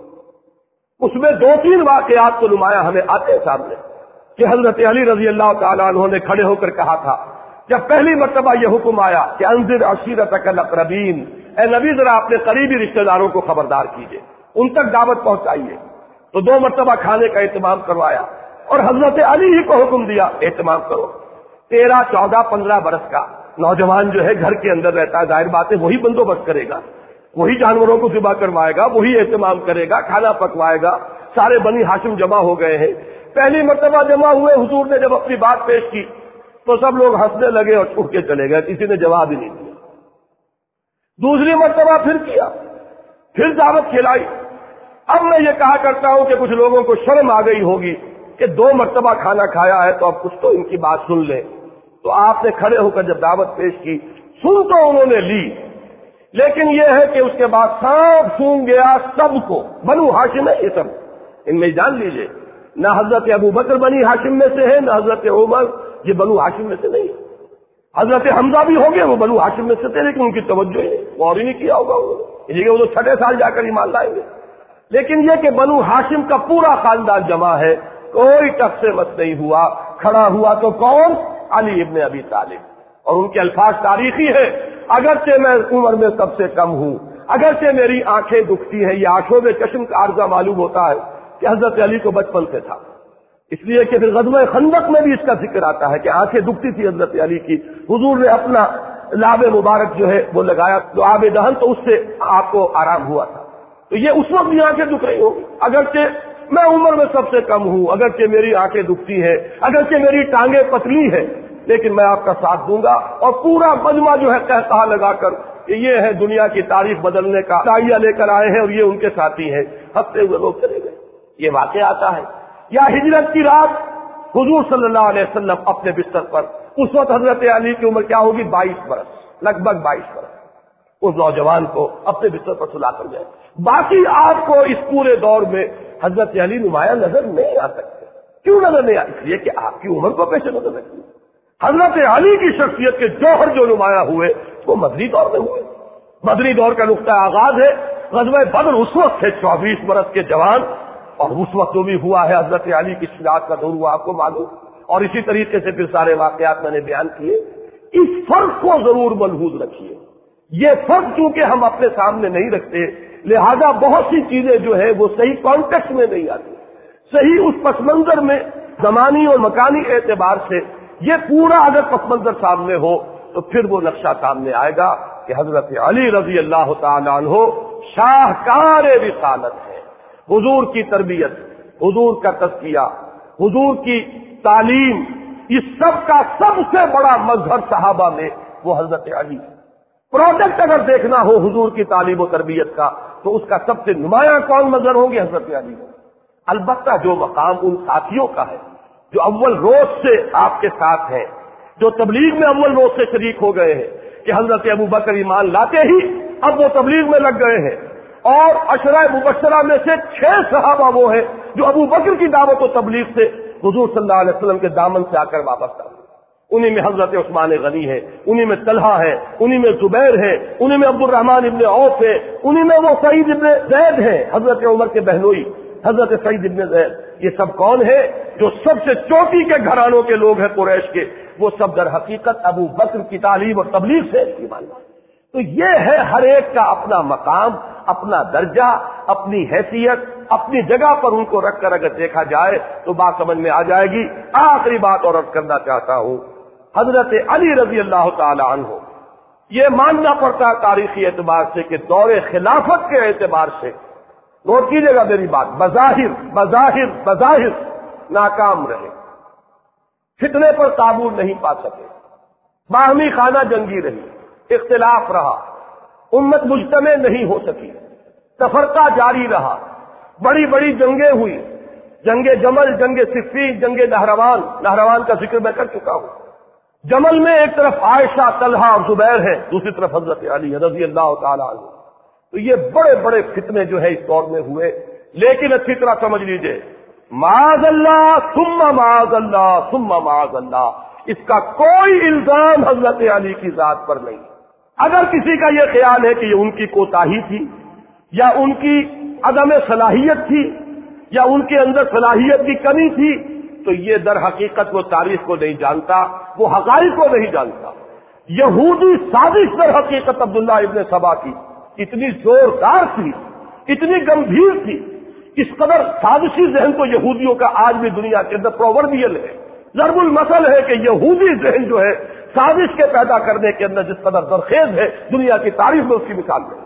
اس میں دو تین واقعات تو نمایاں ہمیں آتے ہیں سامنے کہ حضرت علی رضی اللہ تعالیٰ عنہ نے کھڑے ہو کر کہا تھا جب پہلی مرتبہ یہ حکم آیا کہ انذر عشیرتک الاقربین، اے نبی ذرا اپنے قریبی رشتہ داروں کو خبردار کیجیے، ان تک دعوت پہنچائیے. تو دو مرتبہ کھانے کا اہتمام کروایا اور حضرت علی ہی کو حکم دیا اہتمام کرو. تیرہ چودہ پندرہ برس کا نوجوان جو ہے گھر کے اندر رہتا ہے، ظاہر بات ہے وہی بندوبست کرے گا، وہی جانوروں کو ذبح کروائے گا، وہی اہتمام کرے گا، کھانا پکوائے گا. سارے بنی ہاشم جمع ہو گئے ہیں. پہلی مرتبہ جمع ہوئے، حضور نے جب اپنی بات پیش کی تو سب لوگ ہنسنے لگے اور چھوٹ کے چلے گئے، کسی نے جواب ہی نہیں دیا. دوسری مرتبہ پھر کیا، پھر دعوت کھلائی. اب میں یہ کہا کرتا ہوں کہ کچھ لوگوں کو شرم آ گئی ہوگی کہ دو مرتبہ کھانا کھایا ہے تو اب کچھ تو ان کی بات سن لیں. تو آپ نے کھڑے ہو کر جب دعوت پیش کی، سن تو انہوں نے لی، لیکن یہ ہے کہ اس کے بعد سانپ سون گیا سب کو. بنو ہاشم ہے یہ سب، ان میں جان لیجئے نہ حضرت ابو بکر بنی ہاشم میں سے ہے، نہ حضرت عمر یہ بنو ہاشم میں سے نہیں. حضرت حمزہ بھی ہو گئے، وہ بنو ہاشم میں سے تھے لیکن ان کی توجہ ہی وہ اور ہی نہیں کیا ہوگا انہوں نے، یہ کہ وہ تو چھٹے سال جا کر ایمان لائیں گے. لیکن یہ کہ بنو ہاشم کا پورا خاندان جمع ہے، کوئی ٹک سے مت نہیں ہوا. کھڑا ہوا تو کون؟ علی ابن ابی طالب. اور ان کے الفاظ تاریخی ہیں، اگرچہ میں عمر میں سب سے کم ہوں، اگرچہ میری آنکھیں دکھتی ہیں. یہ آنکھوں میں چشم کا عارضہ معلوم ہوتا ہے کہ حضرت علی کو بچپن سے تھا، اس لیے کہ پھر غزوہ خندق میں بھی اس کا ذکر آتا ہے کہ آنکھیں دکھتی تھی حضرت علی کی. حضور نے اپنا لاب مبارک جو ہے وہ لگایا تو آب دہن، تو اس سے آپ کو آرام ہوا تھا. تو یہ اس وقت بھی آنکھیں دکھ رہی ہوگی، اگرچہ میں عمر میں سب سے کم ہوں، اگرچہ میری آنکھیں دکھتی ہیں، اگرچہ میری ٹانگیں پتلی ہیں، لیکن میں آپ کا ساتھ دوں گا. اور پورا مجمع جو ہے کہتا لگا کر کہ یہ ہے دنیا کی تاریخ بدلنے کا داعیہ لے کر آئے ہیں اور یہ ان کے ساتھی ہیں. ہنستے ہوئے لوگ چلے گئے. یہ واقعہ آتا ہے. یا ہجرت کی رات حضور صلی اللہ علیہ وسلم اپنے بستر پر، اس وقت حضرت علی کی عمر کیا ہوگی؟ بائیس برس، لگ بھگ بائیس برس. اس نوجوان کو اپنے بستر پر سلا کر گئے. باقی آپ کو اس پورے دور میں حضرت علی نمایاں نظر نہیں آ سکتے. کیوں نظر نہیں آ؟ اس لیے کہ آپ کی عمر کو پیش نظر رکھیے. حضرت علی کی شخصیت کے جوہر جو نمایاں ہوئے وہ مدنی دور میں ہوئے. مدنی دور کا نقطہ آغاز ہے غزوہ بدر. اس وقت تھے چوبیس برس کے جوان, اور اس وقت جو بھی ہوا ہے حضرت علی کی شجاعت کا دور ہوا آپ کو معلوم, اور اسی طریقے سے پھر سارے واقعات میں نے بیان کیے. اس فرق کو ضرور ملحوظ رکھیے. یہ فرق چونکہ ہم اپنے سامنے نہیں رکھتے, لہذا بہت سی چیزیں جو ہے وہ صحیح کانٹیکسٹ میں نہیں آتی, صحیح اس پس منظر میں زمانی اور مکانی اعتبار سے یہ پورا اگر پس منظر سامنے ہو تو پھر وہ نقشہ سامنے آئے گا کہ حضرت علی رضی اللہ تعالیٰ عنہ شاہکار رسالت ہے. حضور کی تربیت, حضور کا تزکیہ, حضور کی تعلیم, اس سب کا سب سے بڑا مظہر صحابہ میں وہ حضرت علی. پروڈکٹ اگر دیکھنا ہو حضور کی تعلیم و تربیت کا تو اس کا سب سے نمایاں کون مظہر ہوں گے؟ حضرت علی. البتہ جو مقام ان ساتھیوں کا ہے جو اول روز سے آپ کے ساتھ ہیں, جو تبلیغ میں اول روز سے شریک ہو گئے ہیں کہ حضرت ابو بکر ایمان لاتے ہی اب وہ تبلیغ میں لگ گئے ہیں, اور عشرہ مبشرہ میں سے چھ صحابہ وہ ہیں جو ابو بکر کی دعوت و تبلیغ سے حضور صلی اللہ علیہ وسلم کے دامن سے آ کر واپس آئے. انہی میں حضرت عثمان غنی ہے, انہی میں طلحہ ہے, انہی میں زبیر ہے, انہی میں عبد الرحمن ابن عوف ہے, انہی میں وہ سعید ابن زید ہے, حضرت عمر کے بہنوئی حضرت سعید ابن زید. یہ سب کون ہے؟ جو سب سے چوٹی کے گھرانوں کے لوگ ہیں قریش کے, وہ سب در حقیقت ابو بکر کی تعلیم اور تبلیغ سے ایمان لائے. تو یہ ہے ہر ایک کا اپنا مقام, اپنا درجہ, اپنی حیثیت, اپنی جگہ پر ان کو رکھ کر اگر دیکھا جائے تو بات سمجھ میں آ جائے گی. آخری بات اور عرض کرنا چاہتا ہوں, حضرت علی رضی اللہ تعالی عنہ یہ ماننا پڑتا ہے تاریخی اعتبار سے کہ دور خلافت کے اعتبار سے, نوٹ کیجیے گا میری بات, بظاہر بظاہر بظاہر ناکام رہے, فتنے پر قابو نہیں پا سکے, باہمی خانہ جنگی رہی, اختلاف رہا, امت مجتمع نہیں ہو سکی, تفرقہ جاری رہا, بڑی بڑی جنگیں ہوئی, جنگ جمل, جنگ صفین, جنگ نہروان. نہروان کا ذکر میں کر چکا ہوں. جمل میں ایک طرف عائشہ, طلحہ اور زبیر ہے, دوسری طرف حضرت علی رضی اللہ تعالی عنہ. تو یہ بڑے بڑے فتنے جو ہے اس دور میں ہوئے, لیکن اچھی طرح سمجھ لیجئے, معاذ اللہ ثم معاذ اللہ ثم معاذ اللہ, اس کا کوئی الزام حضرت علی کی ذات پر نہیں. اگر کسی کا یہ خیال ہے کہ یہ ان کی کوتاہی تھی یا ان کی عدم صلاحیت تھی یا ان کے اندر صلاحیت کی کمی تھی, تو یہ در حقیقت وہ تاریخ کو نہیں جانتا, وہ حقائق کو نہیں جانتا. یہودی سازش در حقیقت عبداللہ ابن سبا کی اتنی زوردار تھی, اتنی گمبھیر تھی, اس قدر سازشی ذہن تو یہودیوں کا آج بھی دنیا کے اندر پرووربیل ہے, ضرب المثل ہے کہ یہودی ذہن جو ہے سازش کے پیدا کرنے کے اندر جس قدر زرخیز ہے, دنیا کی تاریخ میں اس کی مثال نہیں.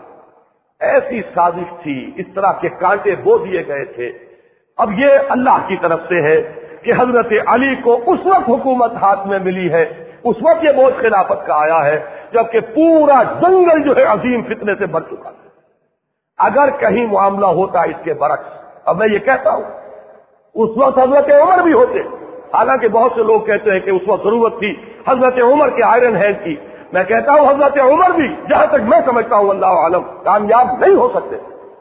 ایسی سازش تھی, اس طرح کے کانٹے بو دیے گئے تھے. اب یہ اللہ کی طرف سے ہے کہ حضرت علی کو اس وقت حکومت ہاتھ میں ملی ہے, اس وقت یہ بوجھ خلافت کا آیا ہے جبکہ پورا جنگل جو ہے عظیم فتنے سے بھر چکا ہے. اگر کہیں معاملہ ہوتا اس کے برعکس, اب میں یہ کہتا ہوں اس وقت حضرت عمر بھی ہوتے, حالانکہ بہت سے لوگ کہتے ہیں کہ اس وقت ضرورت تھی حضرت عمر کے آئرن ہینڈ کی. میں کہتا ہوں حضرت عمر بھی جہاں تک میں سمجھتا ہوں اللہ عالم کامیاب نہیں ہو سکتے.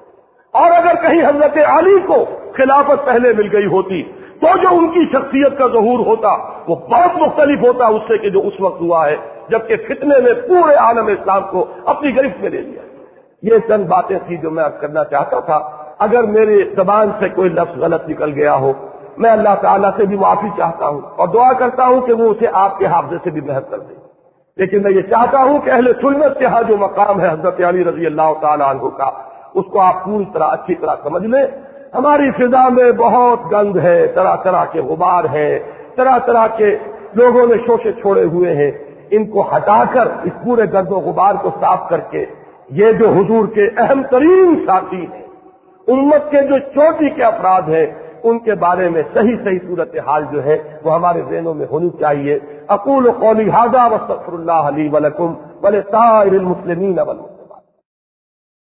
اور اگر کہیں حضرت علی کو خلافت پہلے مل گئی ہوتی تو جو ان کی شخصیت کا ظہور ہوتا وہ بہت مختلف ہوتا اس سے کہ جو اس وقت ہوا ہے, جبکہ فتنے میں پورے عالم اسلام کو اپنی گرفت میں لے لیا. یہ چند باتیں تھی جو میں اب کرنا چاہتا تھا. اگر میری زبان سے کوئی لفظ غلط نکل گیا ہو, میں اللہ تعالیٰ سے بھی معافی چاہتا ہوں اور دعا کرتا ہوں کہ وہ اسے آپ کے حافظے سے بھی محفوظ کر دے. لیکن میں یہ چاہتا ہوں کہ اہل سنت کے ہاں جو مقام ہے حضرت علی رضی اللہ تعالیٰ عنہ کا, اس کو آپ پوری طرح اچھی طرح سمجھ لیں. ہماری فضا میں بہت گند ہے, طرح طرح کے غبار ہے, طرح طرح کے لوگوں نے شوشے چھوڑے ہوئے ہیں. ان کو ہٹا کر اس پورے گرد و غبار کو صاف کر کے یہ جو حضور کے اہم ترین ساتھی ہیں, امت کے جو چوٹی کے افراد ہیں, ان کے بارے میں صحیح صحیح صورتحال جو ہے وہ ہمارے ذہنوں میں ہونی چاہیے. اقول قولی ھذا واستغفر اللہ لی ولکم ولسائر المسلمین والمسلمات.